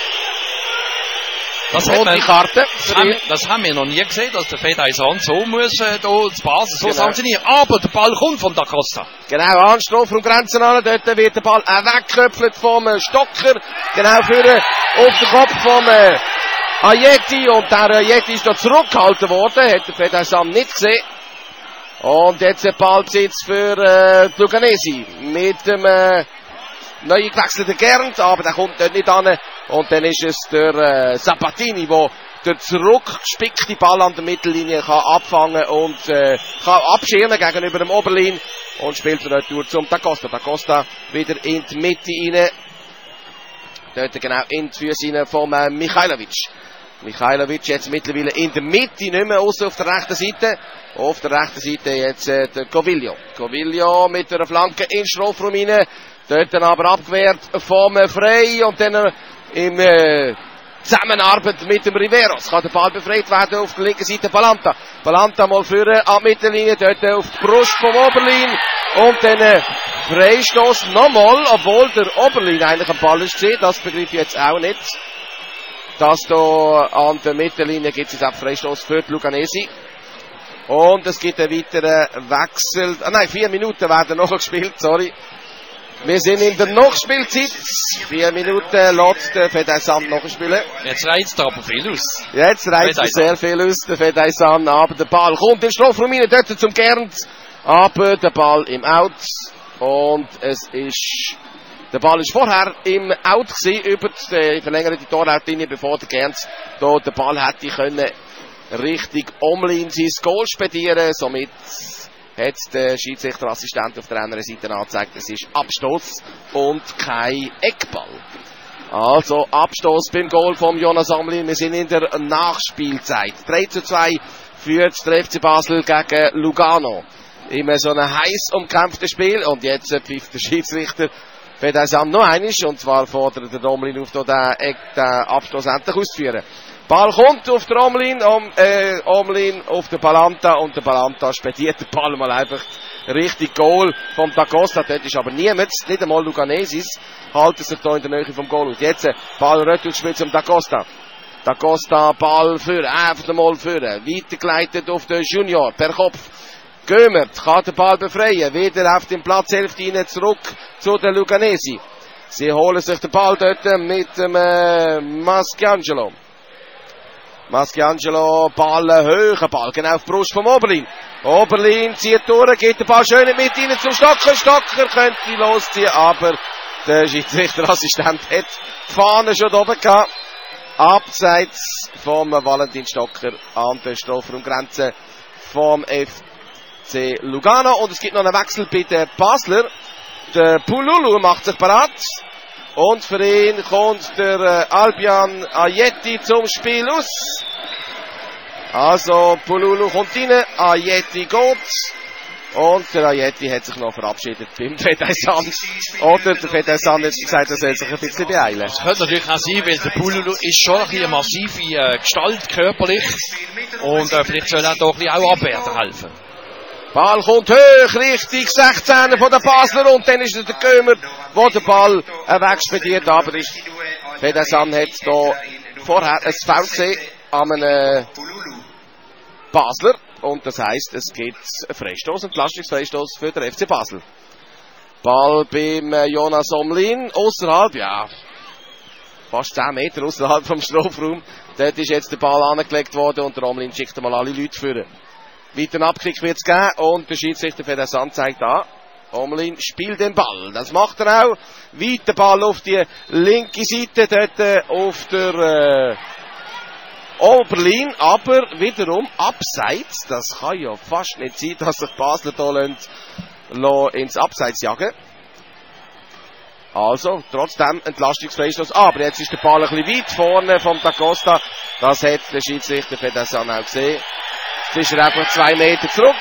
Das und man, die Karte. Das haben, das haben wir noch nie gesehen, dass der Fedaisan so muss, äh, da die Basis so genau. sanktionieren. Aber der Ball kommt von Da Costa. Genau, Anstoß vom Grenzen an. Dort wird der Ball äh, weggeköpfelt vom äh, Stocker. Genau für äh, auf den Kopf vom äh, Ajeti. Und der Ajeti ist noch zurückgehalten worden. Hat der Fedaisan nicht gesehen. Und jetzt der Ballbesitz für äh, die Luganesi. Mit dem äh, neu gewechselten Gernd. Aber der kommt dort nicht an. Und dann ist es der äh, Sabatini, der den zurückgespickten Ball an der Mittellinie kann abfangen und äh, kann abschirmen gegenüber dem Oberlin und spielt er Retour zum Da Costa. Da Costa wieder in die Mitte rein. Dort genau in die Füße rein von äh, Michailovic. Michailovic jetzt mittlerweile in der Mitte, nicht mehr außen auf der rechten Seite. Auf der rechten Seite jetzt äh, der Covillo. Covillo mit einer Flanke in den Strafraum rein. Dort dann aber abgewehrt vom äh, Frey und dann äh, im äh, Zusammenarbeit mit dem Riveros kann der Ball befreit werden auf der linken Seite Balanta. Balanta mal führen an die Mittellinie, dort auf die Brust vom Oberlin und dann äh, Freistoß nochmal, obwohl der Oberlin eigentlich am Ball ist gesehen, das begreife ich jetzt auch nicht. dass da an der Mittellinie gibt es jetzt auch Freistoß für die Luganesi. Und es gibt einen weiteren Wechsel. Ah nein, vier Minuten werden noch gespielt, sorry. Wir sind in der Nachspielzeit. Vier Minuten lässt der Fedaysan noch spielen. Jetzt reizt er aber viel aus. Jetzt reizt er sehr viel aus, der Fedaysan. Aber der Ball kommt in den Strafraum rein, dort zum Gernd. Aber der Ball im Out. Und es ist... Der Ball ist vorher im Out gewesen, über die verlängerte Torlautlinie, bevor der Gernd da den Ball hätte können richtig Omlin sein Goal spedieren. Somit hat der Schiedsrichterassistent auf der anderen Seite angezeigt, es ist Abstoß und kein Eckball. Also Abstoß beim Goal von Jonas Omlin. Wir sind in der Nachspielzeit. drei zu zwei führt der F C Basel gegen Lugano. Immer so ein heiß umkämpftes Spiel. Und jetzt pfeift der Schiedsrichter Fedaysan noch einmal. Und zwar fordert der Omlin auf, den, den Abstoß endlich auszuführen. Ball kommt auf der Omlin, um, äh, Omlin auf der Balanta und der Balanta spediert den Ball mal einfach richtig Goal vom Da Costa. Dort ist aber niemand, nicht einmal Luganesis, halten sich da in der Nähe vom Goal aus. Jetzt Ball retourspiel zum Da Costa. Da Costa, Ball für, einfach mal für, weitergeleitet auf den Junior, per Kopf. Gömert kann den Ball befreien, wieder auf den Platzhälfte rein, zurück zu den Luganesi. Sie holen sich den Ball dort mit dem äh, Maschiangelo. Maschiangelo, Ball, hoher Ball, genau auf die Brust vom Oberlin. Oberlin zieht durch, geht den Ball schön mit rein zum Stocker. Stocker könnte losziehen, aber der Schiedsrichterassistent hat die Fahne schon oben gehabt. Abseits vom Valentin Stocker an der Strafraumgrenze vom F C Lugano. Und es gibt noch einen Wechsel bei den Basler. Der Pululu macht sich bereit. Und für ihn kommt der äh, Albion Ayeti zum Spiel aus. Also Pululu kommt rein, Ayeti geht. Und der Ayeti hat sich noch verabschiedet beim Fedaysan. Oder der Fedaysan hat gesagt, er soll sich ein bisschen beeilen. Das könnte natürlich auch sein, weil der Pululu ist schon ein eine massive äh, Gestalt, körperlich. Und äh, vielleicht soll er doch ein bisschen auch abwehren helfen. Ball kommt hoch, richtig sechzehn von der Basler und dann ist es der Gömer, der den Ball wegspediert, aber ist Fedaysan hat da vorher ein Foul gesehen an einem Basler und das heisst, es gibt einen Freistoß, einen Entlastungsfreistoß für den F C Basel. Ball beim Jonas Omlin, außerhalb, ja, fast zehn Meter außerhalb vom Strafraum, dort ist jetzt der Ball angelegt worden und der Omlin schickt mal alle Leute führen. Weiter Abkick wird es geben und der Schiedsrichter Fedaysan zeigt an. Omlin spielt den Ball. Das macht er auch. Weiter Ball auf die linke Seite, dort äh, auf der äh, Oberlin, aber wiederum abseits. Das kann ja fast nicht sein, dass sich Basler da ins Abseits jagen. Also, trotzdem Entlastungsfreistoß. Aber jetzt ist der Ball ein bisschen weit vorne vom Da Costa. Das hat der Schiedsrichter Fedaysan auch gesehen. Jetzt ist er einfach zwei Meter zurück.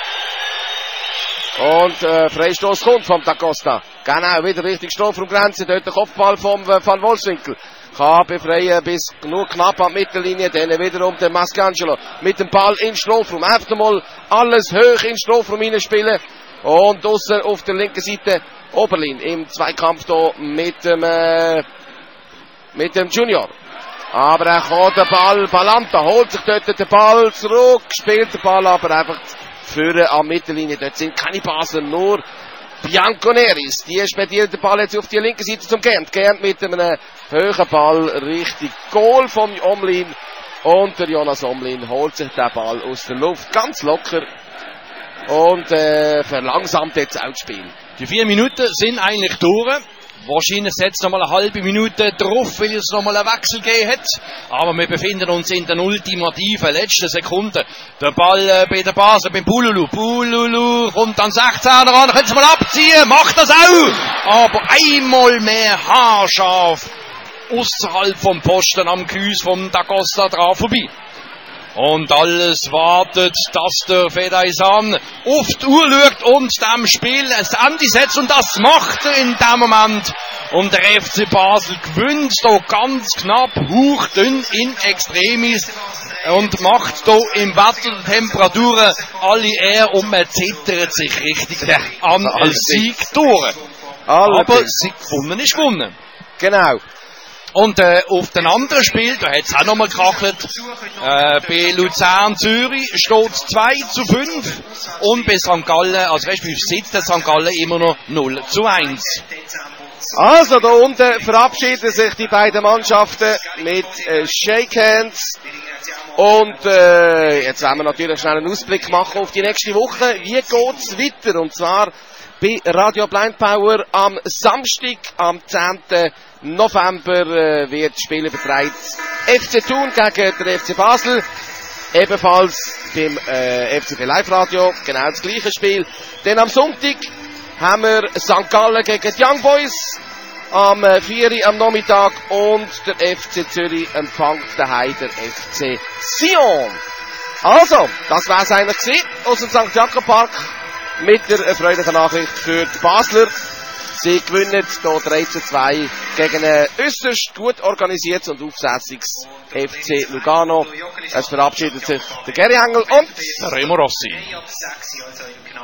Und äh, Freistoß kommt vom Da Costa. Genau, wieder Richtung Strafraumgrenze. Dort der Kopfball vom äh, Van Wolfswinkel. Kann befreien bis nur knapp an die Mittellinie. Dann wiederum der Maschiangelo mit dem Ball im Strafraum. Einfach mal alles hoch in den Strafraum hineinspielen. Und draussen auf der linken Seite Oberlin im Zweikampf hier mit dem, äh, mit dem Junior. Aber er kann den Ball, Balanta holt sich dort den Ball zurück, spielt den Ball aber einfach führen an der Mittellinie. Dort sind keine Basler, nur Bianconeris. Die spedieren den Ball jetzt auf die linke Seite zum Gernd. Gernd mit einem hohen Ball, richtig Goal vom Omlin. Und der Jonas Omlin holt sich den Ball aus der Luft ganz locker und äh, verlangsamt jetzt auch das Spiel. Die vier Minuten sind eigentlich durch. Wahrscheinlich setzt noch mal eine halbe Minute drauf, weil es noch mal einen Wechsel gegeben hat. Aber wir befinden uns in den ultimativen letzten Sekunden. Der Ball äh, bei der Basel, beim Pululu. Pululu kommt an sechzehner ran, können Sie mal abziehen, macht das auch. Aber einmal mehr haarscharf außerhalb vom Posten am Gehäuse vom Da Costa dran vorbei. Und alles wartet, dass der Fedaysan auf die Uhr schaut und dem Spiel ein Ende setzt. Und das macht er in dem Moment. Und der F C Basel gewinnt da ganz knapp, hauchdünn in Extremis. Und macht da im Wetter Temperaturen alle eher und man zittert sich richtig an einen Sieg durch. Aber Sieg gewonnen ist gewonnen. Genau. Und äh, auf den anderen Spiel, da hat es auch nochmal gekrachelt. Äh, bei Luzern Zürich steht zwei zu fünf und bei Sankt Gallen, also respektive sitzt Sankt Gallen immer noch null zu eins. Also da unten verabschieden sich die beiden Mannschaften mit äh, Shake Hands. Und äh, jetzt werden wir natürlich schnell einen Ausblick machen auf die nächste Woche. Wie geht's weiter? Und zwar bei Radio Blind Power am Samstag, am zehnten November, äh, wird Spiel übertragen. F C Thun gegen den F C Basel. Ebenfalls beim äh, F C B Live Radio, genau das gleiche Spiel. Dann am Sonntag haben wir Sankt Gallen gegen die Young Boys. Am äh, vier Uhr am Nachmittag und der F C Zürich empfängt daheim der F C Sion. Also, das wär's eigentlich gewesen aus dem Sankt Jakob Park mit der erfreulichen Nachricht für die Basler. Sie gewinnen hier drei zu zwei gegen ein äußerst gut organisiertes und aufsässiges F C Lugano. Es verabschiedet sich der Gary Engel und Remo Rossi.